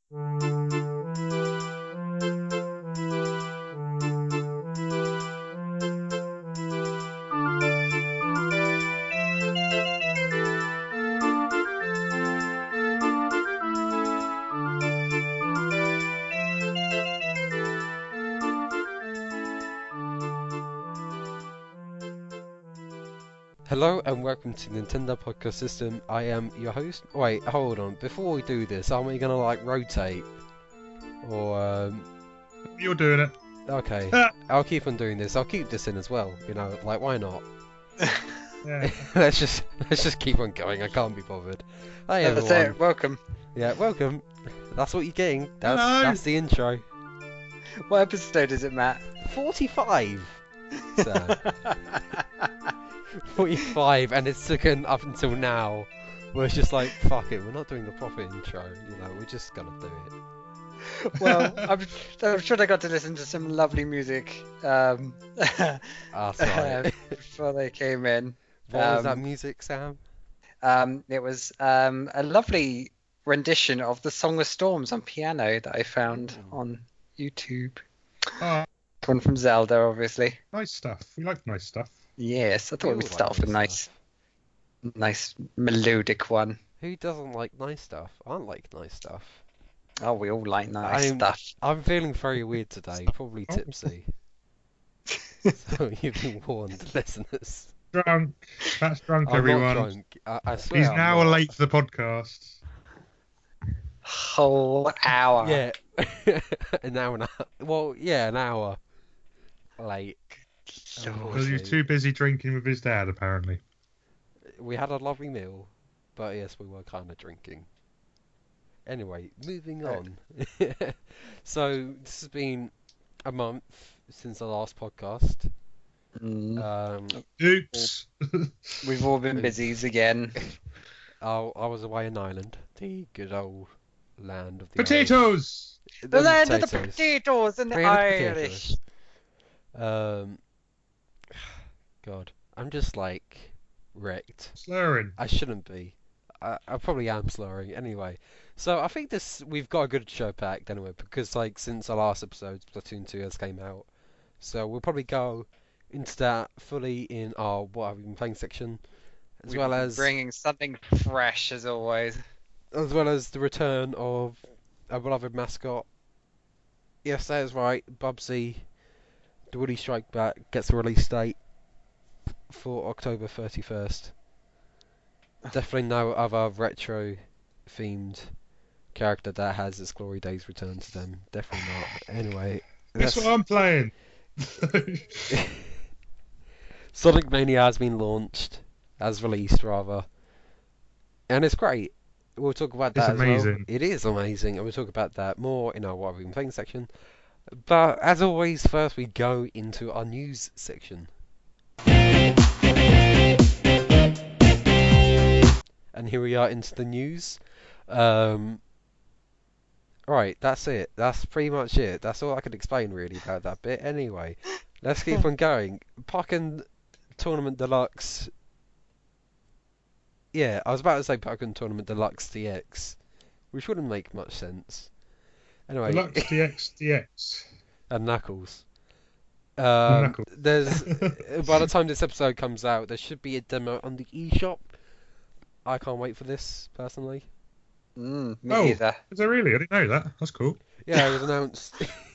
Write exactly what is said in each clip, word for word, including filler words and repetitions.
Hello and welcome to Nintendo Podcast System. I am your host. Wait, hold on. Before we do this, aren't we gonna like rotate? Or um, You're doing it. okay, I'll keep on doing this. I'll keep this in as well. You know, like why not? Yeah. let's just let's just keep on going. I can't be bothered. Hi That's everyone. it. Welcome. Yeah, welcome. That's what you're getting. That's Hello. that's the intro. What episode is it, Matt? forty-five. So, forty-five, and it's taken up until now. We're just like, fuck it, we're not doing the proper intro, you know, we're just gonna do it. Well, I'm, I'm sure they got to listen to some lovely music um, That's right. before they came in. What was that Um, music, Sam? Um, it was um, a lovely rendition of the Song of Storms on piano that I found Ooh. on YouTube. Oh, One from Zelda, obviously. nice stuff. We like nice stuff. Yes, I We thought all we'd like start off with a nice nice, nice melodic one. Who doesn't like nice stuff? I like nice stuff. Oh, we all like nice I'm- stuff. I'm feeling very weird today, probably Oh. tipsy. So you've been warned, listeners. Drunk. That's drunk, I'm everyone. not drunk. I, I swear He's I'm now not. late for the podcast. Whole hour. Yeah, an hour and a half. Well, yeah, an hour late. Lord. Because he was too busy drinking with his dad, apparently. We had a lovely meal, but yes, we were kind of drinking. Anyway, moving Right. on. So this has been a month since the last podcast. Mm. Um, Oops. We've all been Oops. busies again. I, I was away in Ireland, the good old land of the Potatoes! Irish. The land of the potatoes. potatoes and the Land of the Irish. potatoes. Um, God, I'm just like wrecked. Slurring. I shouldn't be. I, I probably am slurring anyway. So I think this we've got a good show packed anyway because like since our last episode, Splatoon two has came out. So we'll probably go into that fully in our what have we been playing section, as We've well been as bringing something fresh as always. as well as the return of our beloved mascot. Yes, that is right. Bubsy, the Woody Strike Back gets a release date for October thirty-first. Definitely no other retro themed character that has its glory days returned to them. Definitely not. Anyway, That's that's- what I'm playing. Sonic Mania has been launched, as released rather, and it's great. We'll talk about It's that as well. amazing. It is amazing, and we'll talk about that more in our What Have We Been Playing section. But as always, first we go into our news section. And here we are into the news. Um, right, that's it. That's pretty much it. That's all I could explain really about that bit. Anyway, let's keep on going. Pokken Tournament Deluxe. Yeah, I was about to say Pokken Tournament Deluxe D X, which wouldn't make much sense. Anyway, Deluxe D X D X. and Knuckles. Um, Knuckles. There's by the time this episode comes out, there should be a demo on the eShop. I can't wait for this personally. Mm, me Oh. either. Is there really? I didn't know that. That's cool. Yeah, it was announced.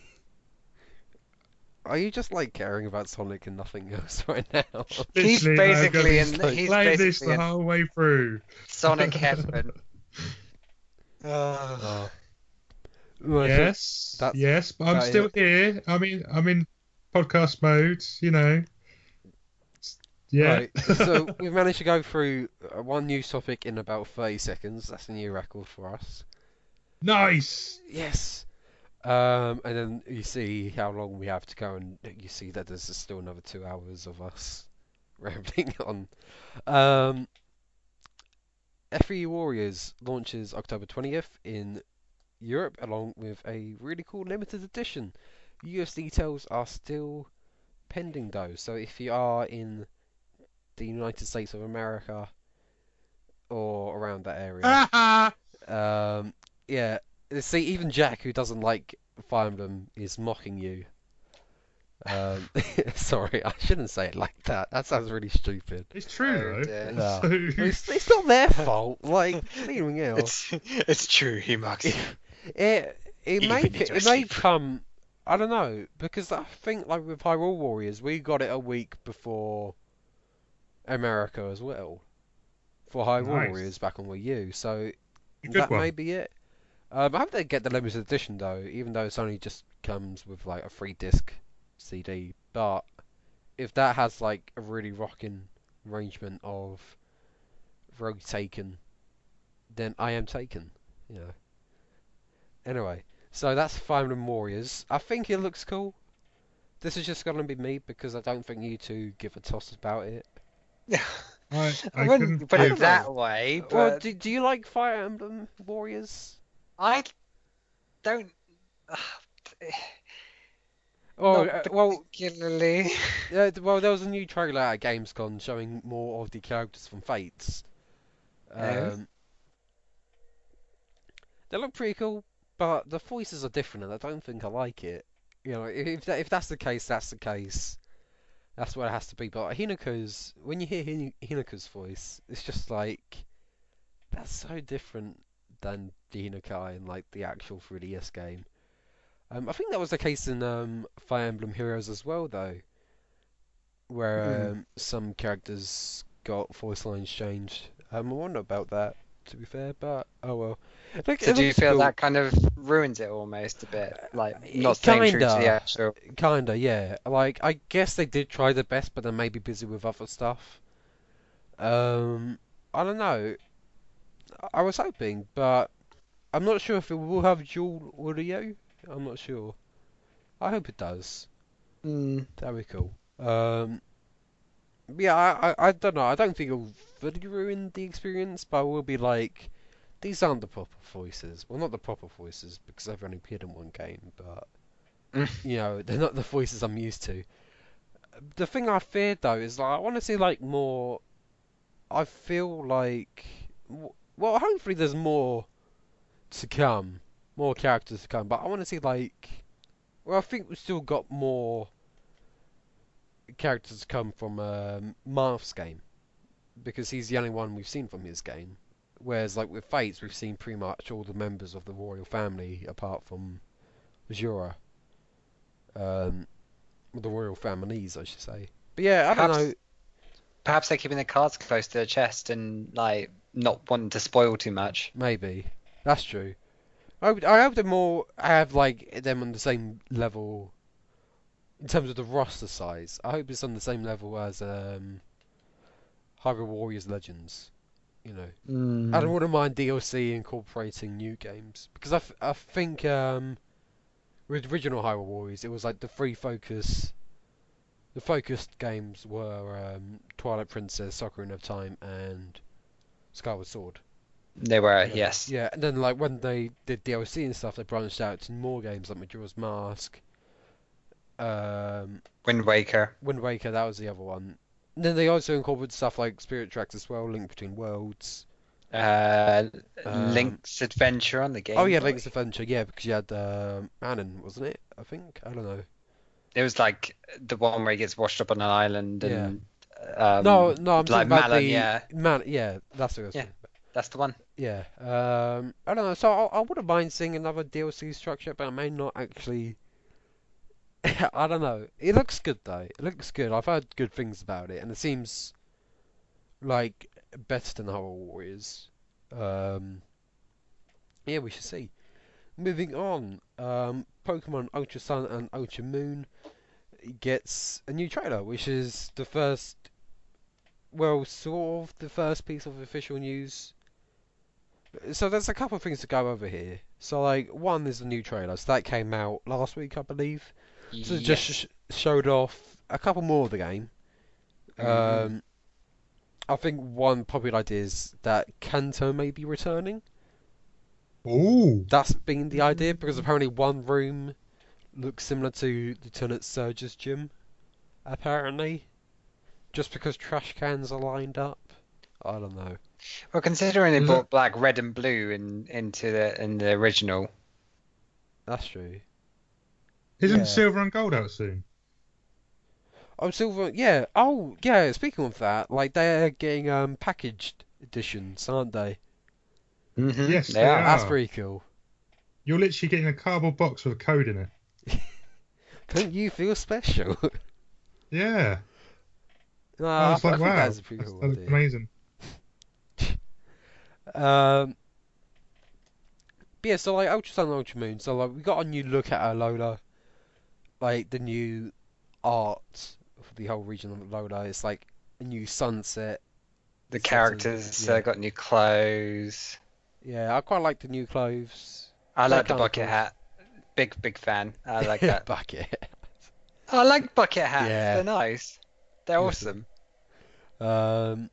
Are you just like caring about Sonic and nothing else right now? He's Literally, I'm gonna basically be in. like He's playing this basically the in whole way through. Sonic heaven. Oh. Oh. Well, I thought- Yes, that's yes, but I'm about still it. here. I mean, I'm in podcast mode, you know. Yeah. Right, so we've managed to go through uh, one news topic in about thirty seconds. That's a new record for us. Nice. Yes. Um, and then you see how long we have to go, and you see that there's still another two hours of us rambling on. Um, F three Warriors launches October twentieth in Europe, along with a really cool limited edition. U S details are still pending though, so if you are in the United States of America or around that area, Ah, um, yeah, See, even Jack, who doesn't like Fire Emblem, is mocking you. Um, sorry, I shouldn't say it like that. That sounds really stupid. It's true Oh dear. though. No, So it's, it's not their fault. Like, anything else. It's it's true. He mocks you. It it may Even in your it may sleep. come. I don't know because I think like with Hyrule Warriors, we got it a week before America as well for Hyrule Nice. Warriors back on Wii U. So a good that one. may be it. Um, I hope they get the limited edition though, even though it's only just comes with like a free disc C D. But if that has like a really rocking arrangement of Rogue Taken, then I am taken. You know. Anyway, so that's Fire Emblem Warriors. I think it looks cool. This is just gonna be me because I don't think you two give a toss about it. I, I I wouldn't couldn't put I it don't give, that know. way, Well, but do, do you like Fire Emblem Warriors? I don't. Oh, Not uh, well, particularly. uh, well, there was a new trailer at Gamescom showing more of the characters from Fates. Oh. Um, they look pretty cool, but the voices are different, and I don't think I like it. You know, if if, that, if that's the case, that's the case. That's what it has to be. But Hinako's, when you hear Hin- Hinako's voice, it's just like that's so different than the Hinakai in like the actual three D S game. Um, I think that was the case in um, Fire Emblem Heroes as well, though, where Hmm. um, some characters got voice lines changed. Um, I wonder about that, to be fair, but oh well. Look, So it do you looks feel cool. that kind of ruins it almost a bit? Like not It staying true to the kinda, actual. kinda, yeah. Like I guess they did try their best, but they may be busy with other stuff. Um, I don't know. I I was hoping, but I'm not sure if it will have dual audio. I'm not sure. I hope it does. Hmm. That'd be cool. Um, yeah, I, I, I don't know. I don't think it'll fully ruin the experience, but I will be like, these aren't the proper voices. Well, not the proper voices because I've only appeared in one game, but Mm. you know, they're not the voices I'm used to. The thing I fear though is like I want to see like more. I feel like, w- well, hopefully there's more to come, more characters to come, but I want to see like, well, I think we've still got more characters to come from um, Marth's game because he's the only one we've seen from his game. Whereas like with Fates, we've seen pretty much all the members of the royal family apart from Jura, um, the royal families, I should say. But yeah, I don't know. Perhaps perhaps they're keeping their cards close to their chest and like not wanting to spoil too much. Maybe that's true. I hope, I hope they more have like them on the same level in terms of the roster size. I hope it's on the same level as um, Hyrule Warriors Legends. You know, I don't Mm. wouldn't mind D L C incorporating new games because I, f- I think um, with original Hyrule Warriors it was like the free focus. The focused games were um, Twilight Princess, Ocarina of Time, and Skyward Sword. They were, Yeah, yes. yeah, and then like when they did D L C and stuff, they branched out to more games like Majora's Mask, um, Wind Waker. Wind Waker. That was the other one. And then they also incorporated stuff like Spirit Tracks as well, Link Between Worlds. Uh, Um, Link's Adventure on the oh Game yeah, Boy. Link's Adventure. Yeah, because you had um, Anon, wasn't it? I think. I don't know. It was like the one where he gets washed up on an island Yeah. and um, No, no, I'm like talking about Malon, the yeah, man. Yeah, that's what I was Yeah. talking about. that's the one. Yeah. Um, I don't know. So I, I wouldn't mind seeing another D L C structure, but I may not actually. I don't know. It looks good though. It looks good. I've heard good things about it, and it seems like better than Hyrule Warriors. Um, yeah, we should see. Moving on, um, Pokemon Ultra Sun and Ultra Moon gets a new trailer, which is the first, well, sort of the first piece of official news. So there's a couple of things to go over here. So like, one is the new trailer. So that came out last week, I believe. So it just Yes. sh- showed off a couple more of the game. Mhm. Um, I think one popular idea is that Kanto may be returning. Oh, That's been the idea because apparently one room looks similar to Lieutenant Surge's gym. Apparently, just because trash cans are lined up. I don't know. Well, considering they is that brought black, red, and blue in into the in the original, That's true. Isn't Yeah. Silver and Gold out soon? Oh, Silver. Yeah. Oh, yeah. Speaking of that, like they're getting um packaged editions, aren't they? hmm Yes, They they are. That's are. pretty cool. You're literally getting a cardboard box with a code in it. Don't you feel special? Yeah. No, I I, was th- I like, think wow, that's a pretty that's, cool that looks idea. amazing. Um, but yeah, so like Ultra Sun, Ultra Moon. So like we got a new look at Alola, like the new art for the whole region of Alola. It's like a new sunset The setting. characters uh, Yeah, got new clothes. yeah. I quite like the new clothes. I They're like the kind of bucket cool. hat. Big, big fan. I like that. Bucket. I like bucket hats. Yeah. They're nice. They're Good. awesome. Um,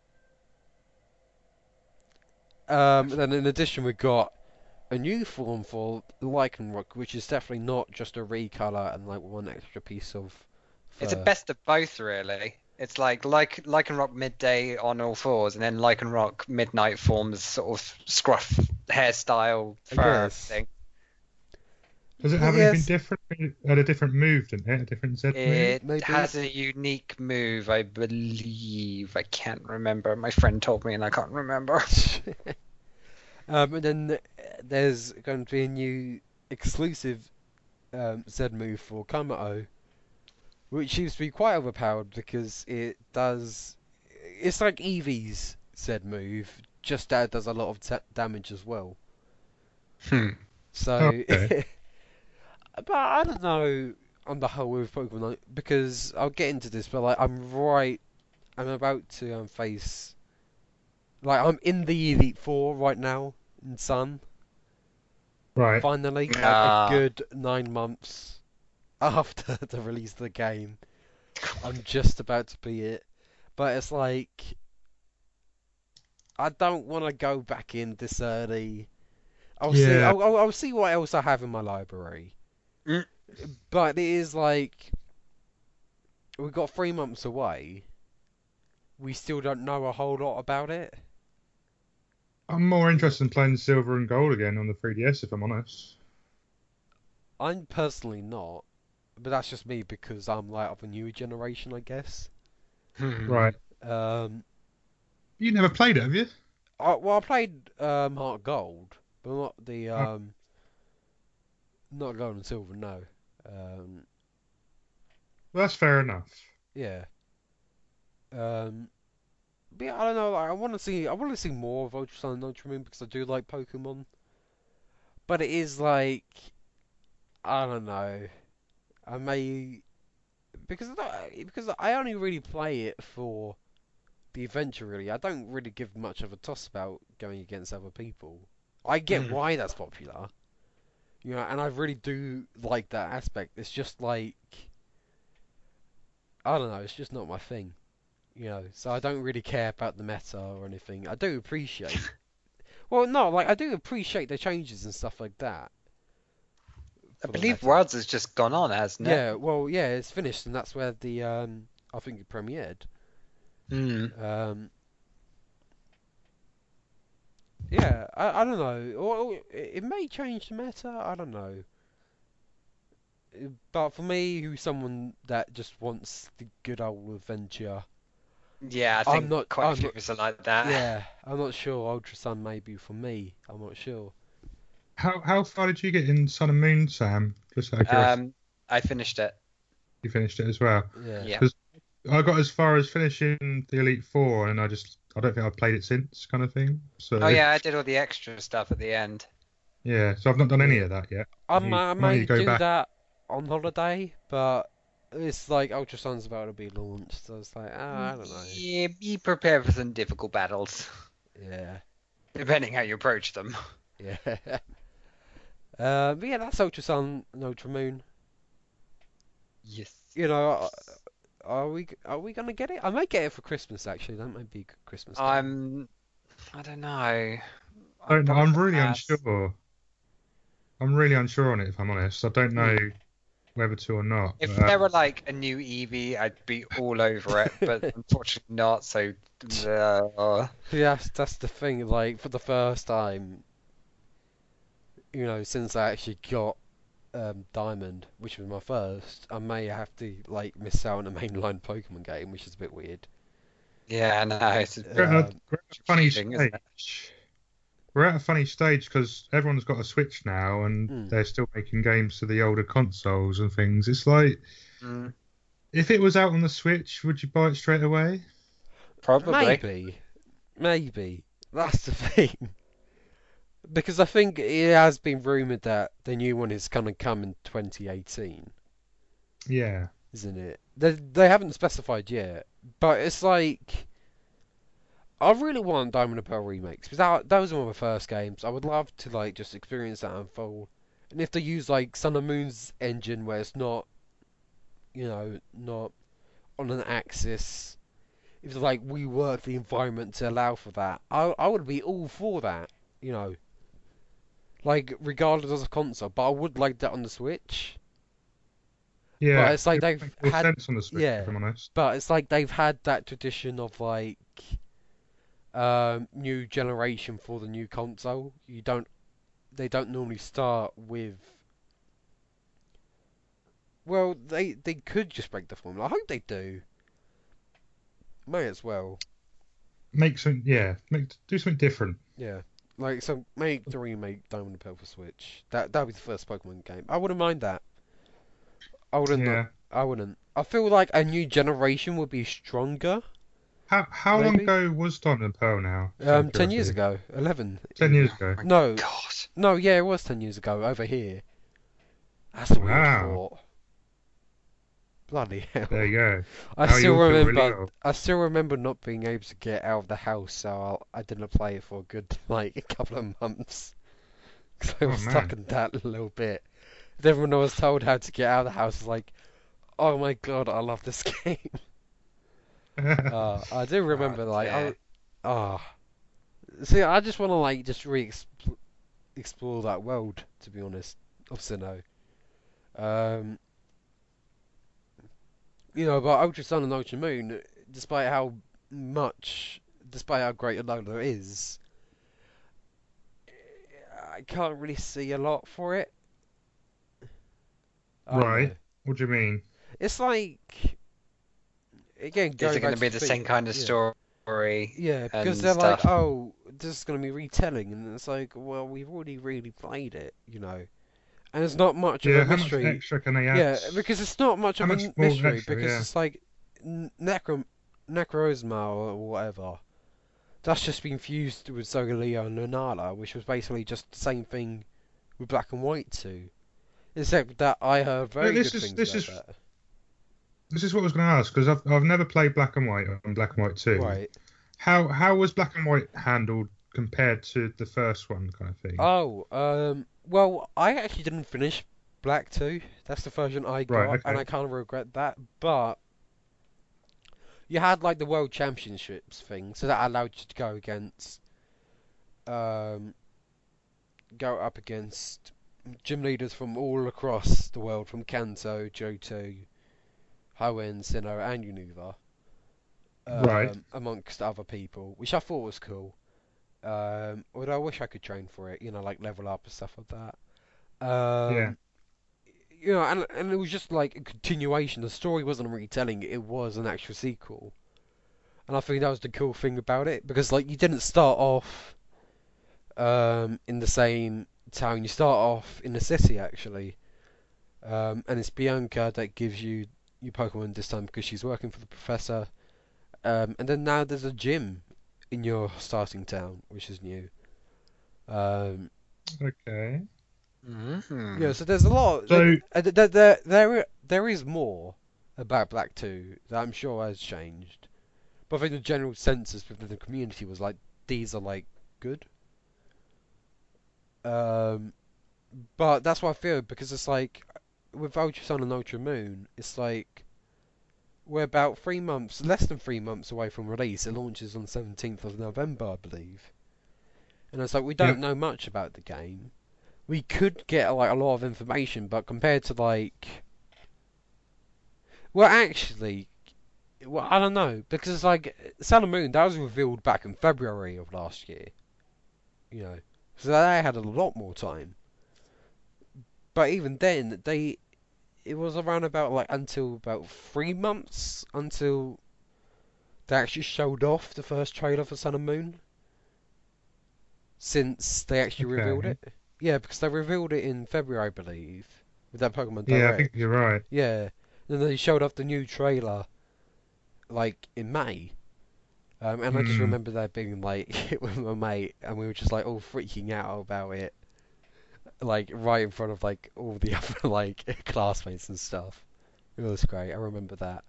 um, then in addition we got a new form for Lycanroc, which is definitely not just a recolor and like one extra piece of It's a fur. best of both, really. It's like like Lycanroc midday on all fours, and then Lycanroc midnight forms sort of scruff hairstyle I fur guess. thing. Does it But have anything yes, different? It had a different move, didn't it? A different Z move? It maybe. has a unique move, I believe. I can't remember. My friend told me, and I can't remember. Um, and then th- there's going to be a new exclusive um, Z move for Kamato, which seems to be quite overpowered because it does. It's like Eevee's Z move, just that it does a lot of ta damage as well. Hmm. So, Okay. but I don't know on the whole with Pokemon like, because I'll get into this, but like I'm right, I'm about to um, face like I'm in the Elite Four right now in Sun. Right. Finally, like a Ah, good nine months after the release of the game, I'm just about to be it. But it's like I don't want to go back in this early. I'll see. Yeah. I'll, I'll, I'll see what else I have in my library. Mm. But it is like we've got three months away. We still don't know a whole lot about it. I'm more interested in playing Silver and Gold again on the three D S, if I'm honest. I'm personally not, but that's just me because I'm like of a newer generation, I guess. hmm. Right. Um, You never played it, have you? I, well, I played um, Heart Gold, but not the Oh, um, not Gold and Silver. No. Um, well, that's fair enough. yeah. Um, but yeah, I don't know. Like, I want to see. I want to see more of Ultra Sun and Ultra Moon because I do like Pokemon. But it is like I don't know. I may because I don't, because I only really play it for the adventure. Really, I don't really give much of a toss about going against other people. I get Mm. why that's popular, you know, and I really do like that aspect. It's just like I don't know. It's just not my thing, you know. So I don't really care about the meta or anything. I do appreciate. Well, no, like I do appreciate the changes and stuff like that I for the believe meta. Worlds has just gone on, hasn't it? Yeah, well, yeah, it's finished, and that's where the um, I think it premiered. Mm. Um, yeah, I, I don't know. Or, or it it may change the meta. I don't know. Uh, But for me, who's someone that just wants the good old adventure, Yeah, I I'm think not. quite a I'm few not. of us are like that. Yeah, I'm not sure. Ultra Sun may be for me. I'm not sure. How how far did you get in Sun and Moon, Sam? Just out of curiosity, Um, I finished it. you finished it as well. Yeah. Yeah. Because I got as far as finishing the Elite Four, and I just I don't think I've played it since, kind of thing. Oh So yeah, I did all the extra stuff at the end. yeah, so I've not done any Yeah. of that yet. I I need, may, I might need may to go do back. that on holiday, but it's like Ultra Sun's about to be launched, so it's like ah, I don't know. Yeah, be prepared for some difficult battles, Yeah. depending how you approach them. Yeah. Uh, but yeah, that's Ultra Sun and Ultra Moon. Yes. You know, are are we are we gonna get it? I might get it for Christmas actually. That might be a good Christmas game. I'm. I don't know. I I'm don't know. probably I'm gonna really pass. unsure. I'm really unsure on it, if I'm honest. I don't know Hmm. whether to or not. If But, there um, were like a new Eevee, I'd be all over it, but unfortunately not. So, uh, Yeah, that's that's the thing. Like for the first time, you know, since I actually got um, Diamond, which was my first, I may have to like miss out on a mainline Pokemon game, which is a bit weird. Yeah, no, it's We're at a, Um, we're at a funny confusing, isn't it? stage. We're at a funny stage because everyone's got a Switch now, and mm, they're still making games for the older consoles and things. It's like, Mm, if it was out on the Switch, would you buy it straight away? probably. maybe, maybe that's the thing. Because I think it has been rumored that the new one is gonna come in twenty eighteen, Yeah. isn't it? They they haven't specified yet, but it's like I really want Diamond and Pearl remakes because that those were my first games. I would love to like just experience that unfold. And if they use like Sun and Moon's engine where it's not, you know, not on an axis, if they like rework the environment to allow for that, I I would be all for that. You know, like regardless of console, but I would like that on the Switch. But Yeah. it's like It would they've make more had, sense on the Switch, if yeah, I'm honest. but it's like they've had that tradition of like um, new generation for the new console. You don't, they don't normally start with. Well, they they could just break the formula. I hope they do. May as well. Make some, yeah, make do something different. Yeah. Like so, make the remake Diamond and Pearl for Switch. That that would be the first Pokemon game. I wouldn't mind that. I wouldn't. Not, Yeah. I wouldn't. I feel like a new generation would be stronger. How how long Maybe. ago was Diamond and Pearl now? Just out Um, of ten years curiosity. ago, eleven. Ten years ago. My No, God. no, yeah, it was ten years ago over here. That's a weird Wow. thought. Bloody hell. There you go. I Now still you'll feel really remember. old. I still remember not being able to get out of the house, so I, I didn't play it for a good like a couple of months. 'Cause I Oh was stuck man. in that a little bit. Everyone I was told how to get out of the house was like, "Oh my god, I love this game." Uh, I do Oh, remember like, dear. I, ah, see, I just want to like just re-explore that world, to be honest, of Sinnoh. Um, you know, but Ultra Sun and Ultra Moon, despite how much, despite how great Alola is, I can't really see a lot for it. I don't Right. know. What do you mean? It's like, again, Is going it going back to to be the the thing. same kind of Yeah. story Yeah, because and they're like, stuff? oh, this is going to be retelling, and it's like, well, we've already really played it, you know. And it's not much of a Yeah, how much mystery. extra can they add? Yeah, because it's not much How of a much n- more mystery, extra? because Yeah. it's like N- Necro Necrozma or whatever. That's just been fused with Solgaleo and Lunala, which was basically just the same thing with Black and White too. Except that I heard No, very this good is things this about is that. this is what I was going to ask because I've I've never played Black and White and Black and White Two. Right. How how was Black and White handled compared to the first one, kind of thing? Oh, um, well, I actually didn't finish Black two. That's the version I Right. got, and Okay. I kind of regret that. But you had like the World Championships thing, so that allowed you to go against, um, go up against gym leaders from all across the world, from Kanto, Johto, Hoenn, Sinnoh, and Unova, Right. um, amongst other people, which I thought was cool. Um, although I wish I could train for it, you know, like level up and stuff like that. Yeah. Um, you know, and and it was just like a continuation. The story wasn't a retelling; it was an actual sequel, and I think that was the cool thing about it because like you didn't start off um, in the same town. You start off in the city actually, um, and it's Bianca that gives you your Pokemon this time because she's working for the professor. Um, and then now there's a gym in your starting town, which is new. Um, Okay. Mm-hmm. yeah, so there's a lot. So There, there, there, there, there is more about Black two that I'm sure has changed. But I think the general census within the community was like, these are like good. Um, but that's what I feel because it's like with Ultra Sun and Ultra Moon, it's like we're about three months, less than three months away from release. It launches on seventeenth of November, I believe. And it's like we don't yep. know much about the game. We could get like a lot of information, but compared to like, well, actually, well, I don't know because it's like Sun and Moon that was revealed back in February of last year. You know, so they had a lot more time. but even then, they it was around about like until about three months until they actually showed off the first trailer for Sun and Moon. Since they actually revealed Okay. it, yeah, because they revealed it in February, I believe, with that Pokemon Yeah, I think Direct. you're right. Yeah, then they showed off the new trailer like in May. Um, and I just Hmm. remember that being like with my mate, and we were just like all freaking out about it, like right in front of like all the other like classmates and stuff. It was great. I remember that.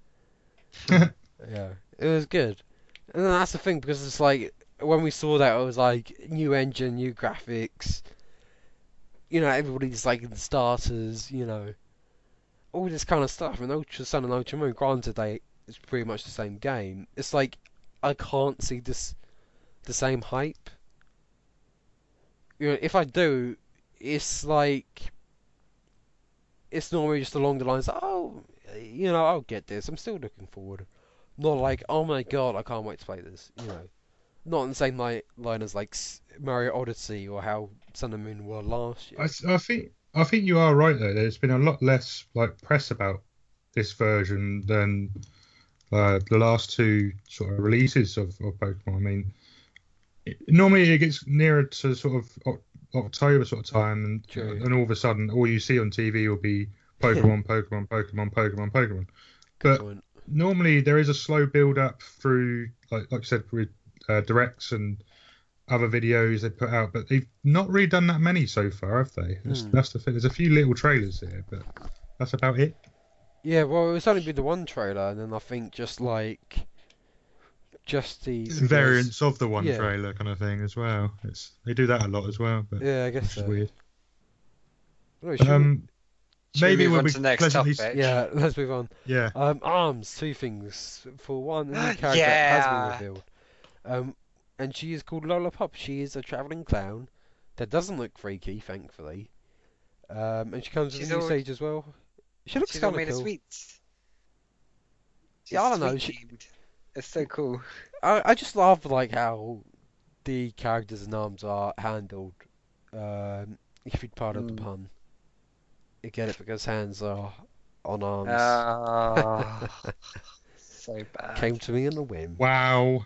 Yeah, it was good. And then that's the thing because it's like when we saw that, it was like new engine, new graphics. You know, everybody's like in the starters. You know, all this kind of stuff. And Ultra Sun and Ultra Moon, granted, they it's pretty much the same game. It's like I can't see this the same hype. You know, if I do, it's like it's normally just along the lines of, oh, you know, I'll get this. I'm still looking forward. Not like, oh my god, I can't wait to play this. You know, not in the same li- line as like S- Mario Odyssey or how Sun and Moon were last I, year. s- I think I think you are right though. There's been a lot less like press about this version than uh, the last two sort of releases of, of Pokemon. I mean, it, normally it gets nearer to sort of Oc- October sort of time, and True. and all of a sudden, all you see on T V will be Good Pokemon, Pokemon, Pokemon, Pokemon, Pokemon. But point. normally there is a slow build up through, like like I said, with uh, directs and other videos they put out, but they've not really done that many so far, have they? That's, Hmm. that's the thing. There's a few little trailers here, but that's about it. Yeah, well, it's only been the one trailer, and then I think just like just the It's videos. variants of the one Yeah, trailer kind of thing as well. It's they do that a lot as well, but yeah, I guess which is so. weird. No, should we? Um, Should we maybe move we'll on be to the next pleasantly. s- topic? Yeah, let's move on. Yeah. Um, Arms, two things. For one, a new character has been Yeah. revealed. Um, and she is called Lola Pop. She is a traveling clown that doesn't look freaky, thankfully. Um, and she comes with a She's new all stage as well. She looks she's all kind of made of cool. sweets. Yeah, She's I don't know. sweet She, themed. It's so cool. I, I just love like how the characters and arms are handled. Um, if you'd pardon the Mm. pun. You get it because hands are on arms. Ah, so bad. Came to me in a whim. Wow.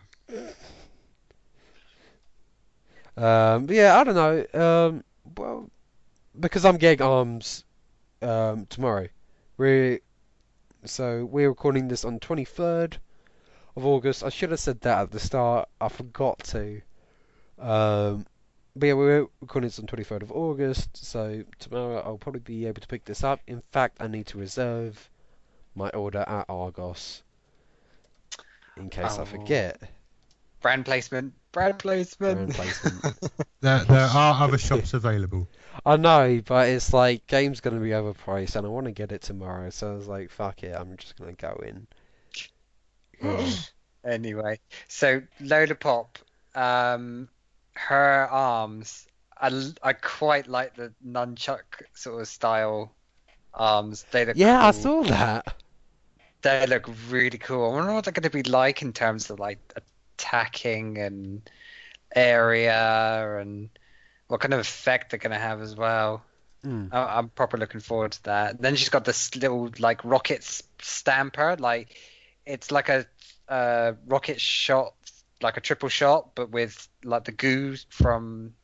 Um, but yeah, I don't know. Um, well, because I'm getting arms um, tomorrow. We so we're recording this on twenty-third of August. I should have said that at the start. I forgot to. Um, but yeah, we're recording this on twenty-third of August. So tomorrow I'll probably be able to pick this up. In fact, I need to reserve my order at Argos in case I Oh, forget. brand placement. Brand placement. Brand placement. There, there are other shops available. I know, but it's like game's gonna be overpriced, and I want to get it tomorrow. So I was like, "Fuck it, I'm just gonna go in." Yeah. Anyway, so Lola Pop, um, her arms. I, l- I quite like the nunchuck sort of style arms. They look Yeah, I cool. saw that. They look really cool. I wonder what they're going to be like in terms of like attacking and area and what kind of effect they're going to have as well. Mm. I- I'm proper looking forward to that. Then she's got this little like rocket s- stamper, like it's like a uh, rocket shot, like a triple shot, but with like the goo from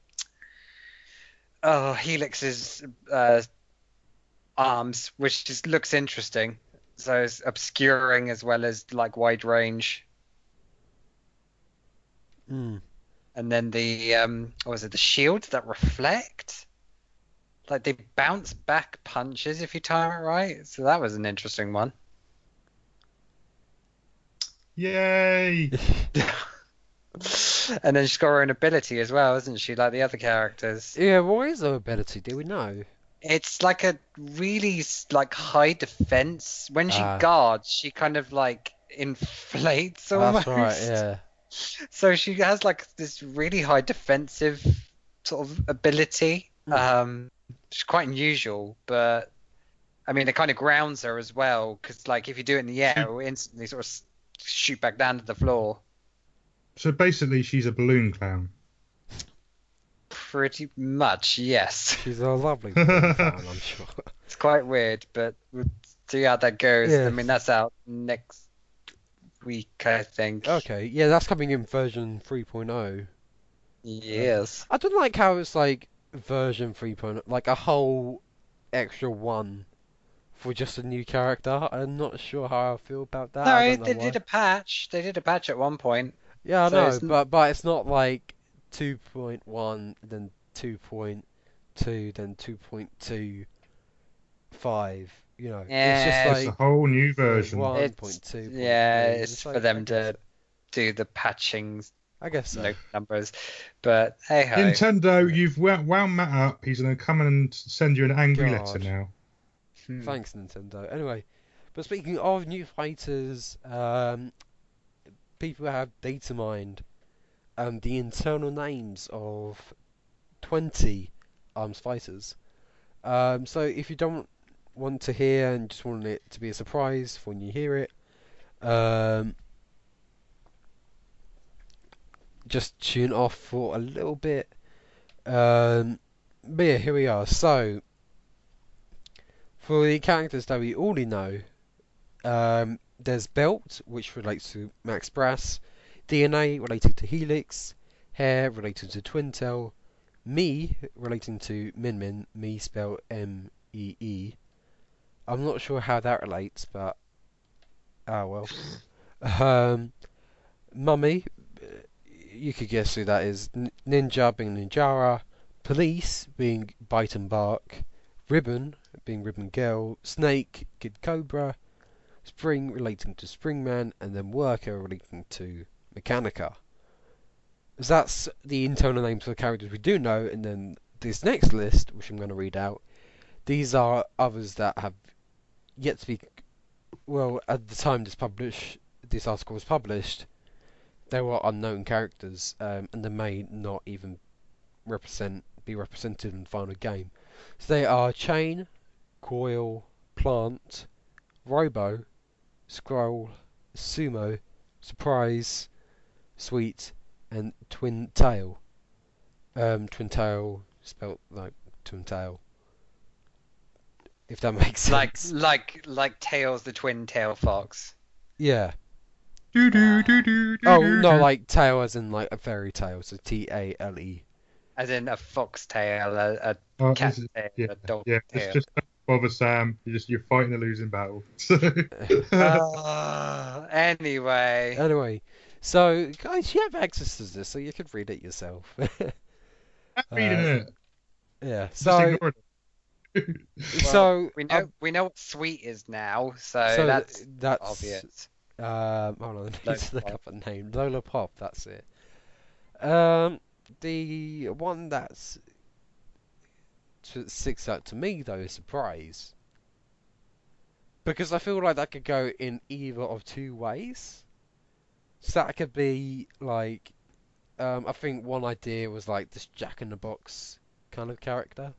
oh Helix's uh, arms, which just looks interesting. So it's obscuring as well as like wide range. Mm. And then the um, what was it? The shields that reflect, like they bounce back punches if you time it right. So that was an interesting one. Yay! And then she's got her own ability as well, isn't she? Like the other characters. Yeah, what is her ability? Do we know? It's like a really s- like high defense. When she Ah. guards, she kind of like inflates That's almost. right. Yeah. So she has like this really high defensive sort of ability. Mm. Um, it's quite unusual, but I mean, it kind of grounds her as well because like if you do it in the air, it will instantly sort of s- shoot back down to the floor. So basically, she's a balloon clown. Pretty much, yes. She's a lovely fan, I'm sure. It's quite weird, but we'll see how that goes. Yeah. I mean, that's out next week, I think. Okay, yeah, that's coming in version three point oh. Yes. I don't like how it's like version three point oh, like a whole extra one for just a new character. I'm not sure how I feel about that. I No, don't know they why. did a patch. They did a patch at one point. Yeah, I so know, it's n- but but it's not like two point one, then two point two, then two point two five. You know, Yeah, it's It's just a like whole new version. one It's point two. yeah, It's it's like, for I them guess, to do the patching I guess so. note numbers. But hey ho. Nintendo, you've wound, wound Matt up. He's going to come and send you an angry God. letter now. Hmm. Thanks, Nintendo. Anyway, but speaking of new fighters, um, people have data mined um, the internal names of twenty arms fighters. Um, so if you don't want to hear and just want it to be a surprise for when you hear it, um, just tune off for a little bit. Um, but yeah, here we are. So for the characters that we already know, um, there's Belt, which relates to Max Brass, D N A related to Helix, Hair related to Twintel, Me relating to Min Min, Me spelled M E E. I'm not sure how that relates, but ah well. Um, Mummy, uh, you could guess who that is. N- Ninja being Ninjara, Police being Bite and Bark, Ribbon being Ribbon Girl, Snake, Kid Cobra, Spring relating to Springman, and then Worker relating to Mechanica. So that's the internal names for the characters we do know, and then this next list, which I'm going to read out, these are others that have yet to be. Well, at the time this publish this article was published, they were unknown characters, um, and they may not even represent be represented in the final game. So they are Chain, Coil, Plant, Robo, Scroll, Sumo, Surprise, Sweet, and Twin Tail. Um, Twin Tail spelt like Twin Tail. If that makes Like sense. like like Tails the twin tail fox. Yeah. Do do do do do. Oh do, no, do. like tail as in like a fairy tale, so T A L E. As in a fox tail, a, a Oh, cat this is- tail, yeah, a dog yeah. tail. It's just don't bother, Sam. You're just you're fighting a losing battle. Ah, anyway. Anyway, so guys, you have access to this, so you could read it yourself. I'm reading uh, it. Yeah. Just So ignore it. so we know um, we know what sweet is now, so, so that's that's obvious. Um, hold on, let me just look Lola up a name. Lola Pop, that's it. Um, the one that's t- sticks out to me though is Surprise, because I feel like that could go in either of two ways. So that could be like, um, I think one idea was like this Jack in the Box kind of character.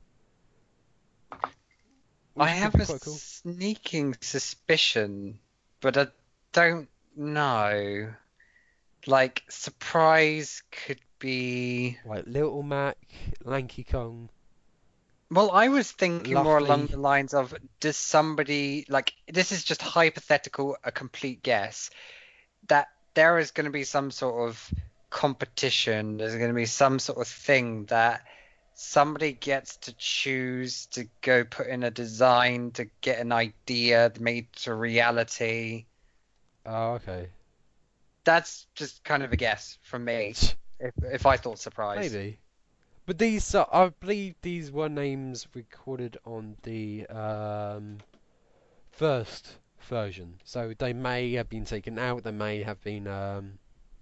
I which could have be a quite cool. sneaking suspicion, but I don't know. Like, surprise could be. Like Little Mac, Lanky Kong. Well, I was thinking more along Luffy. the lines of, does somebody, like, this is just hypothetical, a complete guess, that there is going to be some sort of competition, there's going to be some sort of thing that somebody gets to choose to go put in a design to get an idea made to reality. Oh, okay. That's just kind of a guess from me, if, if I thought surprise. Maybe. But these, uh, I believe these were names recorded on the um, first version. So they may have been taken out, they may have been, um,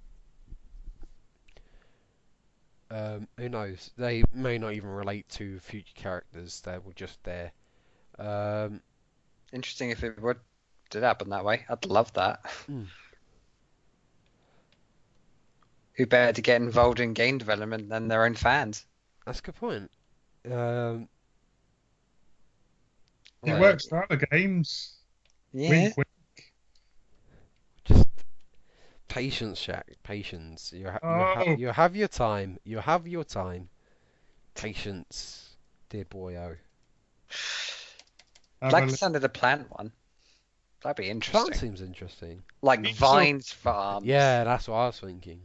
um, who knows, they may not even relate to future characters, they were just there. Um, Interesting if it would did happen that way. I'd love that. Mm. Who better to get involved in game development than their own fans? that's a good point. Um, It right, works for other games. Yeah. Wink, wink. just patience, Shaq, patience. You, ha- you, ha- Oh. you have your time, you have your time. Patience, dear boyo. I'd like the sound of the plant one. That'd be interesting. Plant seems interesting. Like It's Vines Farms. Yeah, that's what I was thinking.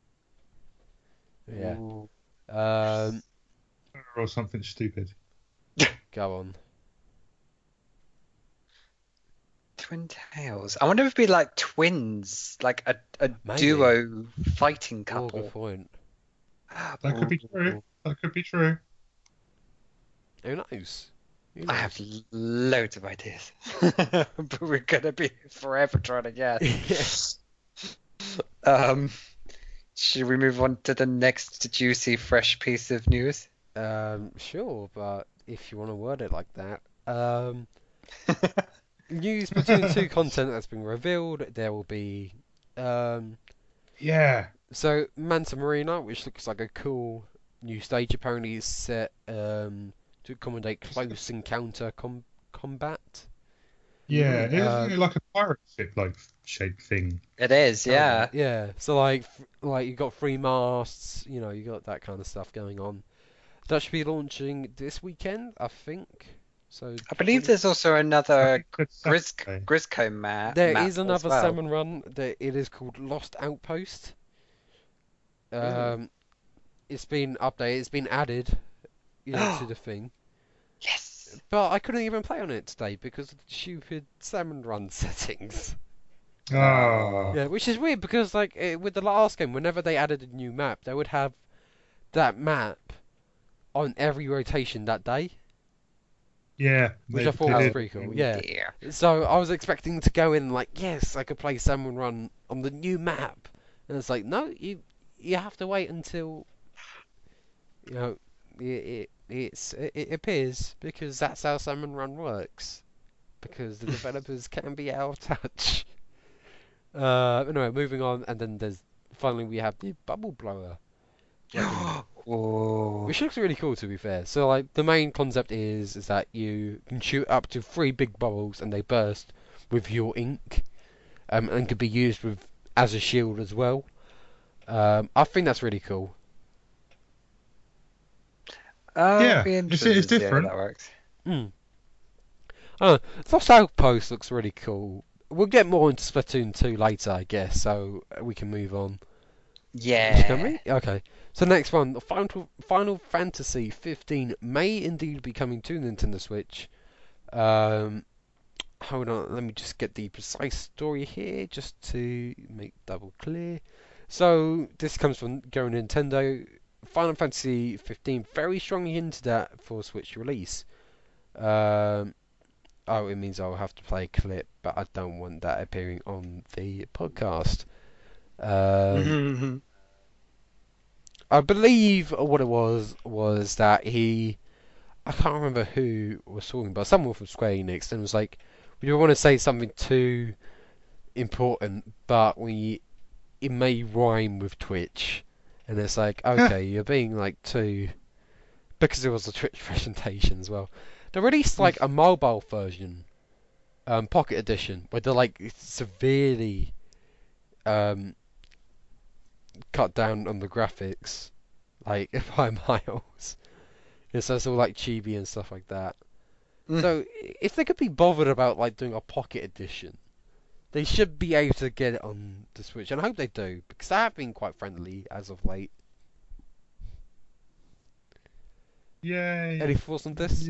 Yeah. Ooh. Um, or something stupid. go on. Twin Tails. I wonder if it'd be like twins, like a, a Maybe. duo fighting Oh, couple. good point. That could be true. That could be true. Who knows? Who I have loads of ideas, but we're gonna be forever trying to guess. um, should we move on to the next juicy, fresh piece of news? Um, sure, but if you want to word it like that, um, new Splatoon two content that's been revealed. There will be, um, Yeah. so Manta Marina, which looks like a cool new stage, apparently is set um to accommodate close encounter com combat. Yeah. Mm. Isn't Um, it like a pirate ship like shaped thing? It is, yeah. Yeah. So like, f- like you got three masts, you know, you got that kind of stuff going on. That should be launching this weekend, I think. So I believe twenty there's also I another think it's Grizz Saturday. Grizzco map. There map is as another well. salmon run that it is called Lost Outpost. Um, it's been updated, it's been added, you know, to the thing. Yes. But I couldn't even play on it today because of the stupid salmon run settings. Oh. Yeah, which is weird because like it, with the last game, whenever they added a new map, they would have that map on every rotation that day, Yeah. which they- I thought they was did. pretty cool. Yeah. Dear. So I was expecting to go in like, yes, I could play Salmon Run on the new map, and it's like, no, you you have to wait until you know it it it's it, it appears because that's how Salmon Run works, because the developers can be out of touch. Uh, anyway, moving on, and then there's finally we have the bubble blower weapon, Whoa. which looks really cool to be fair. So like the main concept is is that you can shoot up to three big bubbles and they burst with your ink, um, and can be used with as a shield as well. Um, I think that's really cool. Oh, Yeah, be it's- interested it's to see how different. that works. Mm. Oh, Lost Outpost looks really cool. We'll get more into Splatoon two later, I guess, so we can move on. Yeah. Can we? Okay. So next one, Final Final Fantasy fifteen may indeed be coming to Nintendo Switch. Um, hold on, let me just get the precise story here, just to make double clear. So this comes from Go Nintendo. Final Fantasy fifteen very strongly hinted at for Switch release. Um, oh, it means I'll have to play a clip, but I don't want that appearing on the podcast. Um, I believe what it was was that he, I can't remember who was talking, but someone from Square Enix, and was like, we don't want to say something too important, but we it may rhyme with Twitch, and it's like, okay, you're being like too, because it was a Twitch presentation as well. They released like a mobile version, um, Pocket Edition, where they're like severely um cut down on the graphics, like by miles. And so it's all like chibi and stuff like that. Mm. So if they could be bothered about like doing a Pocket Edition, they should be able to get it on the Switch, and I hope they do because they have been quite friendly as of late. Yay. Any thoughts on this?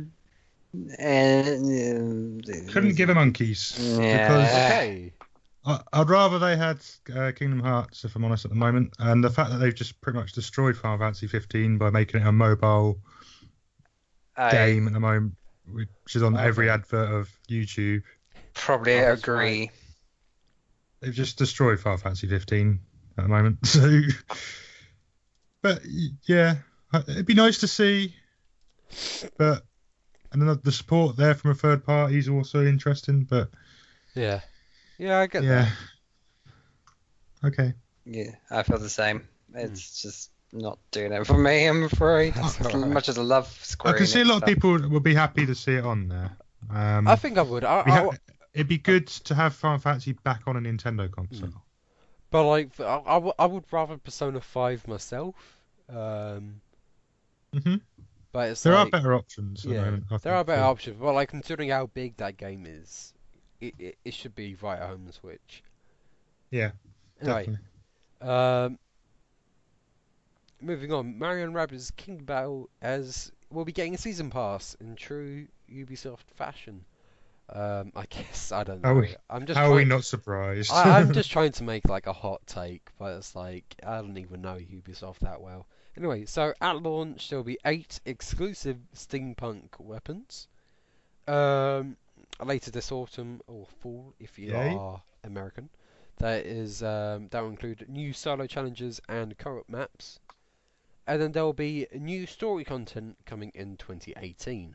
And, Couldn't give a monkeys. Yeah. Because Okay. I, I'd rather they had uh, Kingdom Hearts, if I'm honest, at the moment. And the fact that they've just pretty much destroyed Final Fantasy fifteen by making it a mobile I game at the moment, which is on Okay. every advert of YouTube. probably Oh, that's agree. They've just destroyed Final Fantasy fifteen at the moment. So, but y- yeah, it'd be nice to see. But and then the support there from a third party is also interesting. But Yeah. Yeah, I get yeah, okay. Yeah, I feel the same. It's just not doing it for me, I'm afraid. That's As alright. much as I love Square I can see a Enix lot of stuff. people would be happy to see it on there. Um, that. I think I would. I, we I, ha- it'd be good to have Final Fantasy back on a Nintendo console. But like, I, I, w- I would rather Persona five myself. Um, hmm But it's There are like, better options at the yeah, moment. I there think, are better for- options. But like considering how big that game is, it it, it should be right at home on Switch. Yeah, Anyway, definitely. um, moving on, Mario and Rabbids Kingdom Battle as will be getting a season pass in true Ubisoft fashion. Um, I guess I don't How are know. we, I'm just how are we trying. not surprised? I, I'm just trying to make like a hot take, but it's like I don't even know Ubisoft that well. Anyway, so at launch there'll be eight exclusive steampunk weapons. Um, later this autumn or fall, if you Yay. are American, that is um, that will include new solo challenges and co-op maps, and then there will be new story content coming in twenty eighteen.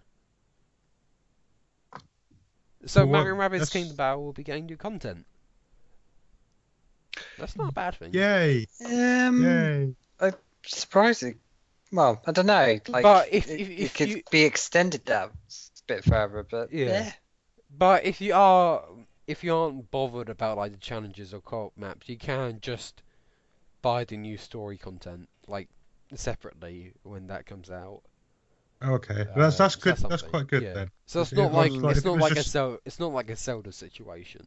So Well, what, Mario and Rabbids Kingdom that's Battle will be getting new content. That's not a bad thing. yay, Um, yay. surprising. Well, I don't know. Like, But if- it, if- it if could you- be extended that a bit further, but Yeah. yeah. But if you are if you aren't bothered about like the challenges or co-op maps, you can just buy the new story content like separately when that comes out. Okay, well, that's that's Um, so good. that's That's something. quite good Yeah. then. So it's If- not if I like was like- it's if it not was like a just- Zelda, it's not like a Zelda situation.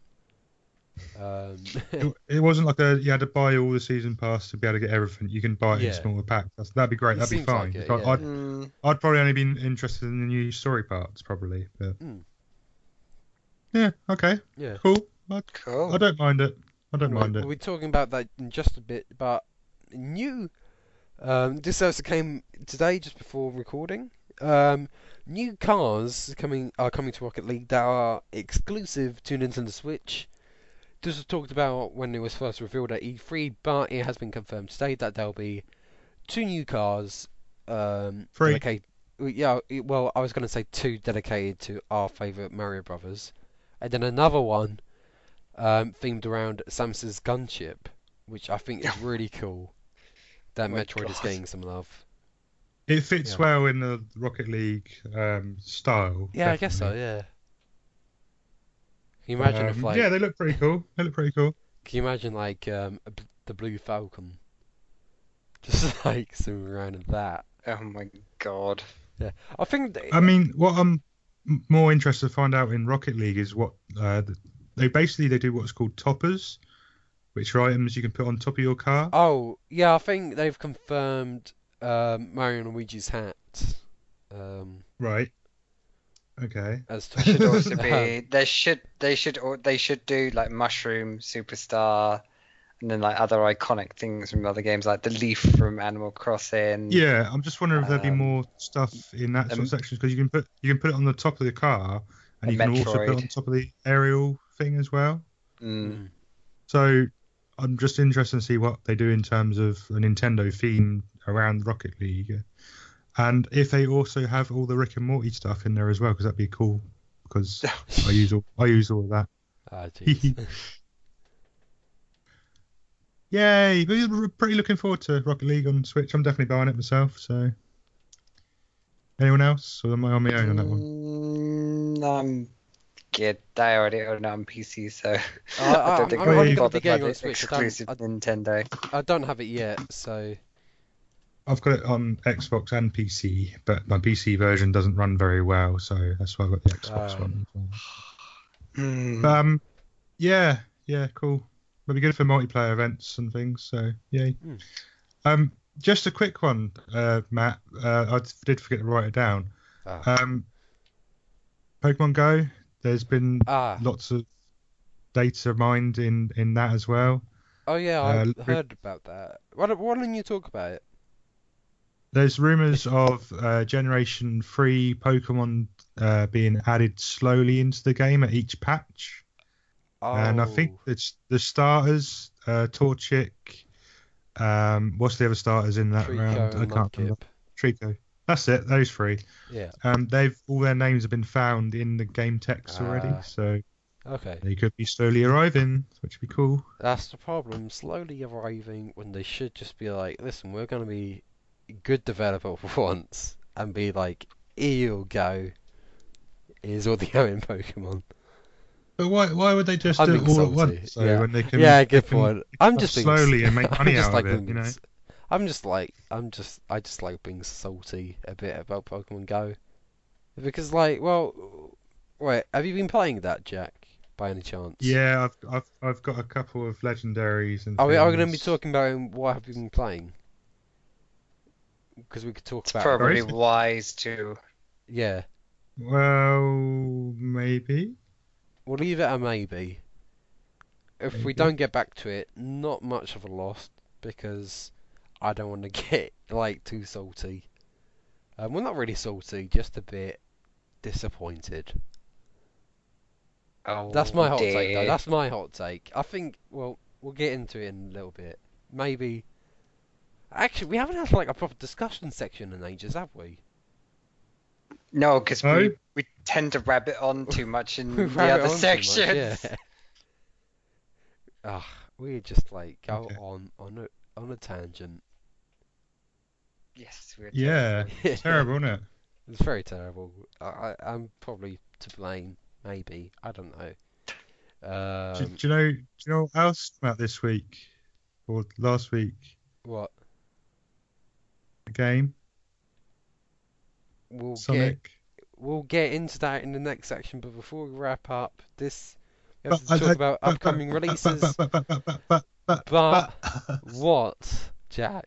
Um, It, it wasn't like a you had to buy all the season pass to be able to get everything. You can buy it Yeah. in smaller packs. That's, that'd be great. It That'd be seems fine. like it, Because yeah. I'd, Mm, I'd probably only been interested in the new story parts, probably. But Mm. yeah, okay, yeah. cool. I, cool. I don't mind it. I don't Anyway, mind it. we'll be talking about that in just a bit, but new. Um, this also came today, just before recording. Um, new cars coming are coming to Rocket League that are exclusive to Nintendo Switch. This was talked about when it was first revealed at E three, but it has been confirmed today that there'll be two new cars. Um, Free. dedicated. Yeah, it- well, I was going to say two dedicated to our favourite Mario Brothers, and then another one um, themed around Samus's gunship, which I think is really cool. That Oh my Metroid is God. getting some love. It fits Yeah. well in the Rocket League um, style. Yeah, I guess so. definitely. Yeah. Can you imagine if Um, like? yeah, they look pretty cool. They look pretty cool. Can you imagine like um a b- the Blue Falcon, just like swimming around in that? Oh my god. I think. th- I mean, what I'm m- more interested to find out in Rocket League is what uh, th- they basically they do what's called toppers, which are items you can put on top of your car. Oh yeah, I think they've confirmed um, Mario and Luigi's hat. Um, Right. Okay. as There should also Um, be. They should. They should. Or they should do like Mushroom Superstar, and then like other iconic things from other games, like the leaf from Animal Crossing. Yeah, I'm just wondering if there'll be Um, more stuff in that sort um, of section because you can put you can put it on the top of the car and A you can also put it on Metroid. top of the aerial thing as well. Mm. mm, So I'm just interested to see what they do in terms of a Nintendo theme around Rocket League, and if they also have all the Rick and Morty stuff in there as well, because that'd be cool. Because I use all I use all of that. ah, jeez. Yay! We're pretty looking forward to Rocket League on Switch. I'm definitely buying it myself. So, anyone else, or am I on my own on that one? Mm, I'm good. I already own it on P C, so I, I I, don't think I'm I'm only I'm going to be bothered by getting on the Switch. I don't, exclusive I, Nintendo. I don't have it yet, so I've got it on Xbox and P C, but my P C version doesn't run very well, so that's why I've got the Xbox Ah. one. as well. Mm. But, um, yeah, yeah, cool. It'll be good for multiplayer events and things. So, yay. Hmm. Um, just a quick one, uh, Matt. Uh, I did forget to write it down. ah, Um, Pokemon Go. There's been ah. lots of data mined in in that as well. Oh yeah, uh, I Rick- heard about that. Why don't, why don't you talk about it? There's rumors of uh, Generation three Pokemon uh, being added slowly into the game at each patch. Oh, And I think it's the starters, uh, Torchic. Um, what's the other starters in that Trico round? I and can't remember. Mudkip. Trico. That's it. Those three. Yeah. Um, they've all their names have been found in the game text already, Ah. so Okay. they could be slowly arriving, which would be cool. That's the problem. Slowly arriving when they should just be like, listen, we're going to be a good developer for once and be like, here you go. Here's all the Owen Pokemon. But why why would they just I'm do it being all at salty, once? So yeah. when they can, Yeah, they good can point. pick I'm up just being slowly and make I'm money just out like of it, being you know. s- I'm just like, I'm just, I just like being salty a bit about Pokemon Go because, like, well, wait, have you been playing that, Jack, by any chance? Yeah, I've I've I've got a couple of legendaries and Are we, are we going to be things. talking about what have you been playing? Because we could talk It's about it. Sorry? probably wise to. Yeah, Well, maybe, we'll leave it a maybe. If we maybe. don't get back to it, not much of a loss because I don't want to get like too salty. Um, well, not really salty, just a bit disappointed. That's my Oh hot take, though. dear. That's my hot take. I think, well, we'll get into it in a little bit. Maybe. Actually, we haven't had like a proper discussion section in ages, have we? No, because No? we we tend to rabbit on too much in We the ran it other on too much, sections. yeah. Ah, we just like go Okay. on on a on a tangent. Yes, we're Yeah, terrible. it's terrible, isn't it? It's very terrible. I, I I'm probably to blame. Maybe I don't know. Do, Um, do you know? Do you know what else came out this week or last week? what A game, we'll get Sonic. we'll get into that in the next section. But before we wrap up, this we have But to I, talk I, about but, but, upcoming but, but, releases. but, but, but, but, but, but, But but, what, Jack?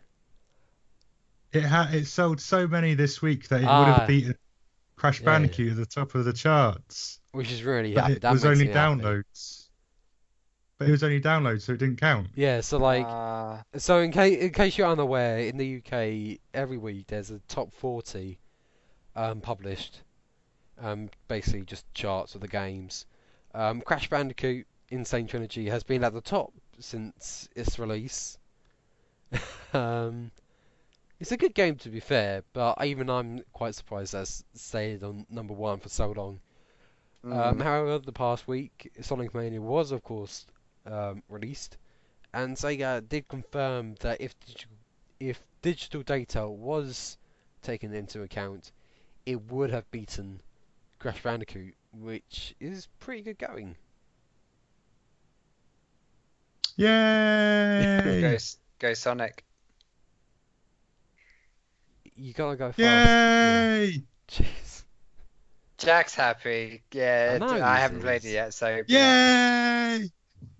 it had it sold so many this week that it would have Ah, beaten Crash yeah, yeah. Bandicoot at the top of the charts. Which is really But happy. it That was makes only me happy. downloads. But it was only downloads, so it didn't count. Yeah. So like, Uh, so in case in case you're unaware, in the U K, every week there's a top forty um published. Um, basically just charts of the games. Um, Crash Bandicoot Insane Trilogy has been at the top since its release. um, it's a good game to be fair, but even I'm quite surprised that's stayed on number one for so long. Um, mm, however, the past week, Sonic Mania was of course um, released, and Sega did confirm that if digital, if digital data was taken into account, it would have beaten Crash Bandicoot, which is pretty good going. Yay! go go Sonic. You gotta go fast. Yeah. Yay! Jeez. Jack's happy. I Yeah, know I he haven't played it is. yet, so yeah. Yay!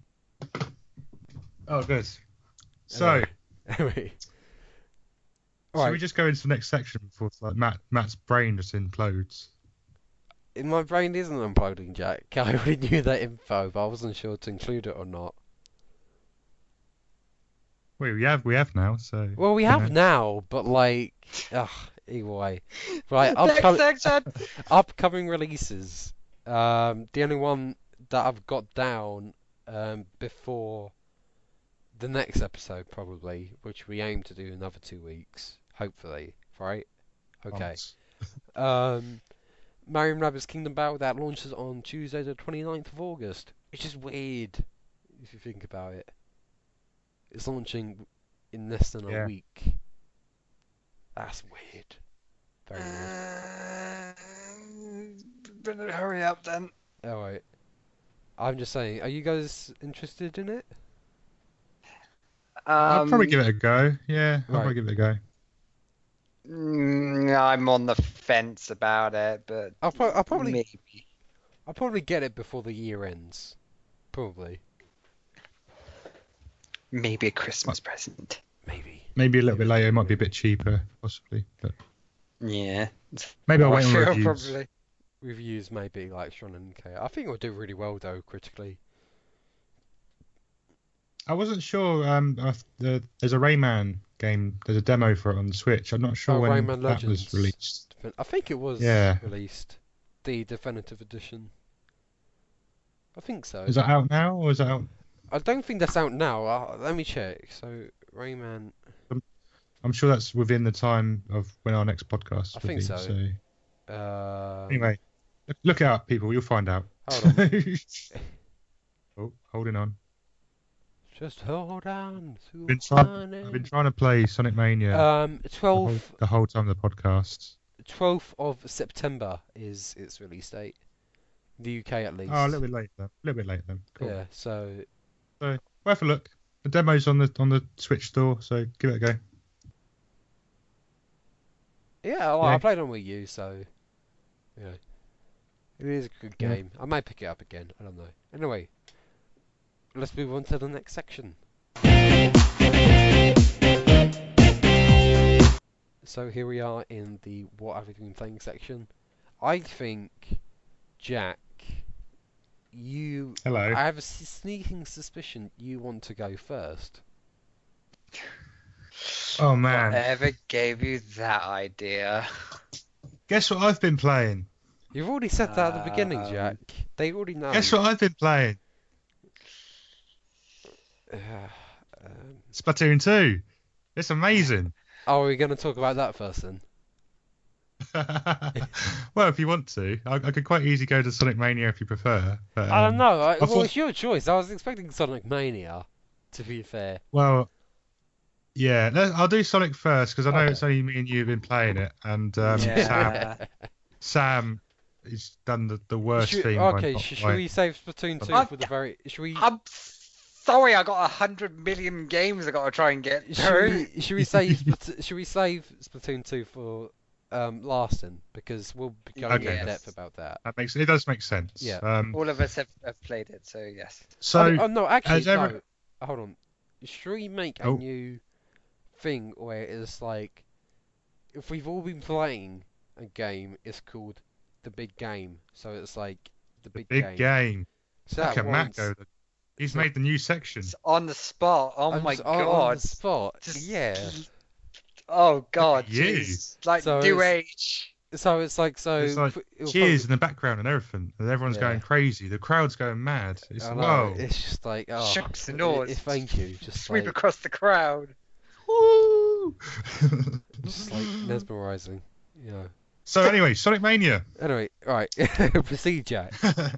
Oh, good. So, Anyway. Anyway. should we Right. just go into the next section before like Matt Matt's brain just implodes? In my brain isn't imploding, Jack. I already knew that info, but I wasn't sure to include it or not. Wait, we have we have now, so Well, we you have know. now, but like, ugh, either way. Right, Next upcoming section. upcoming releases. Um, the only one that I've got down um before the next episode probably, which we aim to do in another two weeks, hopefully, right? Okay. Um, Mario & Rabbids Kingdom Battle that launches on Tuesday the twenty-ninth of August, which is weird if you think about it. It's launching in less than a Yeah. week. That's weird. Very weird. Uh, better hurry up then. Alright. I'm just saying, are you guys interested in it? I'll probably Um, give it a go. Yeah, I'll Right. probably give it a go. mm, I'm on the fence about it, but I'll, pro- I'll probably maybe. I'll probably get it before the year ends. Probably. Maybe a Christmas present. Maybe. Maybe a little bit later. It might be a bit cheaper, possibly. But Yeah. maybe I'll I wait on feel reviews. probably. Reviews may be like Sean and K. I think it'll do really well though, critically. I wasn't sure. Um, uh, the, there's a Rayman game. There's a demo for it on the Switch. I'm not sure Oh, when Rayman that was Legends. released. I think it was Yeah. released. The definitive edition. I think so. Is that out now, or is that out? I don't think that's out now. Uh, let me check. So Rayman. I'm sure that's within the time of when our next podcast. I will think be, so. so. Um, Anyway, look, look it up, people. You'll find out. Hold on. Oh, holding on. Just hold on. I've been, trying, I've been trying to play Sonic Mania Um, the, whole, twelfth, the whole time of the podcast. twelfth of September is its release date. The U K at least. Oh, a little bit late then. A little bit late then. Cool. Yeah. So So, worth a look. The demo's on the on the Switch store, so give it a go. Yeah, well, Yeah. I played on Wii U, so yeah, it is a good Yeah. game. I might pick it up again. I don't know. Anyway, let's move on to the next section. So here we are in the what have you been playing section. I think, Jack, you. Hello. I have a s- sneaking suspicion you want to go first. Oh man, Whatever gave you that idea? guess what I've been playing? You've already said that at the beginning, Um, Jack. They already know. Guess what I've been playing? um, Splatoon two. It's amazing. oh, are we going to talk about that first then? Well, if you want to, I, I could quite easily go to Sonic Mania if you prefer. But, I don't um, know. I, well, thought- it's your choice. I was expecting Sonic Mania, to be fair. Well, yeah, let- I'll do Sonic first because I know Okay. it's only me and you have been playing it, and um, Sam, yeah. Sam, has done the, the worst Should- thing. by okay, not sh- should playing. we save Splatoon two I'm- for the very? Should we? I'm sorry, I got a hundred million games I got to try and get Should through. we, should we save Splat- should we save Splatoon two for um lasting because we'll be going Okay. in depth about that. That makes it does make sense. Yeah. Um, All of us have, have played it, so yes. so oh, no- oh no, actually has no. every- Hold on. Should we make a Oh. new thing where it's like if we've all been playing a game, it's called the big game. So it's like the big, big game. game. So Look that at Matt once- go. He's so- made the new section. It's on the spot. Oh I'm my s- on- on god. the spot. Just- Yeah. Oh god. you. Jeez. Like So new it's- age. So it's like so. It's like f- it'll Cheers probably- in the background and everything, and everyone's Yeah. going crazy. The crowd's going mad. It's I know, whoa. it's just like oh, Shucks and i- i- oars. thank you. Just Sweep like across the crowd. Woo! just like mesmerizing. Yeah. So anyway, Sonic Mania. Anyway, right. Proceed, Jack.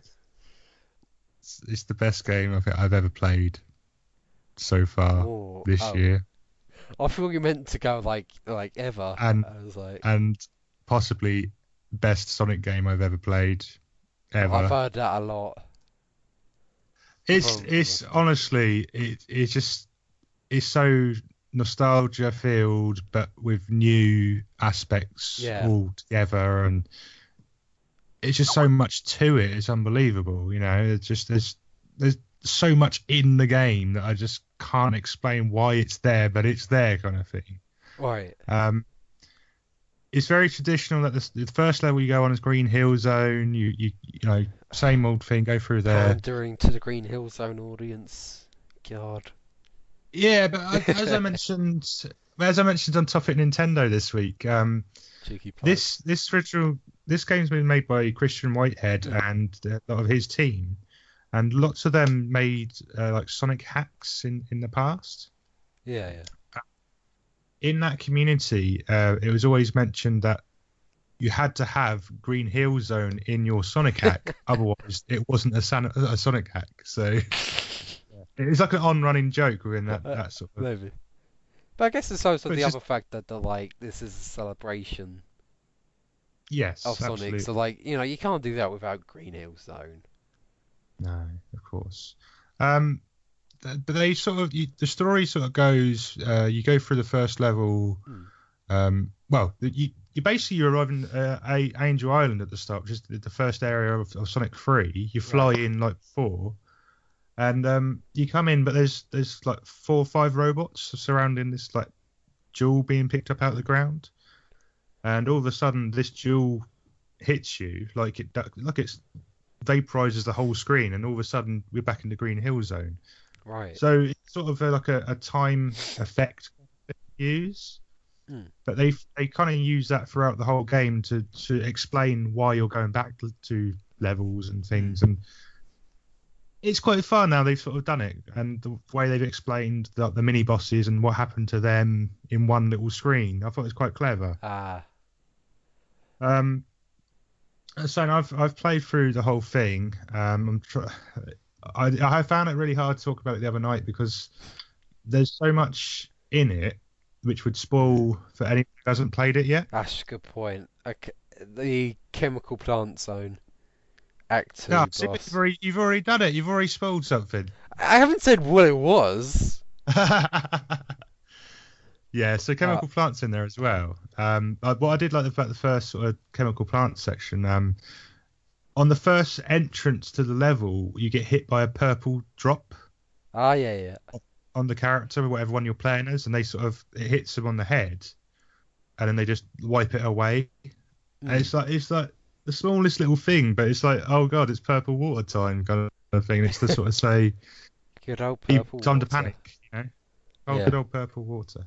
It's, it's the best game I think I've ever played so far Oh, this oh. year, I thought you meant to go like like ever. And- I was like, and possibly best Sonic game I've ever played ever. I've heard that a lot. It's From- it's honestly it it's just it's so nostalgia filled, but with new aspects Yeah. all together, and it's just so much to it. It's unbelievable, you know. It's just there's there's so much in the game that I just can't explain why it's there, but it's there, kind of thing. Right. Um, it's very traditional that the, the first level you go on is Green Hill Zone. You you you know same old thing. Go through there. Pandering to the Green Hill Zone audience. God. Yeah, but I, as I mentioned, as I mentioned on Topic Nintendo this week, um, Cheeky plug. this this original this game's been made by Christian Whitehead Yeah. and a lot of his team, and lots of them made uh, like Sonic hacks in in the past. Yeah, yeah. In that community, uh, it was always mentioned that you had to have Green Hill Zone in your Sonic hack, otherwise it wasn't a, San- a Sonic hack. So it's like an on-running joke within that, Uh, that sort of. Maybe. But I guess it's also But the it's other fact that they're like this is a celebration Yes, of Sonic. absolutely. So like you know you can't do that without Green Hill Zone. No, of course. Um, th- but they sort of you, the story sort of goes. Uh, you go through the first level. Hmm. Um, well, you you basically you arrive in uh, a Angel Island at the start, which is the the first area of, of Sonic three. You fly Right. in like four, and um, you come in, but there's there's like four or five robots surrounding this like jewel being picked up out of the ground, and all of a sudden this jewel hits you like it like it's vaporizes the whole screen, and all of a sudden we're back in the Green Hill Zone. Right. So it's sort of a, like a, a time effect that they use, Hmm. but they they kind of use that throughout the whole game to to explain why you're going back to levels and things, and it's quite fun now they've sort of done it, and the way they've explained the, the mini bosses and what happened to them in one little screen. I thought it was quite clever. Ah. Um, so I've I've played through the whole thing. Um, I'm try- I I found it really hard to talk about it the other night because there's so much in it which would spoil for anyone who hasn't played it yet. That's a good point. Okay, the chemical plant zone, Act Two No, see, boss. you've already you've already done it. You've already spoiled something. I haven't said what it was. Yeah, so chemical plants in there as well. Um, uh, what I did like about the first sort of chemical plant section, um, on the first entrance to the level, you get hit by a purple drop Ah, yeah, yeah. on the character, whatever one you're playing as, and they sort of it hits them on the head, and then they just wipe it away. And Mm. it's like it's like the smallest little thing, but it's like, oh god, it's purple water time kind of thing. It's to sort of say, Good old "Keep- purple time to water. panic, you know. Oh, Yeah. good old purple water.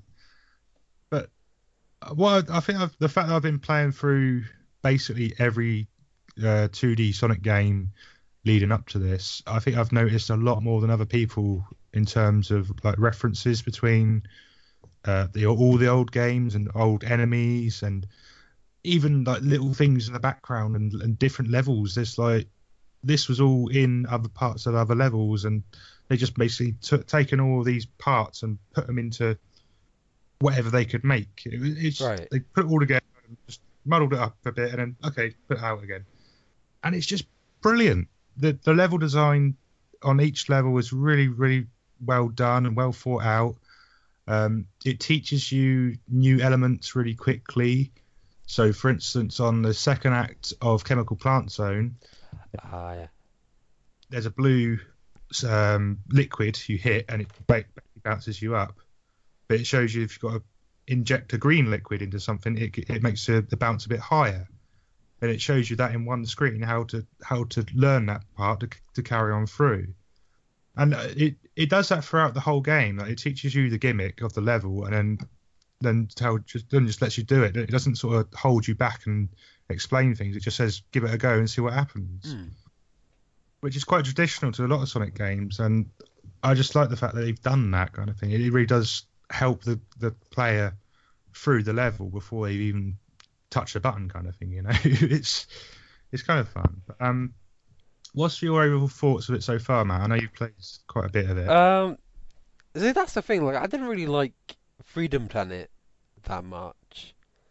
But what I think I've, the fact that I've been playing through basically every uh, two D Sonic game leading up to this, I think I've noticed a lot more than other people in terms of like references between uh, the all the old games and old enemies, and even like little things in the background and, and different levels. There's like this was all in other parts of other levels, and they just basically took taken all of these parts and put them into whatever they could make. It, was- it's Right. they put it all together and just muddled it up a bit, and then okay, put it out again, and it's just brilliant. The the level design on each level is really really well done and well thought out. Um, it teaches you new elements really quickly. So, for instance, on the second act of Chemical Plant Zone, Ah, yeah. there's a blue um, liquid you hit, and it ba- bounces you up. But it shows you if you've got to inject a green liquid into something, it it makes the, the bounce a bit higher. And it shows you that in one screen how to how to learn that part to to carry on through. And it it does that throughout the whole game. Like, it teaches you the gimmick of the level, and then then tell just then just lets you do it. It doesn't sort of hold you back and explain things. It just says give it a go and see what happens, Mm. which is quite traditional to a lot of Sonic games. And I just like the fact that they've done that kind of thing. It really does help the the player through the level before they even touch the button, kind of thing. You know, it's it's kind of fun. But, um, what's your overall thoughts of it so far, Matt? I know you've played quite a bit of it. Um, see, that's the thing. Like, I didn't really like Freedom Planet that much.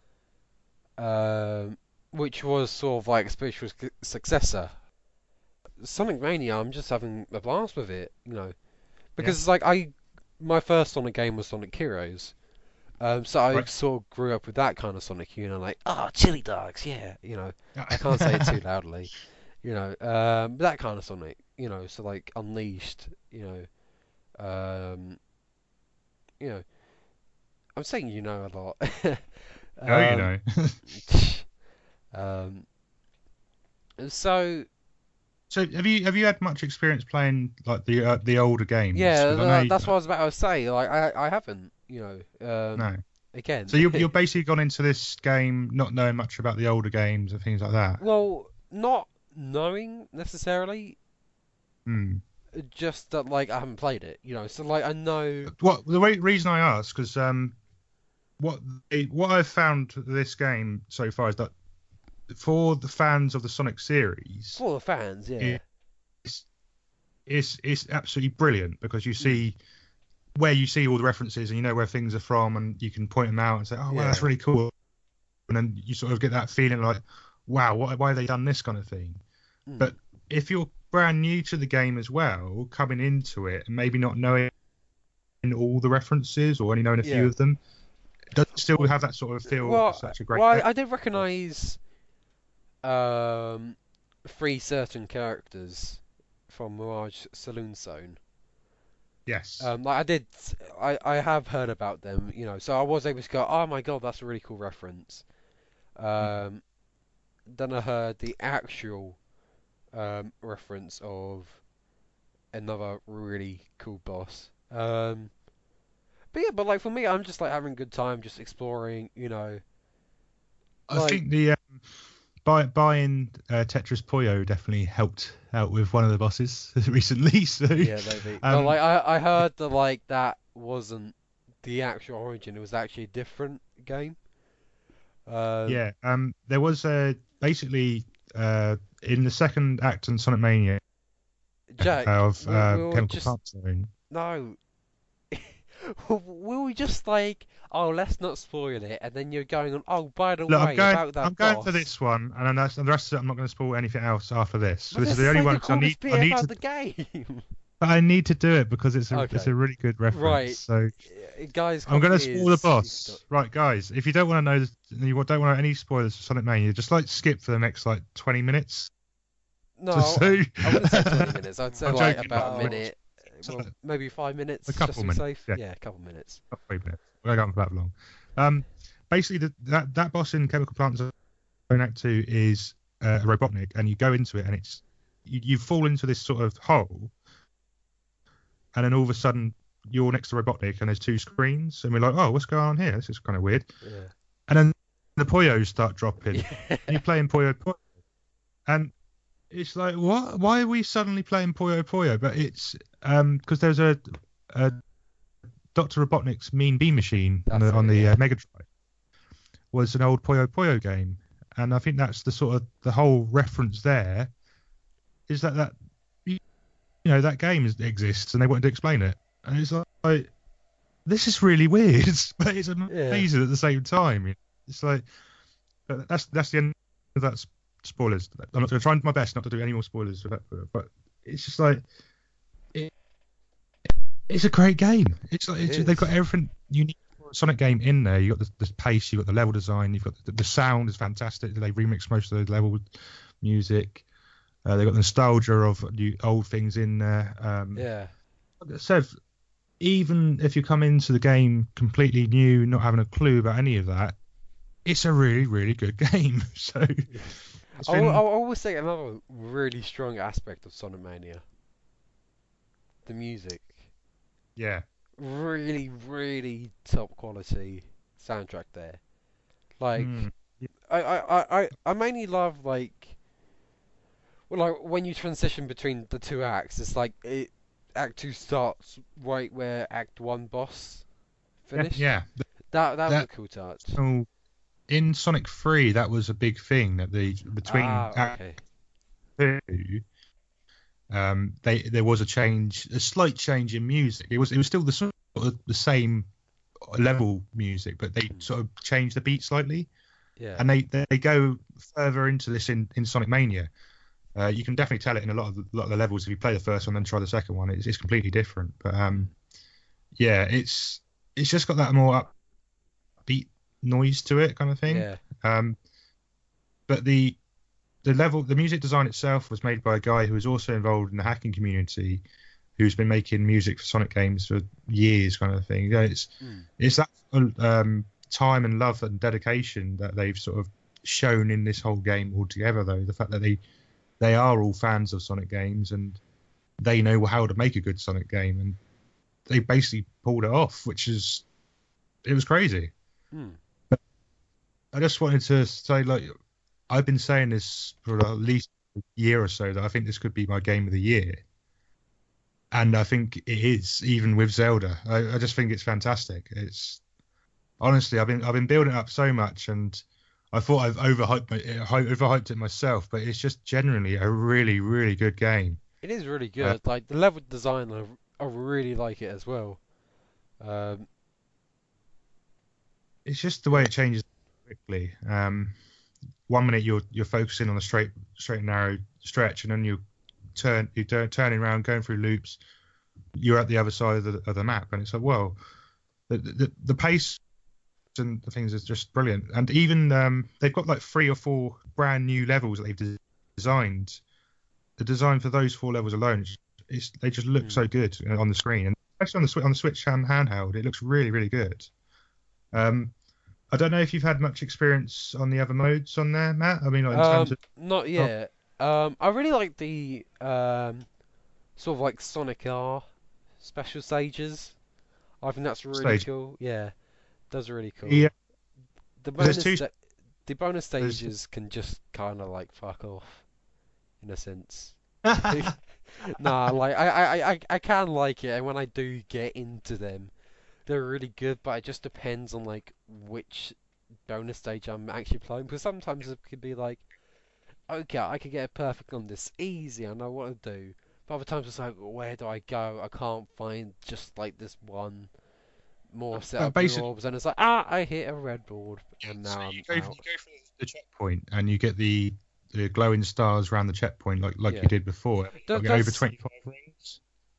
Um, which was sort of like a spiritual su- successor. Sonic Mania, I'm just having a blast with it, you know, because it's like I, my first Sonic game was Sonic Heroes. Um, so I Right. sort of grew up with that kind of Sonic, you know, like, ah, chili dogs, yeah, you know. I can't say it too loudly, you know. Um, that kind of Sonic, you know. So like Unleashed, you know. Um, you know, I'm saying you know a lot. Oh, you um, know. um, so So have you have you had much experience playing like the uh, the older games? yeah, 'Cause I know tha- you- that's what I was about to say. Like I, I haven't, you know. Um, No. again. So you're you're basically gone into this game not knowing much about the older games and things like that. Well, not knowing necessarily, Hmm. just that like I haven't played it, you know. So like I know. What the way, reason I ask because um, what they, what I've found with this game so far is that for the fans of the Sonic series, For the fans, yeah. it's it's it's absolutely brilliant because you see where you see all the references and you know where things are from, and you can point them out and say, oh, well, that's Yeah. really cool. And then you sort of get that feeling like, wow, why, why have they done this kind of thing? Mm. But if you're brand new to the game as well, coming into it and maybe not knowing all the references or only knowing a Yeah. few of them, does it still have that sort of feel Well, of such a great well, I, game? I did recognise um three certain characters from Mirage Saloon Zone. Yes. Um, like I did, I, I have heard about them, you know, so I was able to go, oh my god, that's a really cool reference. Um, then I heard the actual um, reference of another really cool boss. Um, but yeah, but like for me, I'm just like having a good time, just exploring, you know. I like- think the um, buy, buying uh, Tetris Puyo definitely helped out with one of the bosses recently. So Yeah, maybe. but Um, like I, I heard that like that wasn't the actual origin; it was actually a different game. Um, yeah, um, there was uh, basically uh, in the second act in Sonic Mania Jack, of we, uh, we were Chemical just Plant Zone. no. We were just like, oh, let's not spoil it, and then you're going on. Oh, by the Look, way, I'm going, about that I'm going boss. for this one, and then that's, the rest of it, I'm not going to spoil anything else after this. So But this is this the only like one the 'cause I coolest need, bit I need about to. the game. But I need to do it because it's a Okay. it's a really good reference. Right. So Uh, Guys, I'm going to comedy spoil the is- boss. Right, guys. If you don't want to know, this- you don't want any spoilers for Sonic Mania, just like skip for the next like twenty minutes. No, Just I, so- I wouldn't say twenty minutes. I'd say I'm like joking, about a but- minute. So- Well, maybe five minutes. A couple just to be minutes, safe. yeah. Yeah, a couple minutes. Oh, wait a minute. We're going for that long. Um, basically, the, that that boss in Chemical Plant Zone Act Two is uh, a Robotnik, and you go into it, and it's you, you fall into this sort of hole, and then all of a sudden you're next to Robotnik, and there's two screens, and we're like, oh, what's going on here? This is kind of weird. Yeah. And then the Poyos start dropping, Yeah. and you're playing Puyo Puyo, and it's like, what? Why are we suddenly playing Puyo Puyo? But it's um because there's a, a Doctor Robotnik's Mean Bean Machine on That's the on it, the yeah. uh, Mega Drive was an old Puyo Puyo game, and I think that's the sort of the whole reference there is that that you know that game is, exists, and they wanted to explain it, and it's like, like this is really weird, but it's amazing at the same time. It's like, but that's that's the end of that. s- Spoilers. I'm not going to try my best not to do any more spoilers for that, but it's just like it, it's a great game. It's like It it's, they've got is. everything you need for a Sonic game in there. You got the, the pace, you got the level design, you've got the, the sound is fantastic. They remix most of the level music. Uh, they've got the nostalgia of new, old things in there. Um, Yeah. like I said, even if you come into the game completely new, not having a clue about any of that, it's a really, really good game. So it's I been, will, I will always say another really strong aspect of Sonic Mania. The music. yeah, Really, really top quality soundtrack there. Like, Mm. I, I, I, I I mainly love like, well, like when you transition between the two acts, it's like it, Act Two starts right where Act One boss yeah, finished. yeah. That that was a That- cool touch. So in Sonic three, that was a big thing that the between Ah, Act okay. two, um, they there was a change, a slight change in music. It was it was still the sort of the same level music, but they sort of changed the beat slightly. Yeah. And they, they go further into this in, in Sonic Mania. Uh, you can definitely tell it in a lot of the, lot of the levels. If you play the first one, then try the second one, it's, it's completely different. But um, yeah, it's it's just got that more upbeat noise to it, kind of thing. Yeah. Um, but the the level, the music design itself was made by a guy who was also involved in the hacking community, who's been making music for Sonic games for years, kind of thing. You know, it's Mm. it's that um, time and love and dedication that they've sort of shown in this whole game altogether. Though the fact that they they are all fans of Sonic games and they know how to make a good Sonic game, and they basically pulled it off, which is it was crazy. Mm. I just wanted to say, like, I've been saying this for at least a year or so that I think this could be my game of the year, and I think it is, even with Zelda. I, I just think it's fantastic. It's honestly, I've been I've been building it up so much, and I thought I've overhyped my, overhyped it myself, but it's just generally a really, really good game. It is really good. Like the level design, I, I really like it as well. Um, It's just the way it changes quickly. Um, one minute you're you're focusing on the straight straight and narrow stretch, and then you turn you turn turning around, going through loops. You're at the other side of the of the map, and it's like, well, the the, the pace and the things is just brilliant. And even um, they've got like three or four brand new levels that they've de- designed. The design for those four levels alone, it's, it's they just look Mm. so good on the screen, and especially on the Switch on the Switch hand, handheld, it looks really really good. Um, I don't know if you've had much experience on the other modes on there, Matt. I mean, like in terms um, of not yet. Um, I really like the um, sort of like Sonic R special stages. I think that's really Stage. cool. Yeah, that's really cool. Yeah. The There's bonus two- sta- the bonus there's- stages can just kind of like fuck off, in a sense. Nah, like I, I, I, I can like it, and when I do get into them, they're really good. But it just depends on like which bonus stage I'm actually playing. Because sometimes it could be like, okay, I could get a perfect on this easy, I know what to do. But other times it's like, where do I go? I can't find just like this one more set Uh, of blue basic- orbs, and it's like, ah, I hit a red board, and now So I'm you go, you out. go for the checkpoint, and you get the, the glowing stars around the checkpoint, like like Yeah. you did before. Does- Like over does- twenty-five rings.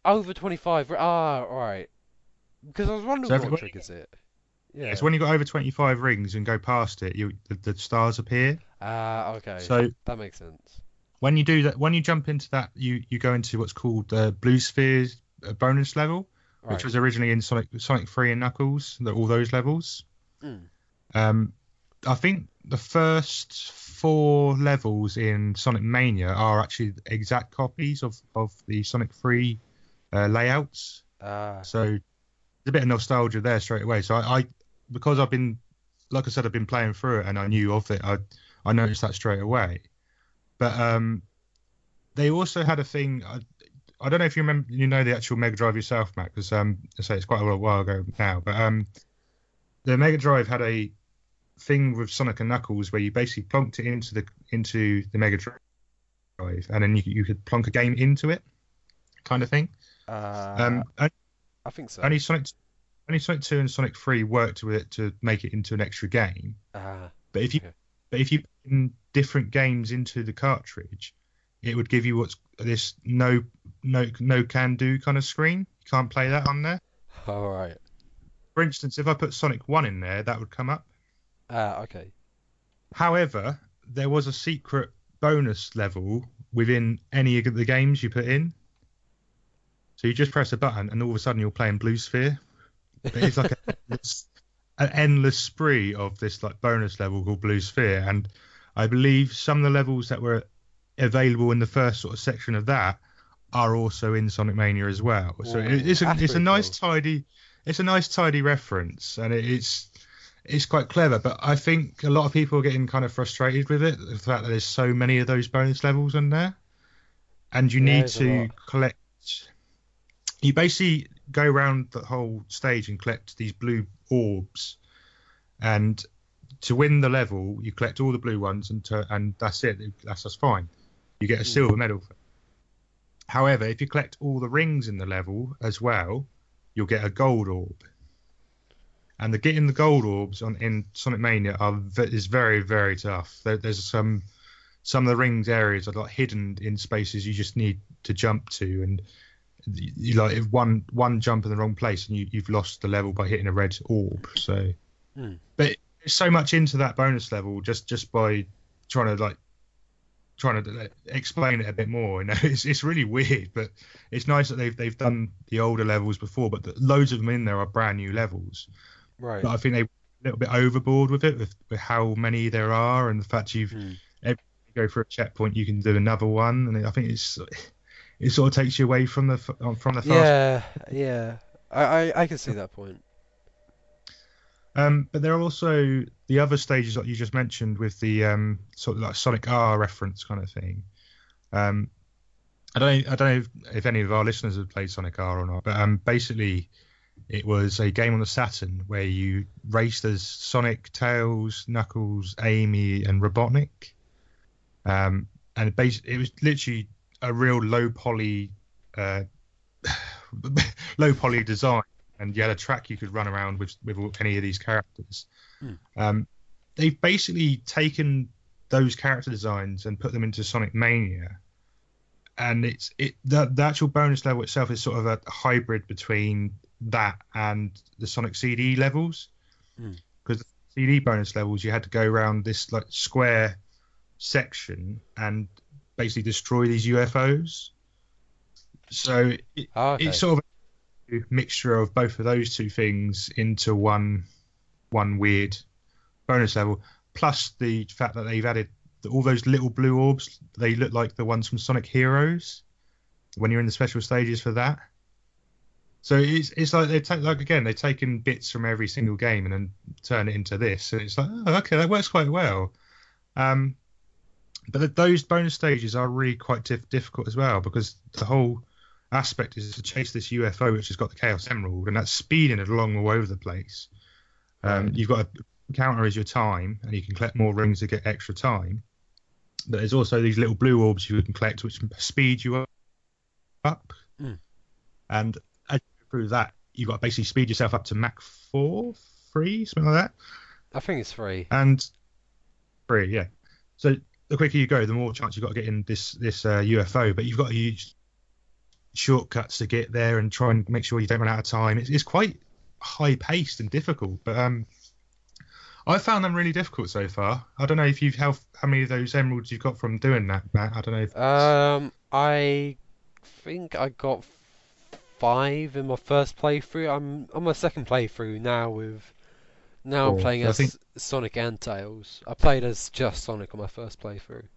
Over twenty-five. Ah, right. Because I was wondering So what every, triggers it. yeah, Yeah. so when you got over twenty-five rings and go past it, you the, the stars appear. Ah, okay. So That makes sense. when you do that, when you jump into that, you you go into what's called the Blue Spheres uh, bonus level, which Right. was originally in Sonic Sonic three and Knuckles, the, all those levels. Mm. Um, I think the first four levels in Sonic Mania are actually exact copies of, of the Sonic three uh, layouts. Ah. So there's a bit of nostalgia there straight away. So I, I, because I've been, like I said, I've been playing through it and I knew of it. I, I noticed that straight away. But um, they also had a thing. I, I don't know if you remember, you know, the actual Mega Drive yourself, Matt, because um, I say it's quite a little while ago now. But um, the Mega Drive had a thing with Sonic and Knuckles where you basically plonked it into the into the Mega Drive, and then you you could plonk a game into it, kind of thing. Uh, Um, on- I think so. only Sonic only Sonic two and Sonic three worked with it to make it into an extra game. Ah. But if you Okay. but if you put in different games into the cartridge, it would give you what's this no no no can do kind of screen. You can't play that on there. All right. For instance, if I put Sonic one in there, that would come up. Ah. Okay. However, there was a secret bonus level within any of the games you put in. So you just press a button and all of a sudden you're playing Blue Sphere. But it's like a, it's an endless spree of this like bonus level called Blue Sphere. And I believe some of the levels that were available in the first sort of section of that are also in Sonic Mania as well. So Ooh, it, it's a that's it's a pretty nice cool. tidy it's a nice tidy reference, and it, it's it's quite clever. But I think a lot of people are getting kind of frustrated with it, the fact that there's so many of those bonus levels in there, and you Yeah, need there's a lot. to collect. You basically go around the whole stage and collect these blue orbs, and to win the level, you collect all the blue ones, and to, and that's it. That's that's fine. You get a Mm. silver medal. However, if you collect all the rings in the level as well, you'll get a gold orb. And the getting the gold orbs on in Sonic Mania are is very very tough. There, there's some some of the rings areas are like hidden in spaces you just need to jump to, and you like if one one jump in the wrong place and you, you've lost the level by hitting a red orb. So, Mm. but there's so much into that bonus level just just by trying to like trying to like, explain it a bit more. You know, it's it's really weird, but it's nice that they've they've done the older levels before, but the, loads of them in there are brand new levels. Right. But I think they were a little bit overboard with it, with, with how many there are, and the fact you've Mm. every time you go for a checkpoint, you can do another one, and I think it's it sort of takes you away from the f- from the fast. Yeah. Yeah. I, I I can see that point. Um, but there are also the other stages that you just mentioned with the um, sort of like Sonic R reference kind of thing. Um, I don't I don't know if, if any of our listeners have played Sonic R or not, but um, basically it was a game on the Saturn where you raced as Sonic, Tails, Knuckles, Amy, and Robotnik. Um, and it, bas- it was literally a real low poly, uh, low poly design, and you had a track you could run around with with any of these characters. Hmm. Um, they've basically taken those character designs and put them into Sonic Mania, and it's it the, the actual bonus level itself is sort of a hybrid between that and the Sonic C D levels, Hmm. because the C D bonus levels you had to go around this like square section and basically destroy these U F Os. So it, Oh, okay. it's sort of a mixture of both of those two things into one one weird bonus level, plus the fact that they've added all those little blue orbs. They look like the ones from Sonic Heroes when you're in the special stages for that. So it's it's like they take like again they've taken bits from every single game and then turn it into this, and it's like, oh, okay, that works quite well. Um, but th- those bonus stages are really quite dif- difficult as well, because the whole aspect is to chase this U F O which has got the Chaos Emerald, and that's speeding it along all over the place. Um, Right. You've got a counter as your time, and you can collect more rings to get extra time. But there's also these little blue orbs you can collect, which speed you up. Mm. And as you go through that, you've got to basically speed yourself up to Mach four, three, something like that. I think it's free. And three, yeah. So the quicker you go, the more chance you've got to get in this this uh, U F O. But you've got to use shortcuts to get there and try and make sure you don't run out of time. It's, it's quite high paced and difficult, but um, I found them really difficult so far. I don't know if you've how how many of those emeralds you've got from doing that, Matt. I don't know. If Um, I think I got five in my first playthrough. I'm on my second playthrough now with now I'm Four. playing So I as think Sonic and Tails. I played as just Sonic on my first playthrough.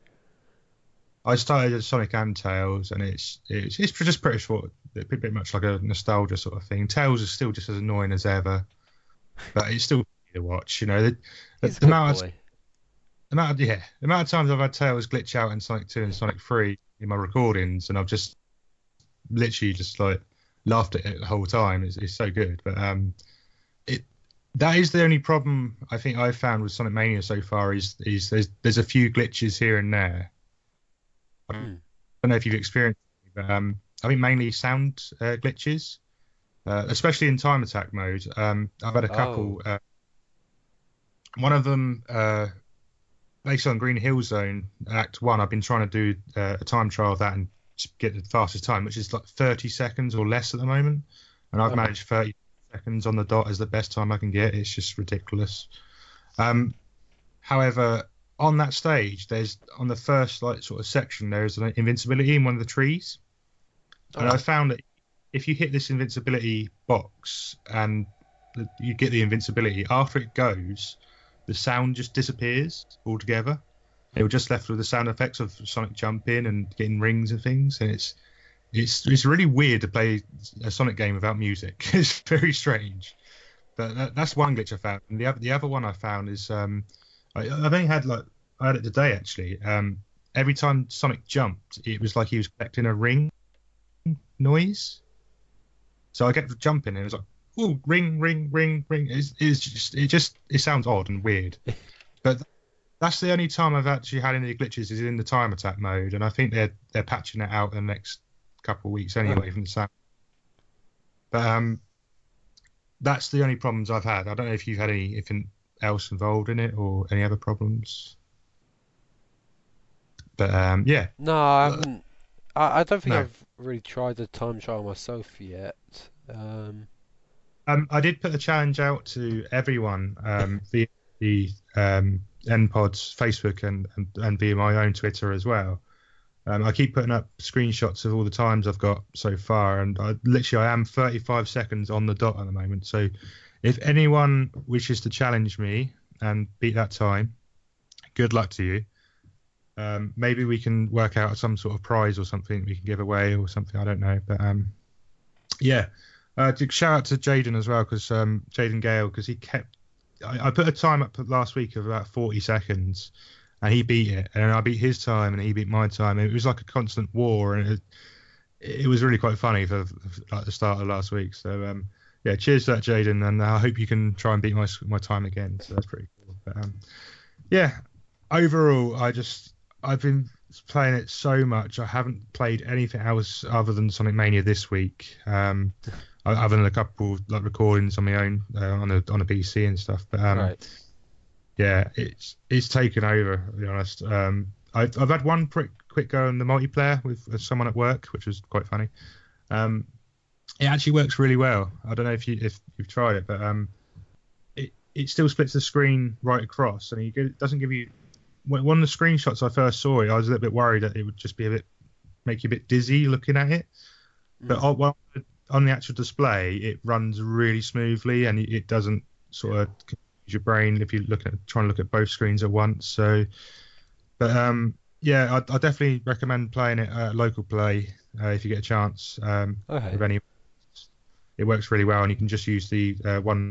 I started as Sonic and Tails, and it's it's it's just pretty short, pretty much like a nostalgia sort of thing. Tails is still just as annoying as ever, but it's still funny to watch. You know, the, the, He's a the good amount of, boy. the amount of, yeah, the amount of times I've had Tails glitch out in Sonic two and Sonic three in my recordings, and I've just literally just like laughed at it the whole time. It's, it's so good, but um, it that is the only problem I think I've found with Sonic Mania so far is is there's there's a few glitches here and there. I Hmm. don't know if you've experienced it, but um, I think mainly sound uh, glitches, uh, especially in time attack mode. Um, I've had a couple. Oh. Uh, one of them, uh, based on Green Hill Zone Act One, I've been trying to do uh, a time trial of that and get the fastest time, which is like thirty seconds or less at the moment, and I've Okay. managed thirty seconds on the dot as the best time I can get. It's just ridiculous. Um, however, on that stage, there's on the first like sort of section, there's an invincibility in one of the trees, and I Okay. found that if you hit this invincibility box and the, you get the invincibility, after it goes, the sound just disappears altogether. They were just left with the sound effects of Sonic jumping and getting rings and things, and it's it's it's really weird to play a Sonic game without music. It's very strange. But that, that's one glitch I found. And the other the other one I found is um, I, I've only had like I had it today actually. Um, every time Sonic jumped, it was like he was collecting a ring noise. So I get to jumping and it was like, oh, ring, ring, ring, ring. It's, it's just it just it sounds odd and weird. But that's the only time I've actually had any glitches is in the time attack mode, and I think they're they're patching it out in the next couple of weeks anyway Okay. from the sound. But um, that's the only problems I've had. I don't know if you've had anything else involved in it or any other problems. But um, yeah, No, I Uh, haven't. I, I don't think no. I've really tried the time trial myself yet. Um. Um, I did put a challenge out to everyone um, via the um, N Pod's Facebook and, and and via my own Twitter as well. Um, I keep putting up screenshots of all the times I've got so far, and I literally I am thirty-five seconds on the dot at the moment. So if anyone wishes to challenge me and beat that time, good luck to you. Um, maybe we can work out some sort of prize or something we can give away or something. I don't know, but um, yeah. Uh, to shout out to Jaden as well because um, Jaden Gale because he kept. I, I put a time up last week of about forty seconds, and he beat it, and I beat his time, and he beat my time. And it was like a constant war, and it, it was really quite funny for, for like the start of last week. So um, yeah, cheers to that, Jaden, and I hope you can try and beat my my time again. So that's pretty cool. But um, yeah, overall, I just I've been playing it so much. I haven't played anything else other than Sonic Mania this week. Um, other than a couple like recordings on my own uh, on a on a P C and stuff. But um, Right. yeah, it's it's taken over. To be honest, um, I've I've had one quick quick go on the multiplayer with, with someone at work, which was quite funny. Um, it actually works really well. I don't know if you if you've tried it, but um, it it still splits the screen right across, and it doesn't give you. One of the screenshots I first saw it, I was a little bit worried that it would just be a bit make you a bit dizzy looking at it, but Mm. on, well, on the actual display, it runs really smoothly and it doesn't sort of confuse your brain if you look at trying to look at both screens at once. So, but um, yeah, I, I definitely recommend playing it at local play uh, if you get a chance. Um, Okay. with any, it works really well, and you can just use the uh, one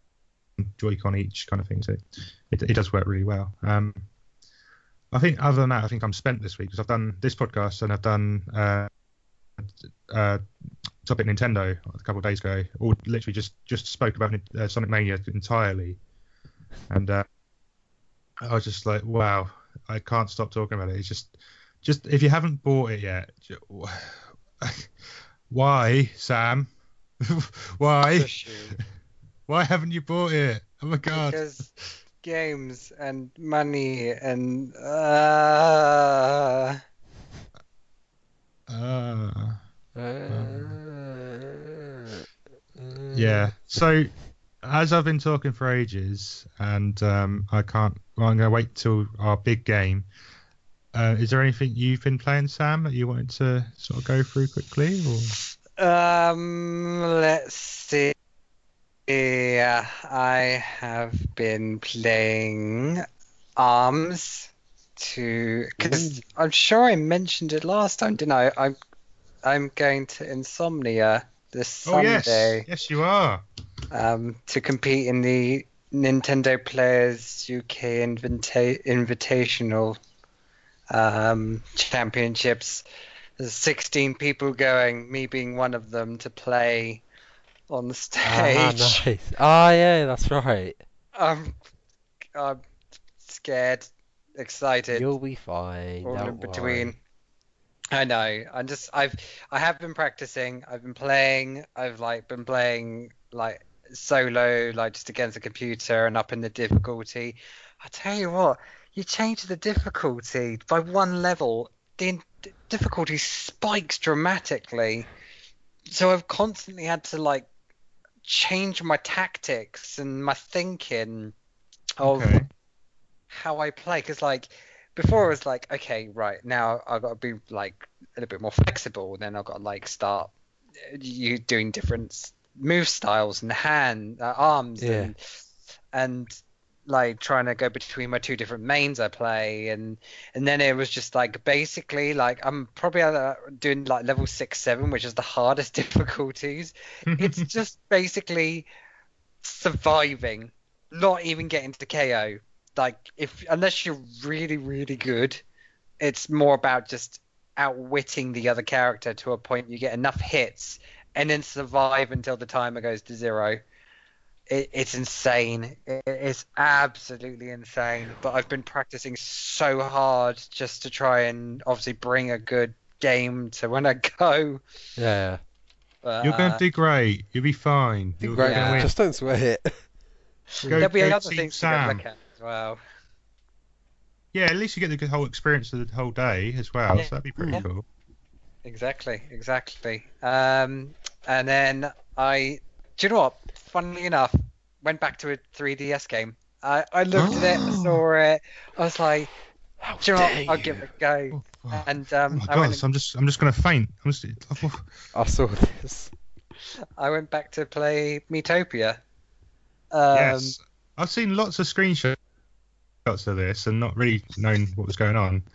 Joy-Con each kind of thing. So it, it does work really well. Um, I think other than that, I think I'm spent this week because I've done this podcast and I've done uh, uh, Topic Nintendo a couple of days ago. Or literally just just spoke about uh, Sonic Mania entirely, and uh, I was just like, wow, I can't stop talking about it. It's just, just if you haven't bought it yet, ju- why, Sam? Why? Shush you. Why haven't you bought it? Oh my god! Because games and money and uh, Ah, Uh, ah. Yeah. So, as I've been talking for ages, and um, I can't, well, I'm going to wait till our big game. Uh, is there anything you've been playing, Sam, that you wanted to sort of go through quickly? Or Um, let's see. Yeah, I have been playing Arms to because Ooh. I'm sure I mentioned it last time, didn't I? I'm I'm going to Insomnia this oh yes, Sunday yes you are. um to compete in the Nintendo Players U K Invita- Invitational um championships. There's sixteen people going, me being one of them, to play on the Ah, stage. nice. Ah, yeah, that's right. I'm I'm scared, excited, You'll be fine. all Don't in between. worry. I know. I'm just I've I have been practicing. I've been playing. I've like been playing like solo, like just against the computer and up in the difficulty. I tell you what, you change the difficulty by one level, the in- difficulty spikes dramatically. So I've constantly had to like change my tactics and my thinking of Okay. how I play, because like before it was like, okay, right, now I've got to be like a little bit more flexible. Then I've got to like start you doing different s- move styles and hand uh, arms Yeah. and and like trying to go between my two different mains I play, and and then it was just like basically like I'm probably uh, doing like level six seven, which is the hardest difficulties. It's just basically surviving, not even getting to K O. Like if unless you're really really good, it's more about just outwitting the other character to a point you get enough hits and then survive until the timer goes to zero. It, it's insane. It, it's absolutely insane. But I've been practicing so hard just to try and obviously bring a good game to when I go. Yeah. But You're going to uh, do great. You'll be fine. Be You're, you're great. going to yeah, win. Just don't sweat it. Go there'll be go other Team things to go Sam. look at as well. Yeah, at least you get the whole experience of the whole day as well. Yeah, So that'd be pretty yeah. Mm. cool. Exactly, exactly. Um, and then I, do you know what? Funnily enough, went back to a three D S game. I, I looked at it, I Oh, saw it. I was like, How do you know what? dare I'll give you? it a go. oh, oh And oh um, my I went gosh! and I'm just I'm just going to faint. I'm just, I saw this. I went back to play Metopia. Um, yes, I've seen lots of screenshots of this and not really known what was going on.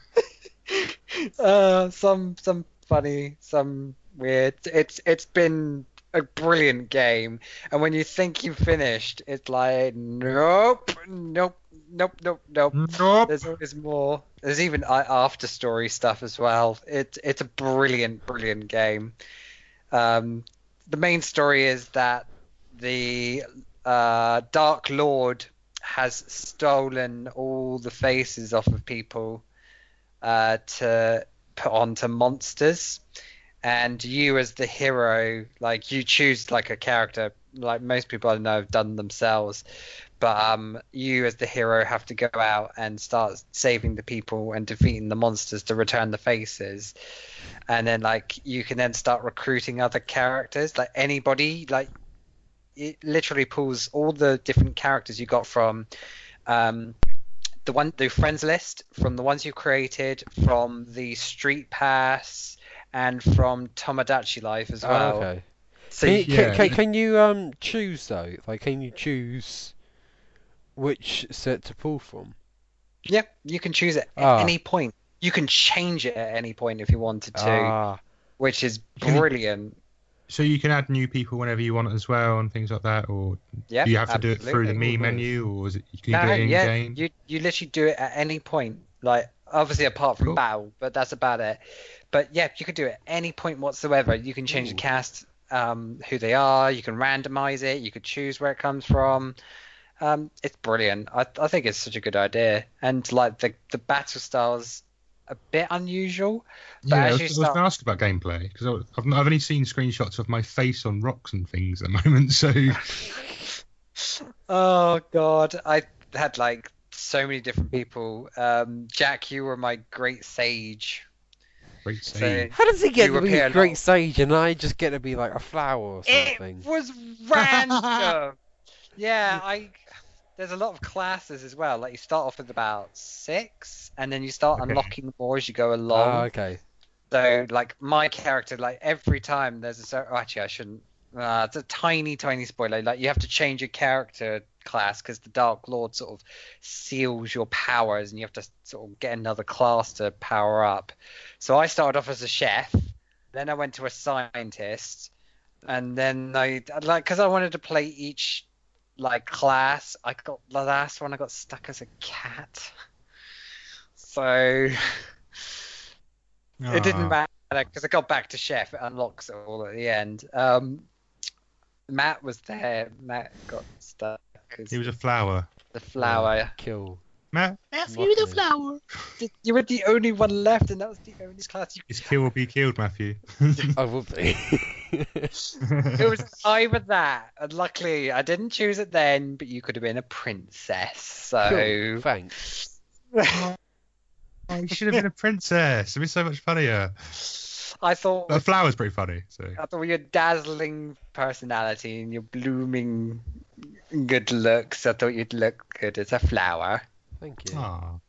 uh, some some funny, some weird. It's it's been a brilliant game, and when you think you've finished, it's like nope, nope, nope, nope, nope. Nope. There's always more. There's even a- after story stuff as well. It's it's a brilliant, brilliant game. Um, the main story is that the uh, Dark Lord has stolen all the faces off of people uh, to put onto monsters, and you as the hero, like you choose like a character, like most people I know have done themselves, but um, you as the hero have to go out and start saving the people and defeating the monsters to return the faces, and then like you can then start recruiting other characters, like anybody, like it literally pulls all the different characters you got from um the one the friends list, from the ones you created, from the street pass, and from Tomodachi Life as Oh, well. okay. So Can you you, can, Yeah. can, you can you um choose though? Like, can you choose which set to pull from? yeah, you can choose it at Ah, any point. You can change it at any point if you wanted to, ah, which is You can, brilliant. so you can add new people whenever you want as well and things like that, or do Yep, you have to do it through the absolutely. oh, me nice. menu, or is it can you do No, it in yeah, game? you you literally do it at any point. Like obviously apart from Cool. battle, but that's about it. But yeah, you could do it at any point whatsoever. You can change the Ooh. cast, um, who they are. You can randomize it. You could choose where it comes from. Um, it's brilliant. I I think it's such a good idea. And like the the battle styles a bit unusual, but Yeah, I as was, you I was going start, to ask about gameplay because I've, I've only seen screenshots of my face on rocks and things at the moment. So oh God, I had like so many different people. Um, Jack, you were my great sage. Great So save. How does he get You to be appear a not- great sage and I just get to be like a flower or it something? was random. Yeah, I. There's a lot of classes as well. Like you start off with about six, and then you start Okay. unlocking more as you go Ah, along. okay. So like my character, like every time there's a certain. Oh, actually, I shouldn't. Uh, it's a tiny, tiny spoiler. Like you have to change your character class because the Dark Lord sort of seals your powers, and you have to sort of get another class to power up. So I started off as a chef, then I went to a scientist, and then I like because I wanted to play each like class. I got the last one. I got stuck as a cat, so it didn't Ah, matter because I got back to chef. It unlocks it all at the end. Um, Matt was there. Matt got stuck as he was a flower. the flower. Kill. Matt, Matthew the flower. You were the only one left, and that was the only class you. It's kill or be killed, Matthew. I would be. It was either that, and luckily I didn't choose it then. But you could have been a princess, so. Cool. Thanks. Oh, you should have been a princess. It'd be so much funnier. I thought But a flower's pretty funny. So I thought with your dazzling personality and your blooming good looks, I thought you'd look good as a flower. Thank you. ah,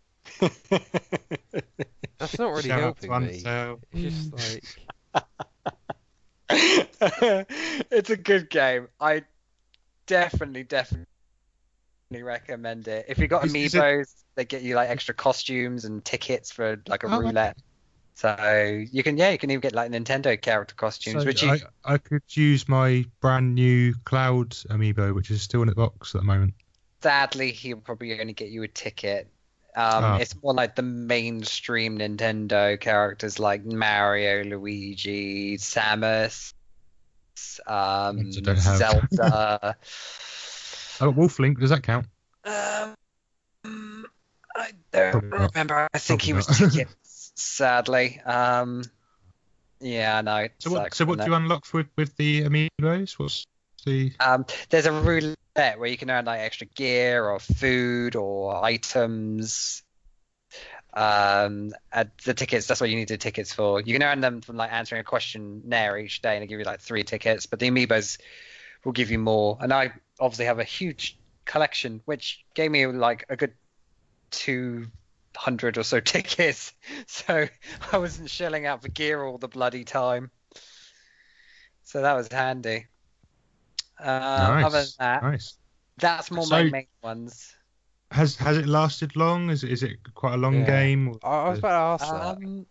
That's not really shout out helping to me. Unsale. It's just like It's a good game. I definitely, definitely recommend it. If you got Is- is it- amiibos, they get you like extra costumes and tickets for like a Oh. roulette. So you can, yeah, you can even get like Nintendo character costumes, So which you. I, I could use my brand new Cloud amiibo, which is still in the box at the moment. Sadly, he'll probably only get you a ticket. Um, Ah. It's more like the mainstream Nintendo characters like Mario, Luigi, Samus, um, Ones I don't have. Zelda. I got Wolf Link. Does that count? um, I don't Probably not. remember. I think he Probably was not. tickets, sadly. Um, yeah, I know. It So what? sucks, So what doesn't do it? you unlock with with the amiibos? What's the? Um, there's a roulette where you can earn like extra gear or food or items. Um, and the tickets, that's what you need the tickets for. You can earn them from like answering a questionnaire each day, and they give you like three tickets. But the amiibos will give you more. And I obviously have a huge collection, which gave me like a good two hundred or so tickets. So I wasn't shelling out for gear all the bloody time. So that was handy. Uh, nice. Other than that, Nice. that's more my So- main ones. Has has it lasted long? Is it is it quite a long Yeah. game? I, I was about to ask that. Um,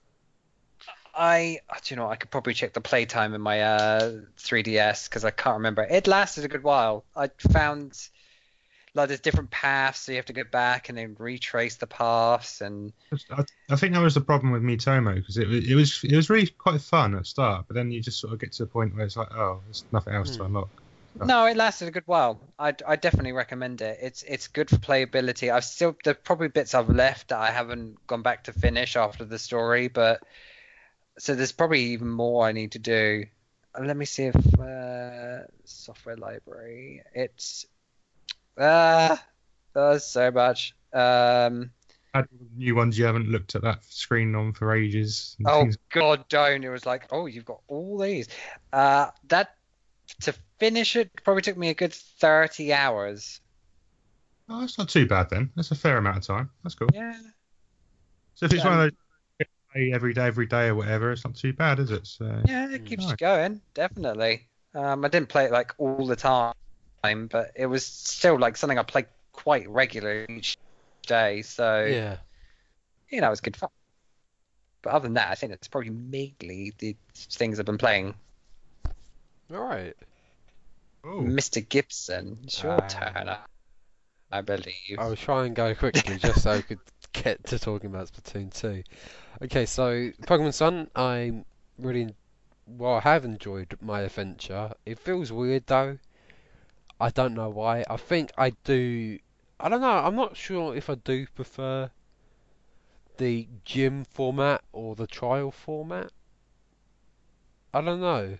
I, do you know, I could probably check the playtime in my uh, three D S because I can't remember. It lasted a good while. I found like there's different paths, so you have to go back and then retrace the paths. And I, I think that was the problem with Miitomo because it was- it was it was really quite fun at the start, but then you just sort of get to the point where it's like, oh, there's nothing else to Hmm. unlock. no, it lasted a good while. I I definitely recommend it. It's it's good for playability. I've still there's probably bits I've left that I haven't gone back to finish after the story, but so there's probably even more I need to do. Uh, Let me see if uh, software library. It's uh there's so much. Um, Had new ones you haven't looked at that screen on for ages. and oh things. God, don't! It was like, oh, you've got all these. Uh, that to finish it probably took me a good thirty hours. Oh, that's not too bad then. That's a fair amount of time. That's cool. Yeah. So if it's Yeah. one of those play every day, every day or whatever, it's not too bad, is it? So Yeah, it keeps you Nice. going, definitely. Um, I didn't play it like all the time, but it was still like something I played quite regularly each day. So Yeah. you know, it's good fun. But other than that, I think that's probably mainly the things I've been playing. All right. Oh, Mister Gibson, it's your Ah. turn, I- I believe. I will try and go quickly just so I could get to talking about Splatoon two. Okay, so Pokemon Sun, I'm really well. I have enjoyed my adventure. It feels weird though. I don't know why. I think I do. I don't know. I'm not sure if I do prefer the gym format or the trial format. I don't know.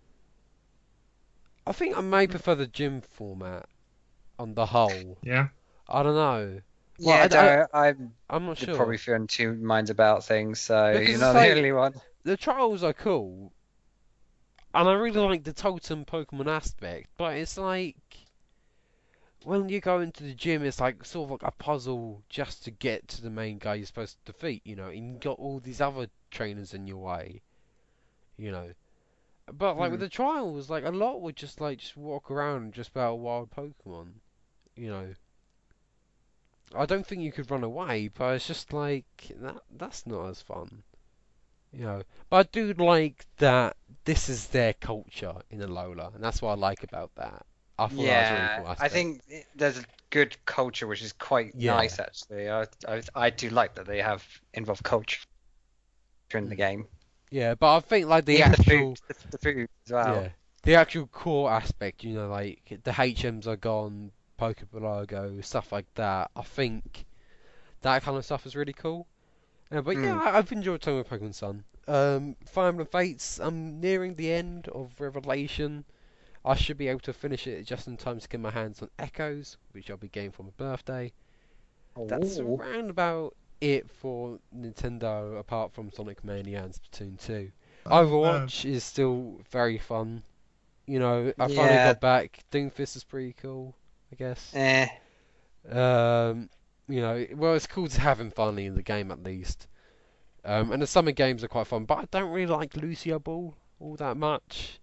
I think I may prefer the gym format on the whole. yeah. I don't know. Well, Yeah, I, I, no, I'm I'm not you're sure probably feeling two minds about things, so because you're it's not the like only one. the trials are cool, and I really like the totem Pokemon aspect, but it's like when you go into the gym, it's like sort of like a puzzle just to get to the main guy you're supposed to defeat, you know, and you've got all these other trainers in your way, you know. But like with Hmm. the trials, like a lot would just like just walk around and just battle wild Pokemon, you know. I don't think you could run away, but it's just like that that's not as fun, you know. But I do like that this is their culture in Alola, and that's what I like about that. I thought that was a really Yeah, cool I aspect. think it- there's a good culture, which is quite Yeah. nice actually. I I, I do like that they have involved culture in the Mm. game. Yeah, but I think like the Even the food, actual the, the food as well. yeah, the actual core aspect, you know, like the H Ms are gone, Pokéball stuff like that. I think that kind of stuff is really cool. Uh, but yeah, Hmm. I, I've enjoyed playing with Pokemon Sun. Um, Fire Emblem Fates, I'm nearing the end of Revelation. I should be able to finish it just in time to get my hands on Echoes, which I'll be getting for my birthday. That's Oh. around about it for Nintendo, apart from Sonic Mania and Splatoon two. Oh, uh, Overwatch is still very fun. You know, I finally Yeah. got back. Doomfist is pretty cool, I guess. Eh. Um, you know, well, it's cool to have him finally in the game at least. Um, and the summer games are quite fun, but I don't really like Lucio Ball all that much,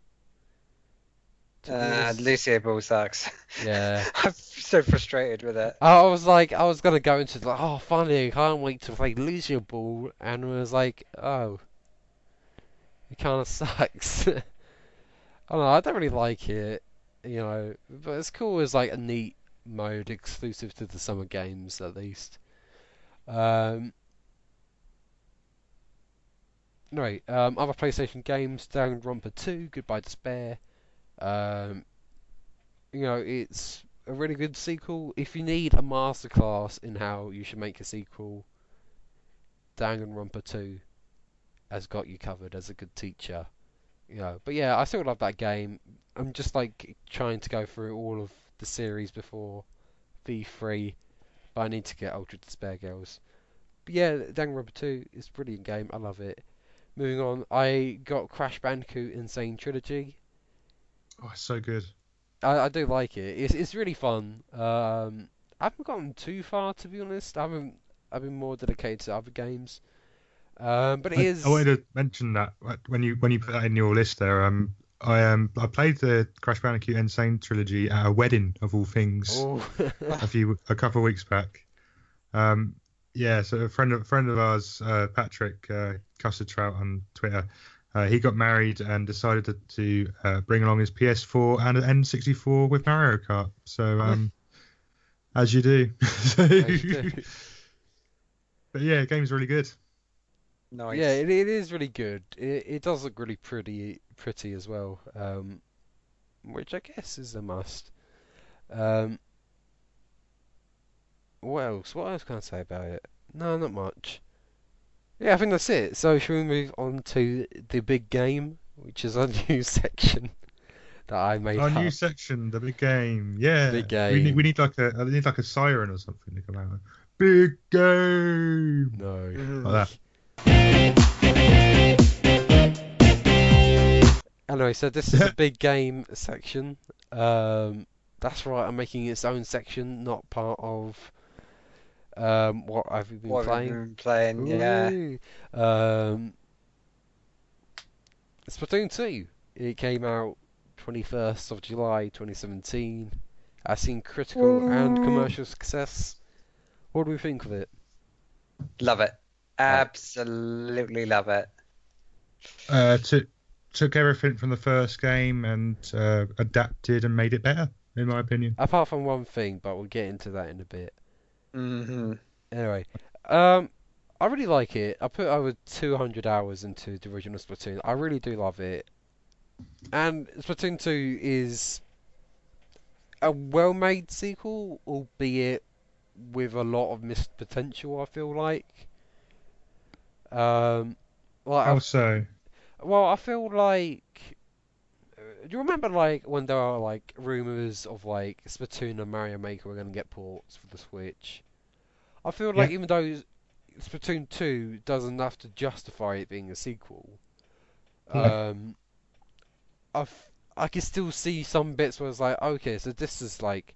to be Uh, honest. Lucio Ball sucks. Yeah. I'm so frustrated with it. I was like, I was gonna go into like, oh, finally, I can't wait to play Lucio Ball, and I was like, oh, it kind of sucks. I don't know, I don't really like it, you know, but it's cool as like a neat mode exclusive to the summer games at least. Um, right, um, other PlayStation games, Danganronpa two, Goodbye Despair. Um, you know, it's a really good sequel. If you need a masterclass in how you should make a sequel, Danganronpa two has got you covered as a good teacher. You know, but yeah, I still love that game. I'm just like trying to go through all of the series before V three, but I need to get Ultra Despair Girls. But yeah, Danganronpa two is a brilliant game. I love it. Moving on, I got Crash Bandicoot Insane Trilogy. oh, it's so good. I, I do like it. It's it's really fun. Um, I haven't gotten too far to be honest. I haven't. I've been more dedicated to other games. Um, but it I, I is. wanted to mention that like, when you when you put that in your list there. Um, I um I played the Crash Bandicoot Insane trilogy at a wedding of all things Oh. a few a couple of weeks back. Um, yeah, so a friend of a friend of ours, uh, Patrick uh, Custard Trout on Twitter, uh, he got married and decided to, to uh, bring along his P S four and an N sixty-four with Mario Kart. So um, as you do. So, As you do. but yeah, the game's really good. Yeah, Nice. it, it is really good. It, it does look really pretty, pretty as well. Um, which I guess is a must. Um, what else? What else can I say about it? No, not much. Yeah, I think that's it. So, shall we move on to the big game, which is a new section that I made Our new up. section, the big game. Yeah, Big we need we game. need like a I need like a siren or something to come out. Big game No. Mhm. like that. Anyway, so this is the big game section. Um, that's right. I'm making its own section, not part of um what I've been What have you playing. been playing? Yeah. Ooh. Um, Splatoon two. It came out twenty-first of July twenty seventeen. Has seen critical and commercial success. What do we think of it? Love it. Right. Absolutely love it. Uh, took took everything from the first game and uh, adapted and made it better, in my opinion. Apart from one thing, but we'll get into that in a bit. Hmm. Anyway, um, I really like it. I put over two hundred hours into the original Splatoon. I really do love it. And Splatoon two is a well-made sequel, albeit with a lot of missed potential, I feel like. Um, like I've, Also, well, I feel like. uh, Do you remember like when there are like rumors of like Splatoon and Mario Maker were gonna get ports for the Switch? I feel Yeah. like even though Splatoon two does enough to justify it being a sequel, Yeah. um, I f- I can still see some bits where it's like, okay, so this is like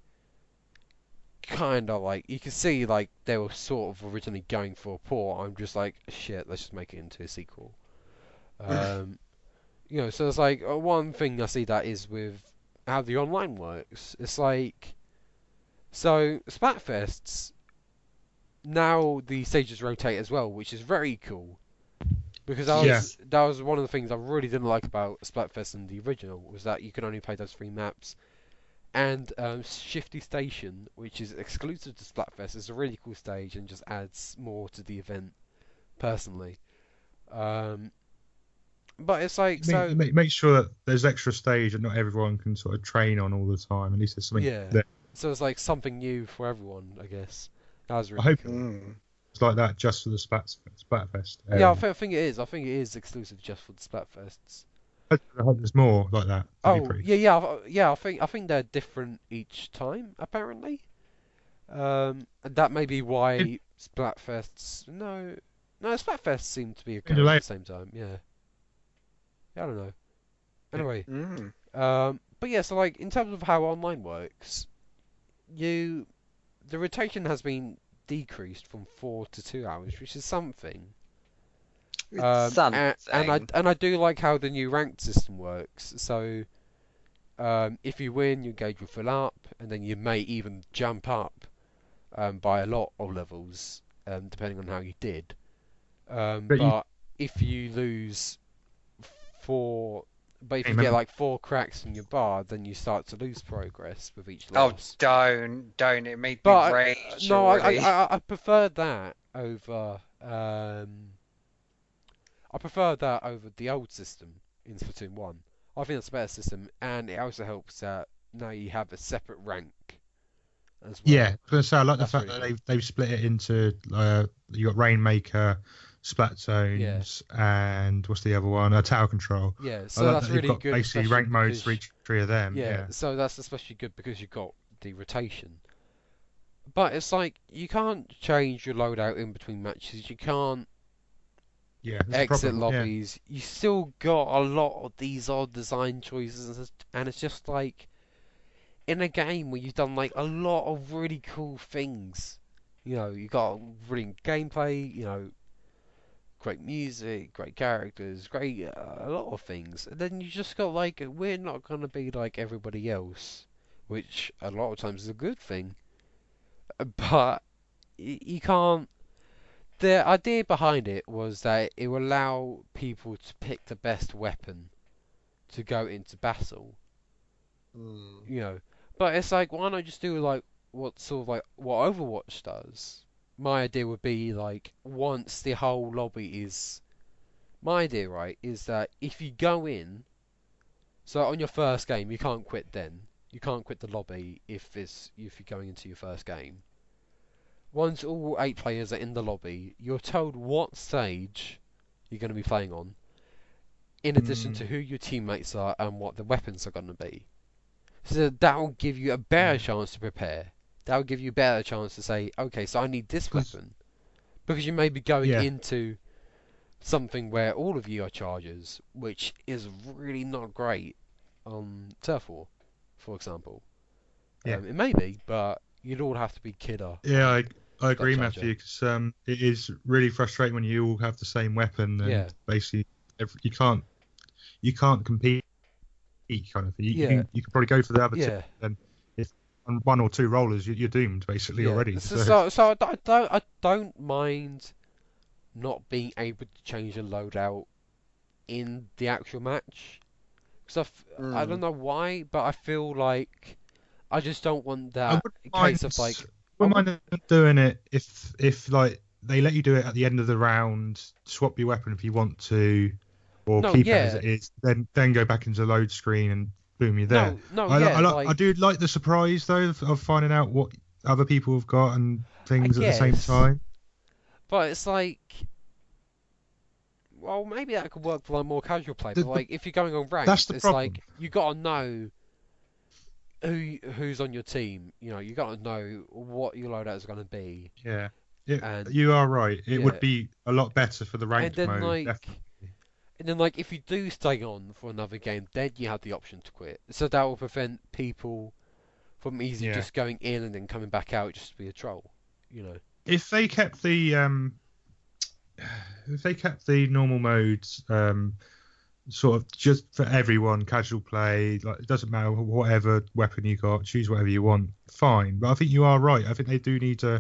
kind of like you can see like they were sort of originally going for a port. I'm just like, shit, let's just make it into a sequel. Um, you know, so it's like uh, one thing I see that is with how the online works. It's like so Splatfests now the stages rotate as well, which is very cool. Because that Yeah. was that was one of the things I really didn't like about Splatfest in the original was that you could only play those three maps. And um, Shifty Station, which is exclusive to Splatfest, is a really cool stage and just adds more to the event personally. Um, but it's like Make, so make, make sure that there's extra stage that not everyone can sort of train on all the time. At least there's something yeah. there. So it's like something new for everyone, I guess. That was I really hope cool. Mm. it's like that just for the Splat Splatfest. Yeah, I, area. th- I think it is. I think it is exclusive just for the Splatfests. I hope there's more like that. That'd be Oh pretty. yeah, yeah, I- yeah. I think I think they're different each time apparently. Um, and that may be why Splatfests. No, no, Splatfests seem to be occurring at delay- the same time. Yeah, yeah, I don't know. Anyway, Mm. um, but yeah, so like in terms of how online works, you the rotation has been decreased from four to two hours, which is something. It's Um, something. and, and I and I do like how the new ranked system works. So, um, if you win, your gauge will fill up, and then you may even jump up um, by a lot of levels, um, depending on how you did. Um, But you- but if you lose four, but if Hey, you get remember- like four cracks in your bar, then you start to lose progress with each Oh, loss. don't, don't. It made But me I- rage no, I, I already. I I prefer that over um I prefer that over the old system in Splatoon one. I think that's a better system, and it also helps that now you have a separate rank as well. Yeah, I was going to say I like That's the fact really that cool. they've they've split it into uh, you got Rainmaker, Splat Zones, and what's the other one? Uh, Tower Control. Yeah, I so like that's that you've really got good, basically especially rank modes for because each three of them. yeah, Yeah, so that's especially good because you've got the rotation. But it's like you can't change your loadout in between matches. You can't yeah, that's the exit problem. Yeah, lobbies. You still got a lot of these odd design choices, and it's just like in a game where you've done like a lot of really cool things. You know, you got brilliant gameplay. You know, great music, great characters, great uh, a lot of things. And then you just got like we're not gonna be like everybody else, which a lot of times is a good thing. But y- you can't. The idea behind it was that it will allow people to pick the best weapon to go into battle. Mm. You know, but it's like why not just do like what sort of like what Overwatch does? My idea would be like once the whole lobby is my idea, right, is that if you go in, so on your first game you can't quit then. You can't quit the lobby if it's if you're going into your first game. Once all eight players are in the lobby, you're told what stage you're going to be playing on, in addition to Mm. who your teammates are and what the weapons are going to be. So that will give you a better Yeah. chance to prepare. That will give you a better chance to say, okay, so I need this 'Cause- weapon. Because you may be going yeah, into something where all of you are chargers, which is really not great on Turf War, for example. yeah, Um, it may be, but you'd all have to be kidder yeah. on I I agree, Charger. Matthew, because um, it is really frustrating when you all have the same weapon and Yeah. basically every, you can't you can't compete kind of thing. You, you Yeah. can you can probably go for the other two, Yeah. and if on one or two rollers you, you're doomed basically Yeah. already. So, So so, so I don't, I don't, I don't mind not being able to change the loadout in the actual match. Because I, f- I don't Mm. know why, but I feel like I just don't want I that wouldn't case mind, of like, I wouldn't would, mind them doing it if if like they let you do it at the end of the round, swap your weapon if you want to, or no, keep it as yeah, it is, then then go back into the load screen and boom, you're there. no, no, I, li- yeah, I, li- I like, do like the surprise though of, of finding out what other people have got and I things at the same guess, time. but it's like, well, maybe that could work for like more casual play, The, but the, like if you're going on that's ranked, the it's problem. like you gotta know who who's on your team. You know, you gotta know what your loadout is gonna be. Yeah. It, And you are right. It yeah, would be a lot better for the and ranked then mode, like, definitely. and then like, if you do stay on for another game, then you have the option to quit. So that will prevent people from easily Yeah. just going in and then coming back out just to be a troll. You know. If they kept the um, if they kept the normal modes um, sort of just for everyone, casual play, like it doesn't matter whatever weapon you got, choose whatever you want, fine. But I think you are right. I think they do need to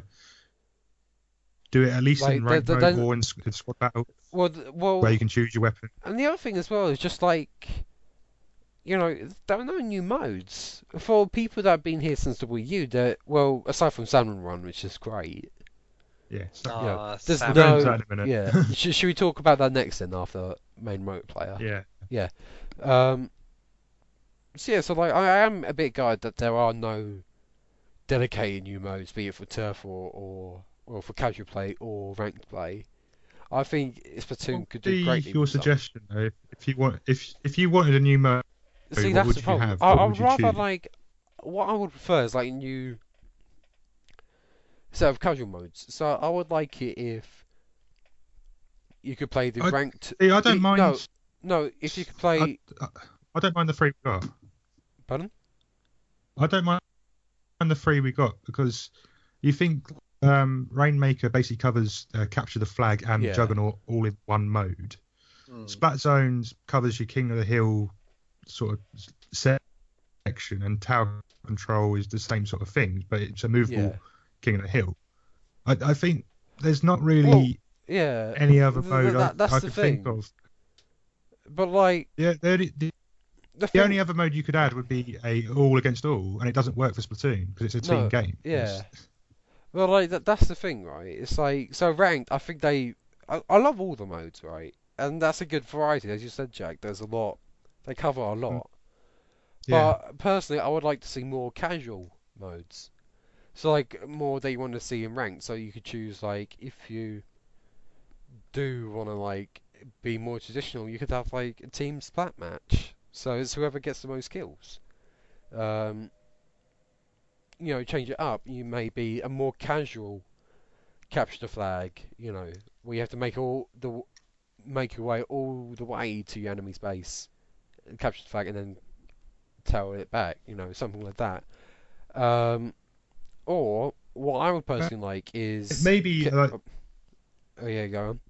do it at least in Like, the, ranked the, mode then, or in, in squad battle well, th- where you well, can choose your weapon. and the other thing as well is just like, you know, there are no new modes for people that have been here since the Wii U. That, well, aside from Salmon Run, which is great. Yeah, so, You know, Oh, there's we'll Sam. go into no, that in a minute. yeah. Should, should we talk about that next then after main multiplayer? Yeah. Yeah. Um. So yeah, so like I am a bit gutted that there are no dedicated new modes, be it for turf or or, or for casual play or ranked play. I think What Splatoon would could do be greatly your with some. suggestion though? If, if you want, if if you wanted a new mode, See, what that's the would you problem. have? I, What I would would you rather choose? like what I would prefer is like a new set of casual modes. So I would like it if you could play the I ranked. see, I don't i- No, mind. no. If you could I, play, I I don't mind the three we got. pardon? I don't mind the three we got because you think um, Rainmaker basically covers uh, Capture the Flag and Yeah. Juggernaut all in one mode. Mm. Splat Zones covers your King of the Hill sort of section, and Tower Control is the same sort of thing, but it's a movable Yeah. King of the Hill. I, I think there's not Well, really yeah. any other th- mode th- I, that, that's I the could think thing. of. But like Yeah, the only, the, the the thing. only other mode you could add would be a all against all, and it doesn't work for Splatoon because it's a team No, game. yeah. It's- Well, like that, that's the thing, right? It's like so ranked. I think they. I, I love all the modes, right? And that's a good variety, as you said, Jack. There's a lot. They cover a lot. yeah, But personally, I would like to see more casual modes. So like more that you want to see in ranked. So you could choose like if you do want to like be more traditional, you could have like a team splat match. So it's whoever gets the most kills. Um, you know, change it up. You may be a more casual capture the flag. You know, where you have to make all the make your way all the way to your enemy's base, capture the flag, and then tail it back. You know, something like that. Um, or what I would personally like is maybe ca- like, oh yeah, go on.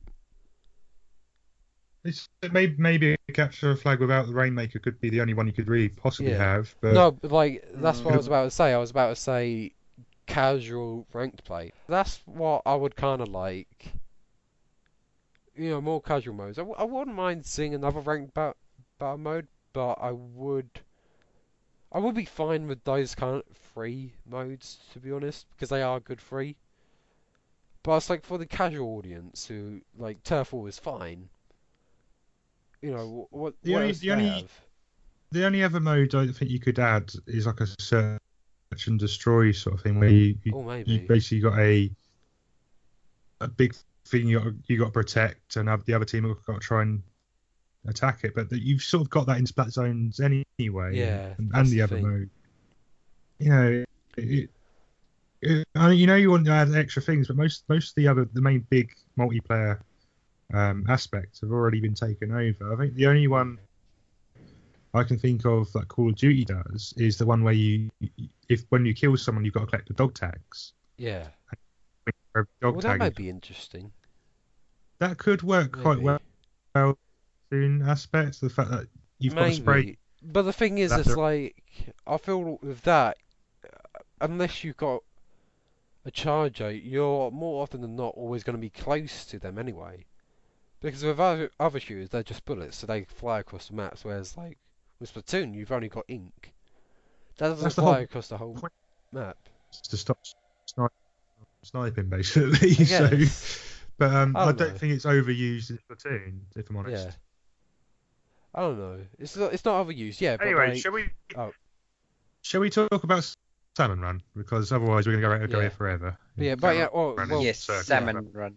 it's maybe maybe a Capture a Flag without the Rainmaker could be the only one you could really possibly Yeah. have. But No, but like that's what I Mm. was about to say. I was about to say casual ranked play. That's what I would kind of like. You know, more casual modes. I, w- I wouldn't mind seeing another ranked ba- battle mode, but I would. I would be fine with those kind of free modes, to be honest, because they are good free. But it's like for the casual audience who like Turf War is fine. You know wh- what? the What only else the do they only have? the only other mode I think you could add is like a search and destroy sort of thing where you you, Oh, you maybe. basically got a a big thing you got you got to protect, and the other team have got to try and attack it. But that you've sort of got that in Splat Zones anyway, Yeah, and, that's and the the other thing. mode. You know, it, it, I mean, you know you want to add extra things, but most most of the other the main big multiplayer um, aspects have already been taken over. I think the only one I can think of that Call of Duty does is the one where you, if when you kill someone, you've got to collect the dog tags. Yeah. Or Dog Well, that tag. might be interesting. That could work quite Maybe. well in aspects. The fact that you've got to spray. Maybe. But the thing is, that it's dir- like I feel with that, uh, unless you've got a charger, you're more often than not always going to be close to them anyway. Because with other, other shooters, they're just bullets, so they fly across the maps. Whereas like with Splatoon, you've only got ink. That doesn't That's the fly whole across the whole point. map. To stop sni- sniping, basically. I so, guess. but um, I I don't don't know. think it's overused in Splatoon, if I'm honest. Yeah. I don't know. It's not, it's not overused, yeah. But Anyway, like, shall we? oh. Shall we talk about Salmon Run? Because otherwise we're going to go, go Yeah. here forever. But yeah, but yeah, well, Run well, in Yes, circles. Salmon Run.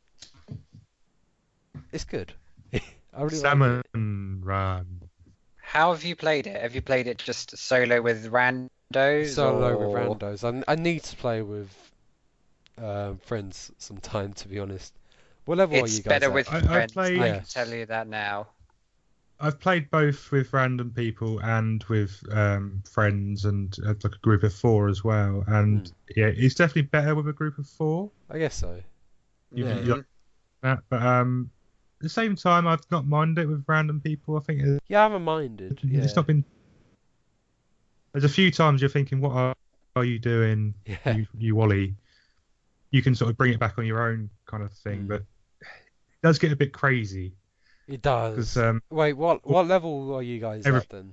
it's good. I really like it. Salmon Run. How have you played it? Have you played it just solo with randos? Solo or... with randos. I, I need to play with um, friends some time, to be honest. What level are It's you guys better at? with I- I friends. played- I Yeah. can tell you that now. I've played both with random people and with um, friends and uh, like a group of four as well. And yeah, it's definitely better with a group of four. I guess so. You- Yeah. you like that, but um, at the same time, I've not minded it with random people. I think it- Yeah, I haven't minded. Yeah. it's not been. There's a few times you're thinking, "What are, are you doing, Yeah. you, you Wally?" You can sort of bring it back on your own kind of thing, Mm. but it does get a bit crazy It because does. um, Wait, what what level are you guys Every- at then?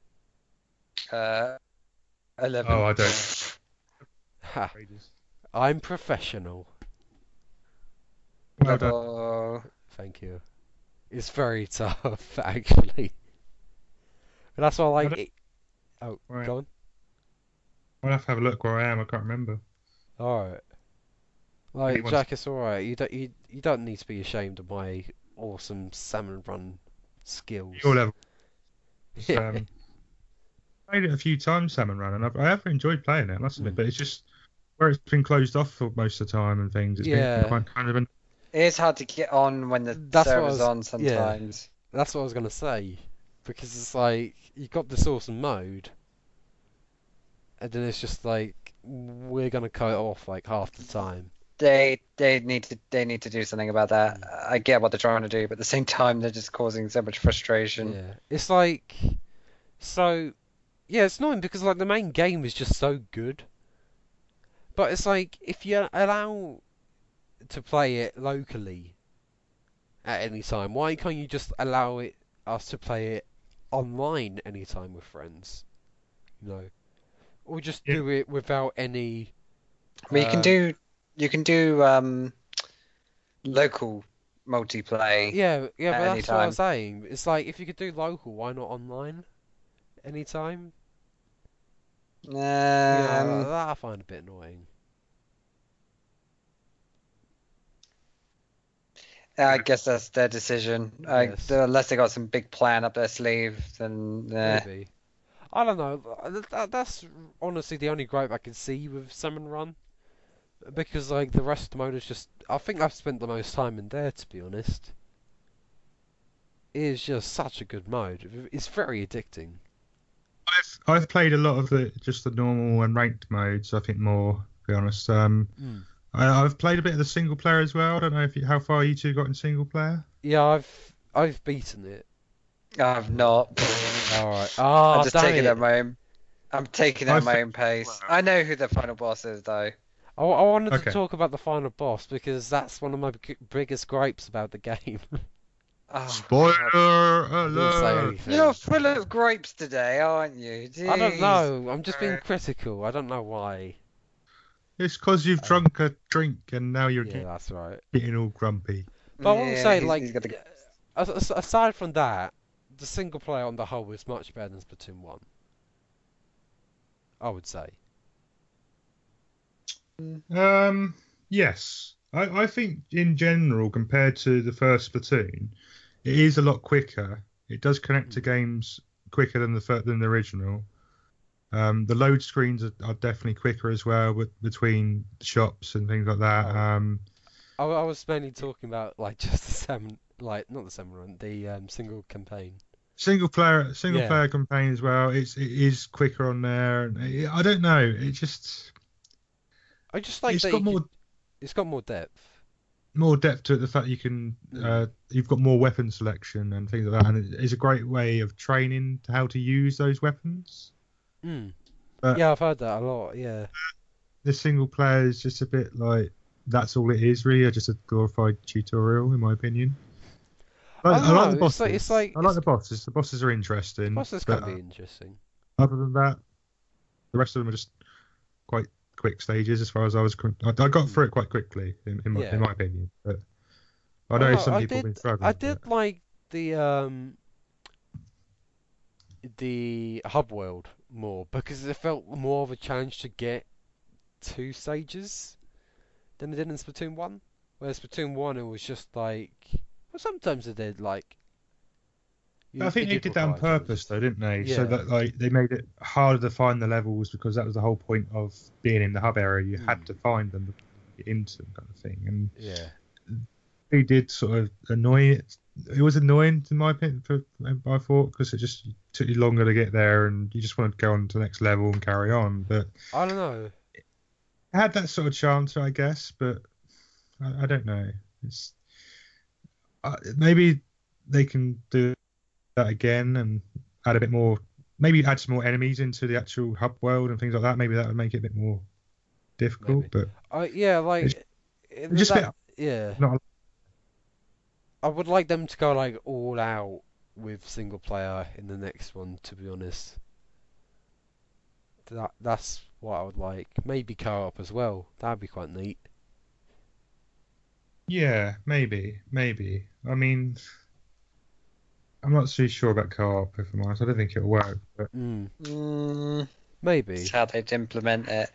Uh, eleven. oh, I don't. Ha, I'm professional. Well done. Oh, Thank you. It's very tough, actually. But that's why I like don't- it. Oh, Right. go on. I'll have to have a look where I am. I can't remember. Alright. Like, Anyone's- Jack, it's alright. You don't, you, you don't need to be ashamed of my awesome salmon run skills. Your level. It's, Yeah. um, played it a few times, Salmon Run, and I've, I have enjoyed playing it, I must admit. Mm. But it's just where it's been closed off for most of the time and things. It's Yeah. been quite kind of an. it is hard to get on when the That's what I server's was- on yeah. sometimes. That's what I was gonna say. Because it's like, you got this awesome mode, and then it's just like, we're gonna cut it off like half the time. They they need to they need to do something about that. I get what they're trying to do, but at the same time they're just causing so much frustration. Yeah. It's like, so, yeah, it's annoying because like the main game is just so good. But it's like, if you allow to play it locally at any time, why can't you just allow it us to play it online anytime with friends? You know? Or just Yeah. do it without any... I mean, you can um, do you can do um local multiplayer. Yeah, yeah, at but any that's what I'm time. saying. It's like, if you could do local, why not online? Anytime? Um, Yeah, that, that I find a bit annoying. I guess that's their decision. I, Yes. unless they got some big plan up their sleeve, then uh, Maybe. I don't know. th- That, that's honestly the only gripe I can see with Salmon Run. Because, like, the rest of the mode is just... I think I've spent the most time in there, to be honest. It is just such a good mode. It's very addicting. I've I've played a lot of the just the normal and ranked modes. I think more, to be honest. Um, Mm. I, I've played a bit of the single player as well. I don't know if you, how far you two got in single player. Yeah, I've I've beaten it. I've not. Alright. Ah, I'm just damn taking it it. at my own. I'm taking it I at my thi- own pace. I know who the final boss is, though. I, I wanted Okay. to talk about the final boss because that's one of my big- biggest gripes about the game. Oh, Spoiler I didn't say alert! anything. you're full of gripes today, aren't you? I don't Jeez. know. I'm just being Uh, critical. I don't know why. It's because you've Uh, drunk a drink and now you're Yeah, that's right. getting all grumpy. But I will Yeah, say, he's- like, he's got the- as- as- aside from that, the single player on the whole is much better than Splatoon one. I would say. Um, yes, I, I think in general, compared to the first Splatoon, it is a lot quicker. It does connect to games quicker than the fir- than the original. Um, the load screens are, are definitely quicker as well, with, between shops and things like that. Oh. Um, I, I was mainly talking about like just the salmon, like not the salmon run, the um, single campaign. single player single Yeah. player campaign as well. It's it is quicker on there. And it, I don't know. It just I just like it's that got you more could- it's got more depth. more depth to it. The fact you can uh, you've got more weapon selection and things like that, and it- it's a great way of training to how to use those weapons. Mm. But- Yeah, I've heard that a lot. Yeah. The single player is just a bit like that's all it is really, just a glorified tutorial in my opinion. I, I I, don't know, like the it's bosses. like- it's like- I like it's- the bosses. The bosses are interesting. Bosses but, can be interesting. uh, other than that, the rest of them are just quite quick stages as far as I was. con- I, I got through it quite quickly in, in my Yeah. in my opinion. But I I know don't some I people have did, been struggling. I with did it. like the um the hub world more because it felt more of a challenge to get two stages than it did in Splatoon one. Whereas Splatoon one it was just like well sometimes it did like you- I think it they did that on require purpose, challenges. though, didn't they? So Yeah. that like they made it harder to find the levels because that was the whole point of being in the hub area. You Hmm. had to find them. get into them kind of thing. And Yeah. he did sort of annoy it. It was annoying in my opinion. For, I thought because it just took you longer to get there, and you just wanted to go on to the next level and carry on. But I don't know. it had that sort of charm to it, I guess. But I, I don't know. It's uh, maybe they can do that again and add a bit more. Maybe add some more enemies into the actual hub world and things like that. Maybe that would make it a bit more difficult. Maybe. But I yeah, it's like in just a that, yeah. bit not. I would like them to go like all out with single player in the next one. To be honest, that that's what I would like. Maybe co-op as well. That'd be quite neat. Yeah, maybe, maybe. I mean, I'm not too sure about co-op if I'm honest. I don't think it'll work. But Mm, Mm, maybe. that's how they'd implement it.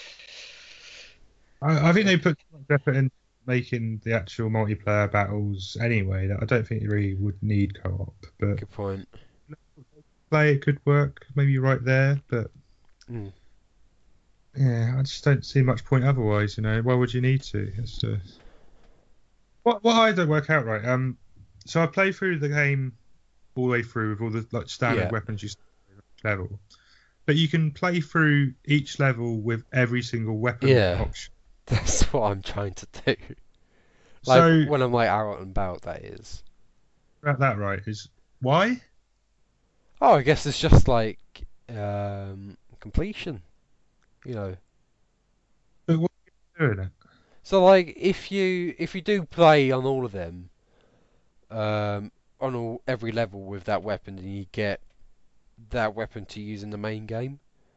I, I think they put so much effort in making the actual multiplayer battles anyway that I don't think you really would need co-op. But Good point. play it could work, maybe right there. But Mm. yeah, I just don't see much point otherwise. You know, why would you need to? It's, uh... What what I don't work out right. Um, so I play through the game all the way through with all the like standard Yeah. weapons you start with at each level, but you can play through each level with every single weapon Yeah. option. That's what I'm trying to do. Like So when I'm like out and about, that is. about that right is why? Oh, I guess it's just like um, completion. You know. But what are you doing it? So like if you if you do play on all of them, um, on all every level with that weapon, and you get that weapon to use in the main game.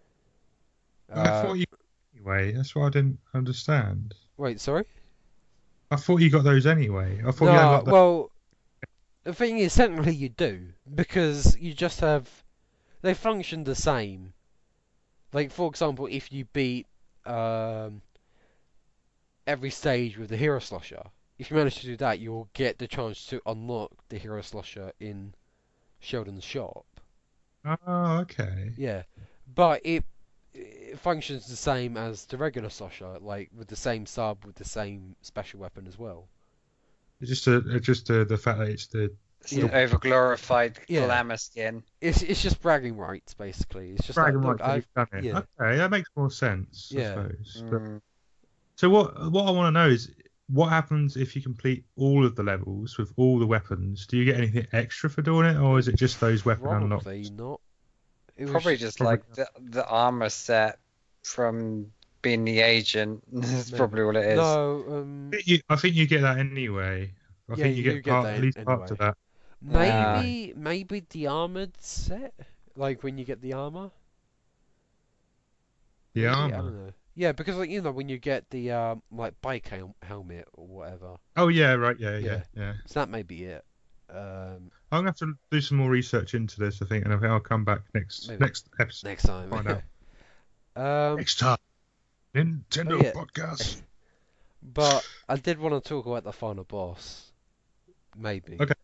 I Uh, thought you anyway. That's what I didn't understand. wait, sorry? I thought you got those anyway. I thought you No, unlocked the. well, the thing is, technically you do because you just have they function the same. Like for example, if you beat um, every stage with the hero slosher, if you manage to do that, you'll get the chance to unlock the hero slosher in Sheldon's shop. Oh, okay. Yeah, but it it functions the same as the regular slosher, like with the same sub with the same special weapon as well. It's just a, it's just a, the fact that it's the. It's Yeah. an overglorified Yeah. glamour skin. It's it's just bragging rights basically. It's just Bragging like look, rights that I've you've done it. yeah. Okay, that makes more sense, I Yeah. suppose. But, Mm. so what what I want to know is what happens if you complete all of the levels with all the weapons? Do you get anything extra for doing it, or is it just those weapon unlocks? Probably not. It was Probably just probably- like the, the armor set from being the agent. That's Maybe. probably what it is. No, um, I think you, I think you get that anyway. I Yeah, think you, you do get, get part, that at least parts of anyway. that. maybe maybe the armored set, like when you get the armor. The Maybe, I armor. don't know. Yeah, because like you know when you get the um like bike hel- helmet or whatever, Oh yeah, right. Yeah, yeah, Yeah. yeah. so that may be it. Um, I'm gonna have to do some more research into this. I think, and I think I'll come back next Maybe. next episode. next time. Find out. um, Next time, Nintendo Oh, yeah. podcast. but I did want to talk about the final boss. Maybe. Okay.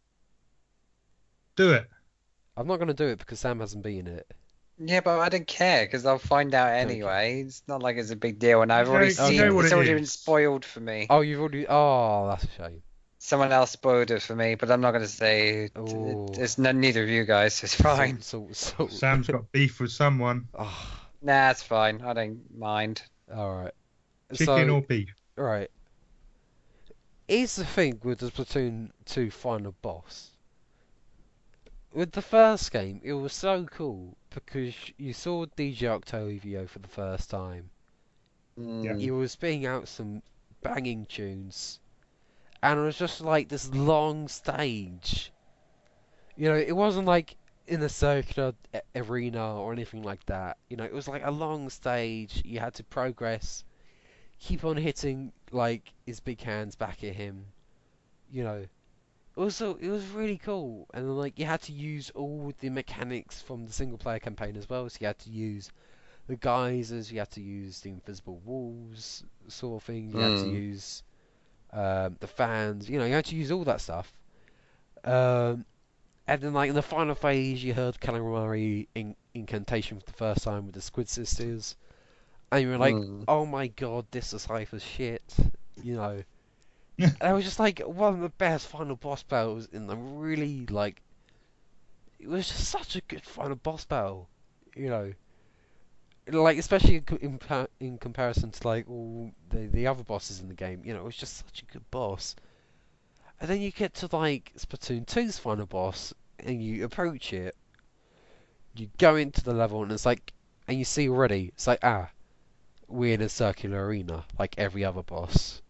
Do it. I'm not gonna do it because Sam hasn't been it. Yeah, but I don't care because I'll find out anyway. It's not like it's a big deal, and I've You already know- you seen know what it's it already is. been spoiled for me. Oh, you've already. Oh, that's a shame. Someone else spoiled it for me, but I'm not going to say it- Ooh. it's n- neither of you guys. So it's fine. So, so, so Sam's got beef with someone. oh, Nah, it's fine. I don't mind. all right. Chicken so, or beef? right. Here's the thing with the Splatoon two final boss. With the first game, it was so cool because you saw D J Octavio for the first time. Mm. He was spitting out some banging tunes, and it was just like this long stage. You know, it wasn't like in a circular a- arena or anything like that. You know, it was like a long stage. You had to progress, keep on hitting like his big hands back at him. You know, also it was really cool, and then, like you had to use all the mechanics from the single player campaign as well. So you had to use the geysers, you had to use the invisible walls sort of thing. You had to Mm. use um, the fans. You know, you had to use all that stuff. Um, and then, like in the final phase, you heard Calamari in- incantation for the first time with the Squid Sisters. and you're like, Mm. oh my god, this is Cypher's shit, you know. And it was just like one of the best final boss battles in the really like. It was just such a good final boss battle, you know. Like especially in, co- in, pa- in comparison to like all the the other bosses in the game, you know, it was just such a good boss. And then you get to like Splatoon two's final boss, and you approach it, you go into the level, and it's like, and you see already, it's like ah, we're in a circular arena like every other boss,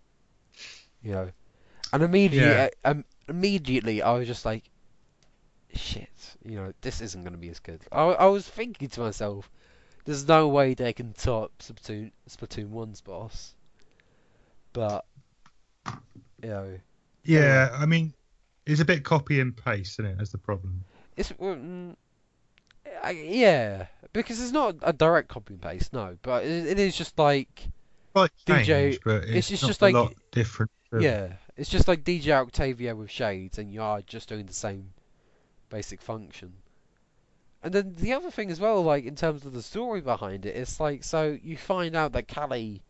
you know. And immediately, Yeah. uh, um, immediately, I was just like, shit, you know, this isn't going to be as good. I, I was thinking to myself, there's no way they can top Splatoon Splatoon one's boss. But you know, anyway, Yeah, I mean, it's a bit copy and paste, isn't it? That's the problem. it's mm, I, yeah, because it's not a direct copy and paste, no, but it, it is just like Slight D J. change, but It's it's it's not just a lot like different. To it. yeah, it's just like D J Octavia with shades, and you are just doing the same basic function. And then the other thing as well, like in terms of the story behind it, it's like so you find out that Callie,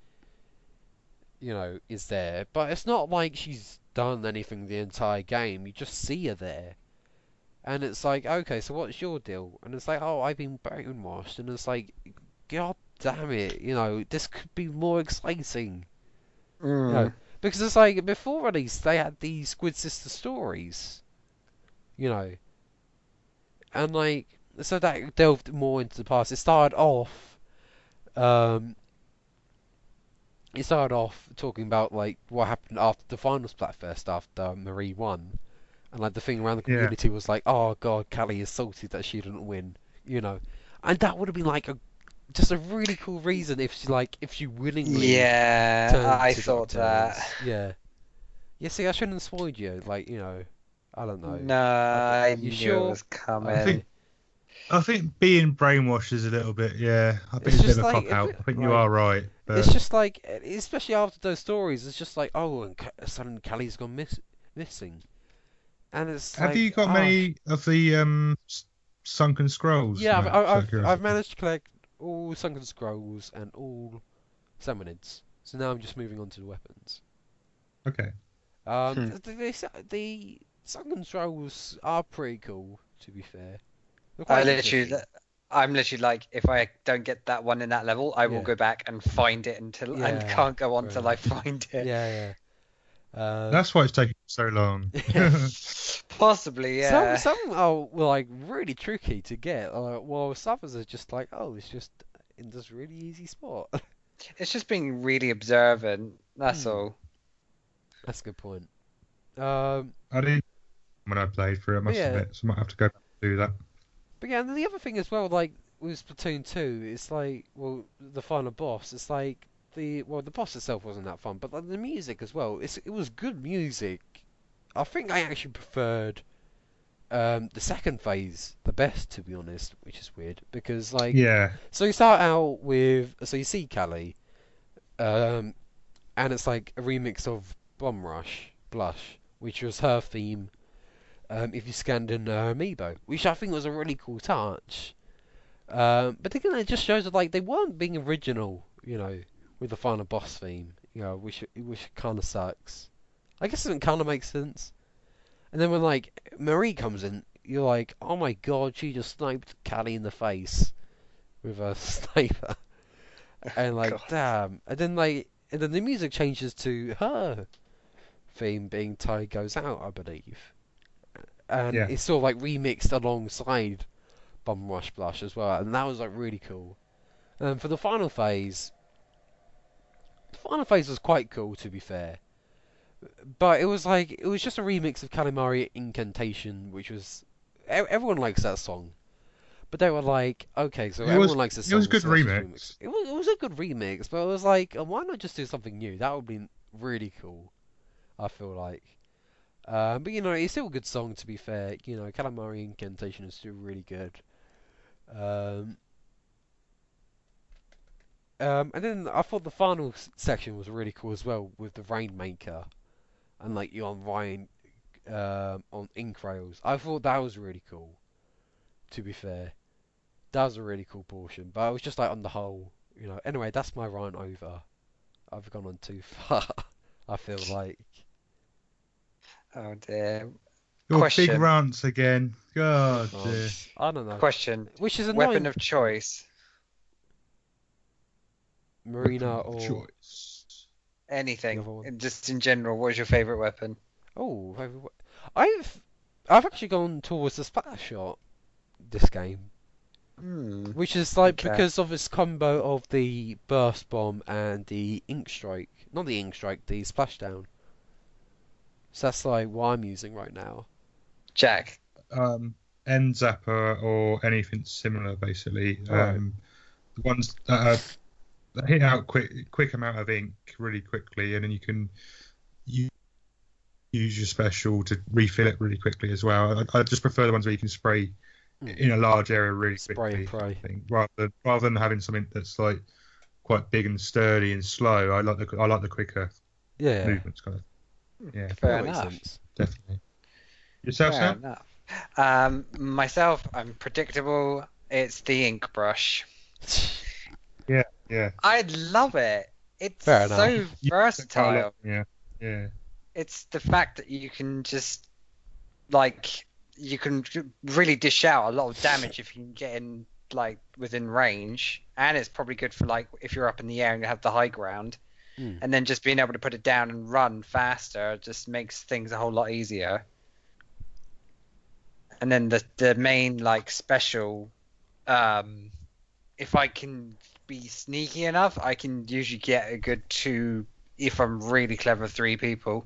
you know, is there, but it's not like she's done anything the entire game. You just see her there, and it's like, okay, so what's your deal? And it's like, oh, I've been brainwashed, and it's like, god damn it, you know, this could be more exciting, you know, Mm. because it's like before release they had these Squid Sister stories, you know, and like so that delved more into the past. It started off, um, it started off talking about like what happened after the final Splatfest after Marie won, and like the thing around the Yeah, community was like, oh god, Callie is salty that she didn't win, you know, and that would have been like a just a really cool reason if she like if she willingly Yeah, turned I to the thought that. Octarians. Yeah, yeah. See, I shouldn't have spoiled you. Like, you know, I don't know. No, I d I you knew it sure? was I think Okay. coming. I think being brainwashed is a little bit. Yeah, I think It's it's a bit just of a like cop a out. bit I think you like are right, it's but just like especially after those stories, it's just like oh, and Ca- suddenly Callie's gone miss missing, and it's have you like got ah, many of the um s- sunken scrolls? yeah. I've Matt, I- out of I've I've curiosity. managed to collect all Sunken Scrolls and all Summonids, so now I'm just moving on to the weapons. Okay. Um, Hmm. the, the, the Sunken Scrolls are pretty cool, to be fair. They're I quite literally, interesting. I'm literally like, if I don't get that one in that level, I will Yeah, go back and find it until and yeah, can't go on fair till I enough. find it. Yeah, yeah. Um, That's why it's taking so long. Possibly, some yeah. some are were like really tricky to get, uh, while some others are just like, oh, it's just in this really easy spot. It's just being really observant. That's Hmm, all. that's a good point. Um, I did when I played through it, I but must yeah, admit, so I might have to go back and do that. but yeah, and then the other thing as well, like with Splatoon two, it's like, well, the final boss, it's like the well, the boss itself wasn't that fun, but like, the music as well. It's it was good music. I think I actually preferred um, the second phase the best, to be honest, which is weird because like Yeah, so you start out with so you see Callie, um, and it's like a remix of Bomb Rush Blush, which was her theme. Um, if you scanned in uh, Amiibo, which I think was a really cool touch. Um, but again, it just shows that like they weren't being original, you know, with the final boss theme, you know, which which kind of sucks. I guess it kind of makes sense. And then when like Marie comes in, you're like, oh my god, she just sniped Callie in the face with a sniper, and like, God. damn. And then like, and then the music changes to her theme being "Tide Goes Out," I believe, and yeah. it's sort of like remixed alongside Bum Rush Blush as well, and that was like really cool. And for the final phase, the final phase was quite cool to be fair, but it was like it was just a remix of Calamari Incantation, which was e- everyone likes that song. But they were like, okay, so It was everyone likes this it was a song, good so let's just remix remix. it. It was, it was a good remix, but it was like, uh, why not just do something new? That would be really cool. I feel like. Uh, but you know, it's still a good song to be fair. You know, Calamari Incantation is still really good. Um, um, and then I thought the final s- section was really cool as well with the Rainmaker and like you on Ryan um, on ink rails. I thought that was really cool. To be fair, that was a really cool portion. But I was just like on the whole, you know. Anyway, that's my rant over. I've gone on too far. I feel like. Oh dear. Your big Question. rants again. God Um, dear. I don't know. Question. Which is Weapon annoying. of choice. Marina Weapon of or choice. the Anything. other one. Just in general, what is your favourite weapon? Oh, I've I've actually gone towards the splash shot this game, Hmm. which is like Okay. because of its combo of the burst bomb and the ink strike. Not the ink strike, the splashdown. So that's like what I'm using right now. Jack. Um, end zapper or anything similar, basically. Right. Um, the ones that, are, that hit out quick, quick amount of ink really quickly, and then you can use, use your special to refill it really quickly as well. I, I just prefer the ones where you can spray Mm. in a large area really Spray and quickly. pray. I think, rather than rather than having something that's like quite big and sturdy and slow. I like the I like the quicker Yeah, movements, kind of. Yeah, Fair that makes enough. sense. definitely. Yourself, Fair Sam? enough. Um, myself, I'm predictable. It's the ink brush. Yeah. I love it. It's Fair so enough. You- quite a versatile. lot, Yeah. Yeah. It's the fact that you can just like you can really dish out a lot of damage if you can get in like within range, and it's probably good for like if you're up in the air and you have the high ground, Mm. and then just being able to put it down and run faster just makes things a whole lot easier. And then the the main like special, um, if I can be sneaky enough, I can usually get a good two if I'm really clever three people.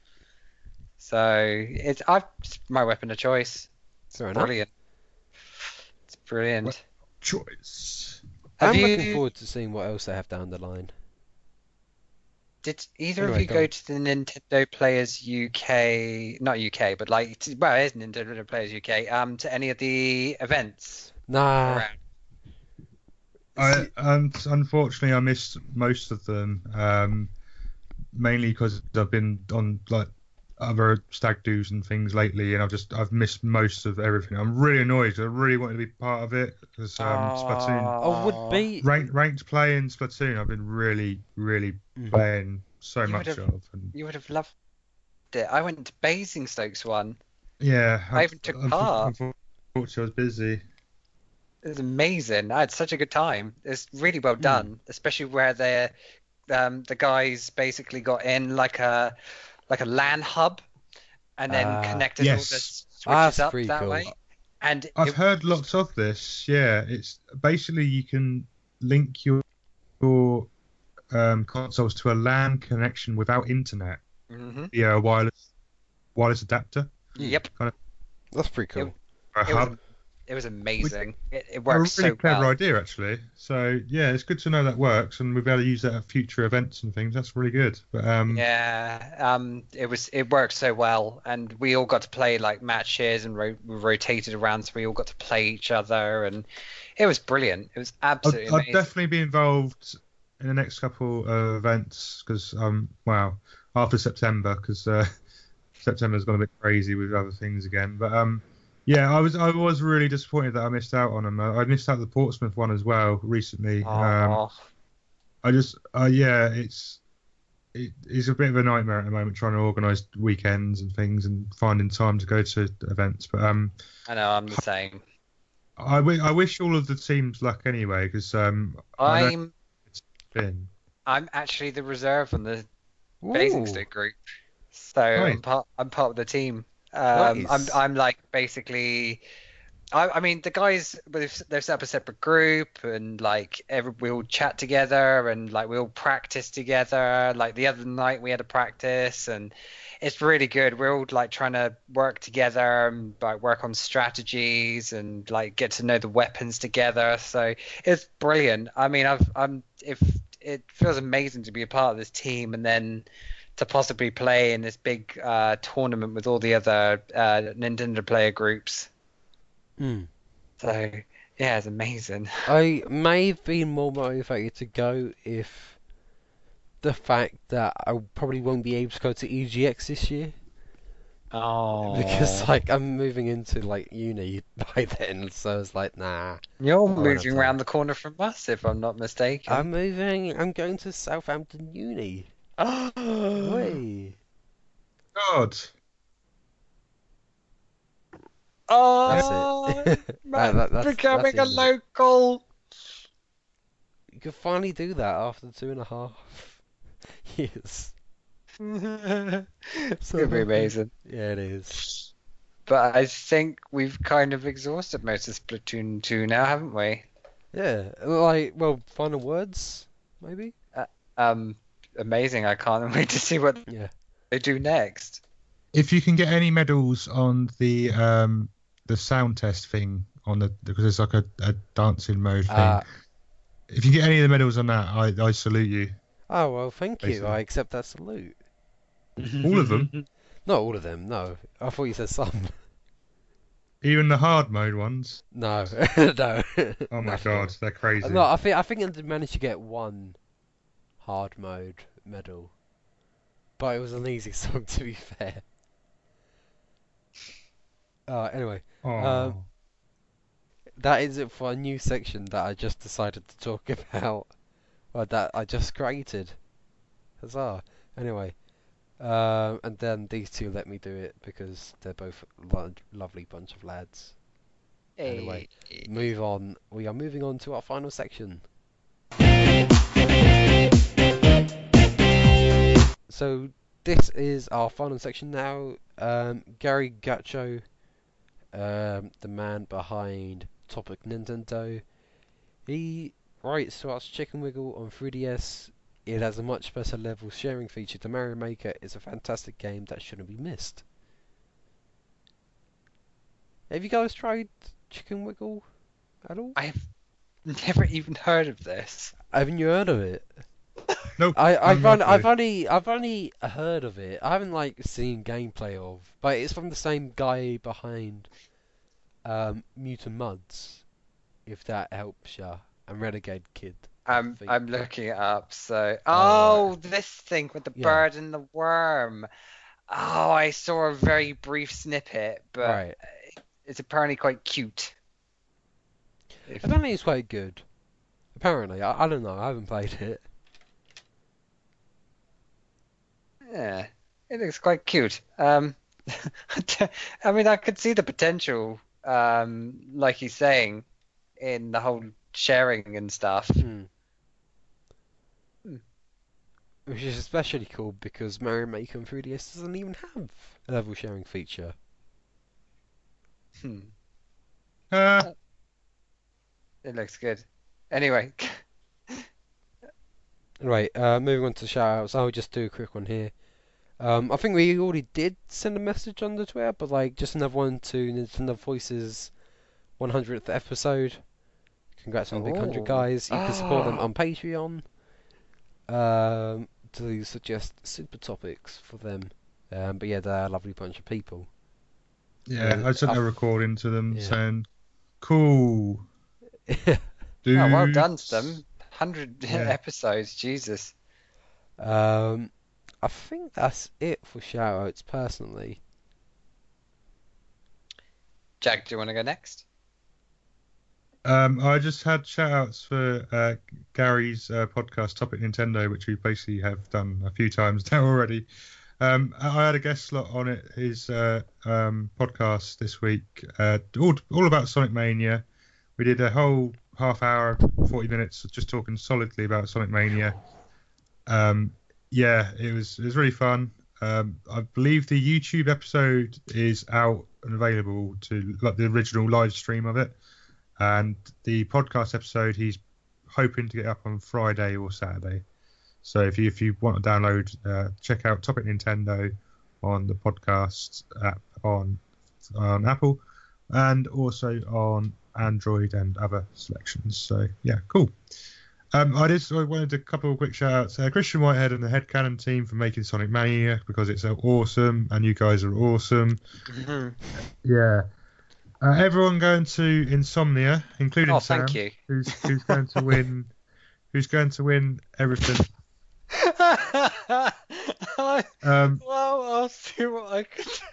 So it's I've it's my weapon of choice. It's Fair enough. brilliant. It's brilliant. What- Choice. Have I'm you looking forward to seeing what else they have down the line. did either of Anyway, you go go on. to the Nintendo Players U K, not U K, but like to- well, it is Nintendo Players U K, um, to any of the events Nah. around? I See- and unfortunately I missed most of them, um, mainly because I've been on like other stag do's and things lately, and I've just I've missed most of everything. I'm really annoyed 'cause I really wanted to be part of it because um, Splatoon I would Aw. be. ranked ranked play in Splatoon. I've been really really Mm. playing so You much would've- of, and You would have loved it. I went to Basingstoke's one. yeah, I even took unf- part. Unfortunately, I was busy. It was amazing. I had such a good time. It's really well Hmm. done, especially where the um, the guys basically got in like a like a LAN hub and then Ah. connected all the Yes. s- Ah, switches that's up pretty that cool. way. And I've it heard was- lots of this. Yeah, it's basically you can link your your um, consoles to a LAN connection without internet Mhm. via a wireless wireless adapter. Yep. That's pretty cool. Or a It was hub. it was amazing. It, it A works really so clever well. idea, actually. So yeah, it's good to know that works, and we'll be able to use that at future events and things. That's really good. But um, Yeah, um, it was it worked so well, and we all got to play like matches and ro- we rotated around, so we all got to play each other, and it was brilliant. It was I'd, absolutely I'd amazing. definitely be involved in the next couple of events because um, wow, after September because uh, September's gone a bit crazy with other things again. But um, yeah, I was I was really disappointed that I missed out on them. I missed out the Portsmouth one as well recently. Um, Oh, I just uh, yeah, it's it, it's a bit of a nightmare at the moment trying to organise weekends and things and finding time to go to events. But um, I know, I'm the same. I, w- I wish all of the teams luck anyway because um, I know I'm it's been. I'm actually the reserve on the Ooh. Basingstoke group, so Nice. I'm part I'm part of the team. Um, I'm Nice. I'm like basically. I, I mean, the guys, they've, they've set up a separate group, and like every, we all chat together, and like we all practice together. Like the other night, we had a practice, and it's really good. We're all like trying to work together and like work on strategies and like get to know the weapons together. So it's brilliant. I mean, I've I'm if it feels amazing to be a part of this team, and then to possibly play in this big uh, tournament with all the other uh, Nintendo player groups. Mm. So yeah, it's amazing. I may have been more motivated to go if the fact that I probably won't be able to go to E G X this year Oh, because like I'm moving into like uni by then, so it's like nah, you're I won't have moving time. around the corner from us, if I'm not mistaken. I'm moving. I'm going to Southampton Uni. Oh, Way. God. That's oh, it. that, man, that, that's that's becoming the a end of it. local. You can finally do that after two and a half years. It's So gonna be happy. amazing. Yeah, it is. But I think we've kind of exhausted most of Splatoon two now, haven't we? Yeah, like well, final words maybe. Uh, um, amazing. I can't wait to see what Yeah. they do next. If you can get any medals on the um the sound test thing on the because there's like a, a dancing mode thing. Uh, If you get any of the medals on that, I I salute you. oh well, thank you. Basically. I accept that salute. All of them, Not all of them. No, I thought you said some. even the hard mode ones. No, no. Oh my Not God, sure. they're crazy. No, I think I think I did manage to get one hard mode medal, but it was an easy song to be fair. Uh, anyway, Oh, um, that is it for a new section that I just decided to talk about, or that I just created. Huzzah! Anyway, um, and then these two let me do it because they're both lo- lovely bunch of lads. Anyway, move on. We are moving on to our final section. So this is our final section now. Um, Gary Gacho, um, the man behind Topic Nintendo, he writes to us Chicken Wiggle on three D S. It has a much better level sharing feature to Mario Maker. It's a fantastic game that shouldn't be missed. Have you guys tried Chicken Wiggle at all? I've never even heard of this. Haven't you heard of it? nope. I, I've, I'm only, not I've really. only I've only heard of it. I haven't like seen gameplay of, but it's from the same guy behind um, Mutant Muds, if that helps ya, and Renegade Kid. I I'm think. I'm looking it up. So, Oh, oh, this thing with the Yeah. bird and the worm. Oh, I saw a very brief snippet, but Right. it's apparently quite cute. If- Apparently it's quite good. Apparently, I, I don't know. I haven't played it. Yeah, it looks quite cute. Um, I mean, I could see the potential, um, like he's saying, in the whole sharing and stuff. Hmm. Hmm. Which is especially cool because Mario Maker on three D S doesn't even have a level sharing feature. Hmm. Uh, It looks good. Anyway, Right, uh, moving on to shoutouts. I'll just do a quick one here. Um, I think we already did send a message on the Twitter, but like just another one to Nintendo Voices one hundredth episode. Congrats on the big one hundred, Oh. guys. You can support them Ah. on Patreon um, to suggest super topics for them. Um, but yeah, they're a lovely bunch of people. yeah, Uh, I sent I- a recording to them yeah. saying, "Cool, dude." oh, well done to them. Hundred Yeah. episodes, Jesus. um, I think that's it for shoutouts personally. Jack, do you want to go next? Um, I just had shout outs for uh, Gary's uh, podcast, Topic Nintendo, which we basically have done a few times now already. Um, I I had a guest slot on it, his uh, um, podcast this week, uh, all, all about Sonic Mania. We did a whole half hour, forty minutes, of just talking solidly about Sonic Mania. Um, yeah, it was it was really fun. Um, I believe the YouTube episode is out and available to like the original live stream of it. And the podcast episode, he's hoping to get up on Friday or Saturday. So if you if you want to download, uh, check out Topic Nintendo on the podcast app on on Apple, and also on Android and other selections. So yeah, cool. Um, I just I wanted a couple of quick shout outs. Uh, Christian Whitehead and the Headcanon team for making Sonic Mania because it's so awesome, and you guys are awesome. Yeah. Uh, everyone going to Insomnia, including Oh, Sam, thank you. who's who's going to win, who's going to win everything. I- Um, well, I'll see what I can do.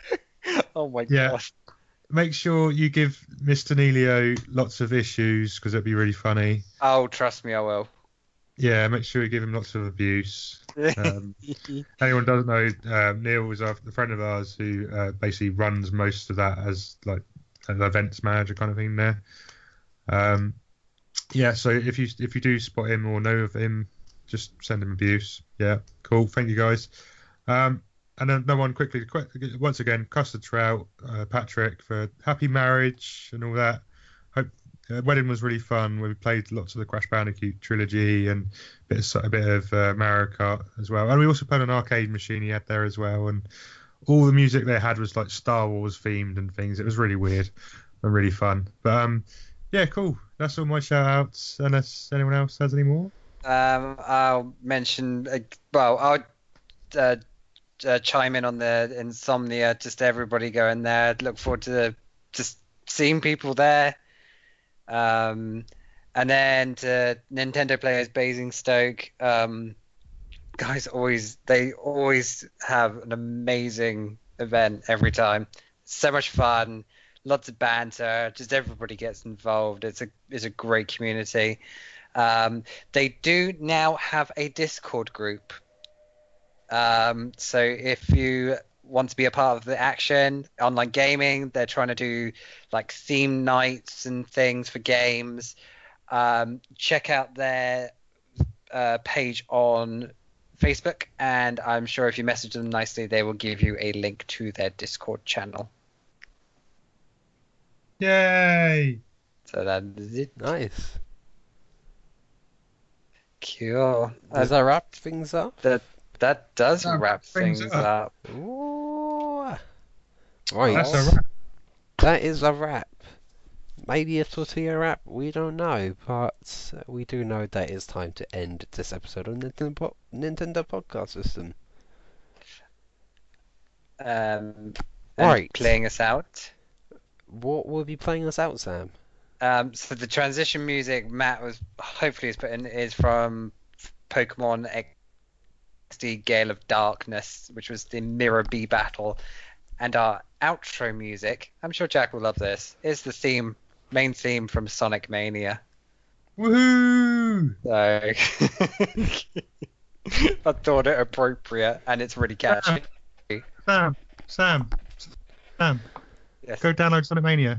Oh my Yeah. god. Make sure you give Mister Neelio lots of issues because it'd be really funny. Oh, trust me, I will. Yeah, make sure you give him lots of abuse. Um, anyone doesn't know, uh, Neil was a friend of ours who uh, basically runs most of that as like an events manager kind of thing there. Um, yeah, so if you if you do spot him or know of him, just send him abuse. Yeah, cool. Thank you guys. Um, and then another one quickly, quick, once again, Custard Trout, uh, Patrick for happy marriage and all that. Hope uh, wedding was really fun. We played lots of the Crash Bandicoot trilogy and a bit of, a bit of uh, Mario Kart as well. And we also played an arcade machine he had there as well. And all the music they had was like Star Wars themed and things. It was really weird and really fun. But um, yeah, cool. That's all my shout outs. Unless anyone else has any more. Um, I'll mention, uh, well, I'll uh, uh, chime in on the Insomnia. Just everybody going there. Look forward to just seeing people there. Um, and then to Nintendo players Basingstoke. Um, guys, always they always have an amazing event every time. So much fun, lots of banter. Just everybody gets involved. It's a it's a great community. Um, they do now have a Discord group. Um, so if you want to be a part of the action, online gaming, they're trying to do like theme nights and things for games. Um, check out their uh, page on Facebook, and I'm sure if you message them nicely, they will give you a link to their Discord channel. Yay! So that is it. Nice. Cool. Does Uh, that wrap things up? that that does That wrap wraps things things up. up. Ooh. Right. That's a wrap. That is a wrap. Maybe a tortilla wrap, we don't know, but we do know that it's time to end this episode on Nintendo, po- Nintendo Podcast System. Um, and Right. playing us out. What will be playing us out, Sam? Um, so the transition music Matt was hopefully is put in is from Pokemon X D Gale of Darkness, which was the Mirror B battle, and our outro music, I'm sure Jack will love this, is the theme, main theme from Sonic Mania. Woohoo! So I thought it appropriate, and it's really catchy. Sam, Sam, Sam, Yes. go download Sonic Mania.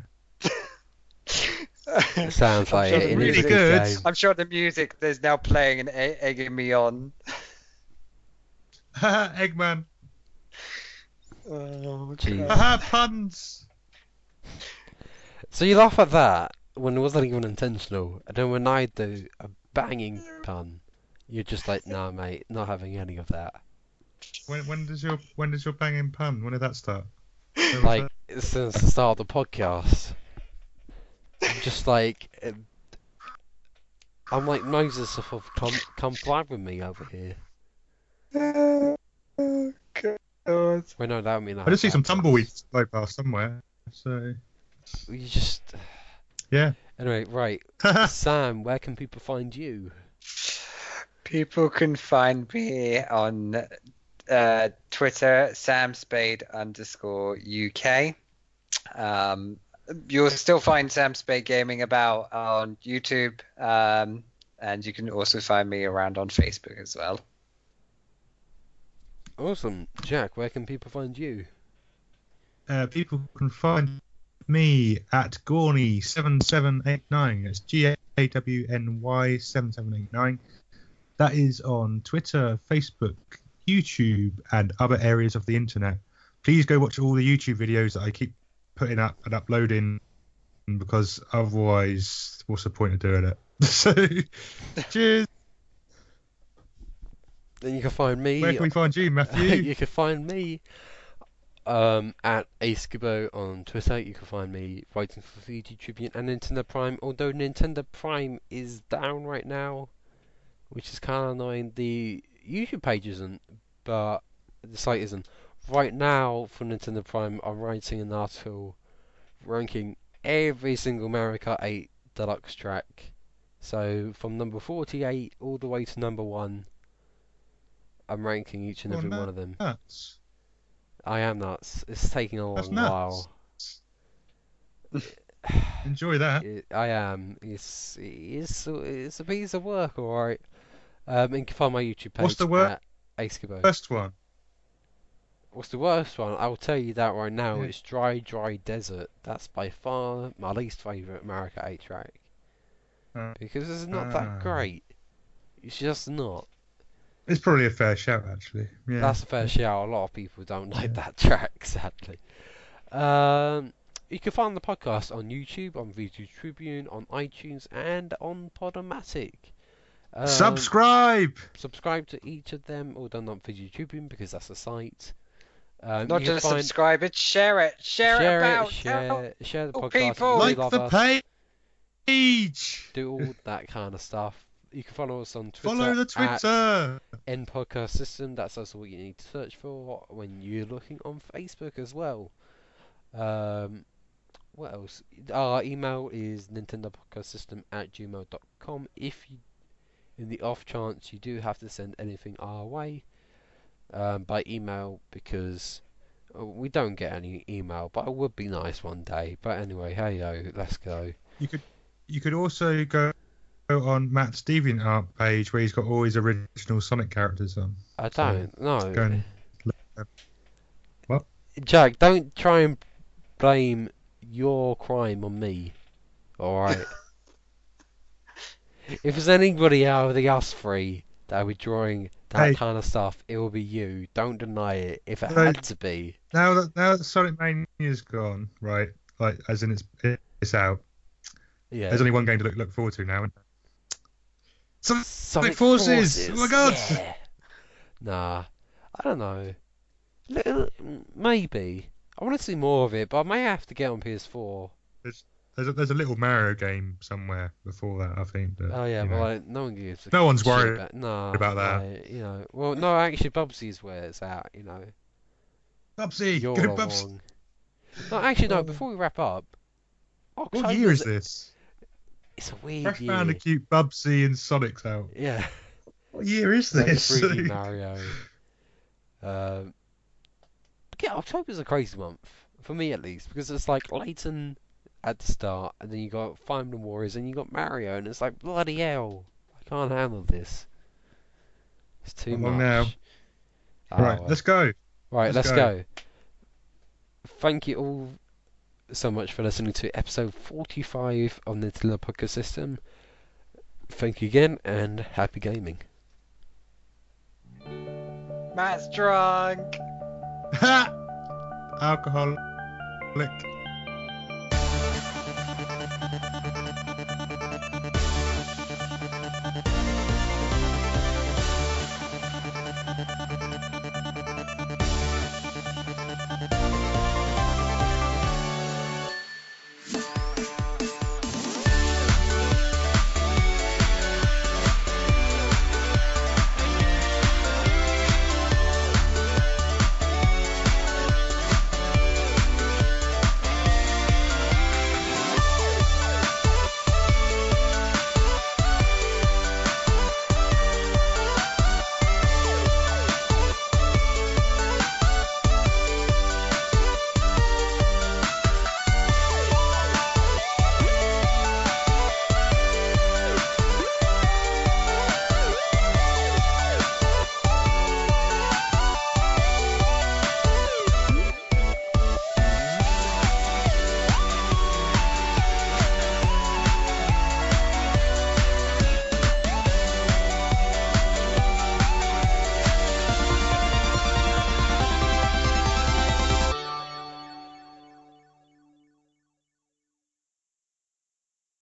It sounds I'm like sure it. the It is a music- good good. game. I'm sure the music is now playing and e- egging me on. Haha, Eggman. Oh, Jeez. Haha, puns. So you laugh at that when it wasn't even intentional, and then when I do a banging pun, you're just like, nah, mate, not having any of that. When when does your when does your banging pun? When did that start? When was Like, since the start of the podcast. I'm just like, um, I'm like Moses of of come, come fly with me over here. Oh, God. Well, no, that would mean I that? I just see have some bad puns. tumbleweeds float past somewhere. So You just. yeah. Anyway, right. Sam, where can people find you? People can find me on uh, Twitter, samspade underscore U K. Um, you'll still find Sam Spade Gaming about on YouTube, um, and you can also find me around on Facebook as well. Awesome. Jack, where can people find you? Uh, people can find me at Gawny seven seven eight nine. It's G A W N Y seven seven eight nine. That is on Twitter, Facebook, YouTube, and other areas of the internet. Please go watch all the YouTube videos that I keep putting up and uploading, because otherwise, what's the point of doing it? So, cheers. Then you can find me. Where can we find you, Matthew? You can find me um, at Askebo on Twitter. You can find me writing for V G Tribune and Nintendo Prime. Although Nintendo Prime is down right now, which is kind of annoying. The YouTube page isn't, but the site isn't. Right now, for Nintendo Prime, I'm writing an article ranking every single Mario Kart eight Deluxe track. So from number forty-eight all the way to number one, I'm ranking each and Oh, every no. one of them. Nuts. I am nuts. It's taking a That's long nuts. while. Enjoy that. It, I am. It's it's it's a piece of work, all right. Um, and you can find my YouTube page What's the wor- at Acekabo. First one. What's the worst one? I'll tell you that right now. Yeah. It's Dry Dry Desert. That's by far my least favourite Marika eight track Uh, because it's not Ah. that great. It's just not. It's probably a fair shout, actually. Yeah. That's a fair shout. A lot of people don't like Yeah. that track, sadly. Um, you can find the podcast on YouTube, on V two Tribune, on iTunes, and on Podomatic. Um, Subscribe. subscribe to each of them, although not V two Tribune because that's a site. Um, Not you can just find- subscribe it, share it, share, share it about. share, share the tell podcast. people. If you really Like love the us, page. do all that kind of stuff. You can follow us on Twitter. Follow the At Twitter. N Podcast System. That's also what you need to search for when you're looking on Facebook as well. Um, what else? Our email is nintendopodcastsystem at gmail dot com. If you, in the off chance you do have to send anything our way, um, by email, because uh, we don't get any email, but it would be nice one day. But anyway, hey yo, let's go. You could you could also go on Matt's DeviantArt page where he's got all his original Sonic characters on. I So, don't know. Go and look at them. Jack, don't try and blame your crime on me. Alright? If there's anybody out of the us three that would be drawing that Hey. kind of stuff, it will be you. Don't deny it. If it No. had to be. Now that now that Sonic Mania's gone, right? Like as in it's it's out. Yeah. There's only one game to look look forward to now. Sonic, Sonic Forces! Oh my God! Yeah. Nah. I don't know. Little, maybe. I want to see more of it, but I may have to get on P S four. There's a, there's a little Mario game somewhere before that, I think. But, Oh yeah, you but know. like, no one gives a No one's shit worried about, no, about that. like, you know, well, no, actually, Bubsy's where it's at. You know, Bubsy, you're go wrong. Bubsy. No, actually, no. Oh. Before we wrap up, What October's- year is this? It's a weird Crash year. Bandicoot, Bubsy, and Sonic's out. Yeah. What year is Like this? three D Mario. Um, yeah, October's a crazy month for me at least because it's like Layton at the start, and then you got Fire Emblem Warriors, and you got Mario, and it's like bloody hell, I can't handle this. It's too How much. long now? Oh, Right, well. let's go. Right, let's let's go. go. Thank you all so much for listening to episode forty-five of the Nintendo Podcast System. Thank you again, and happy gaming. Matt's drunk. Alcoholic.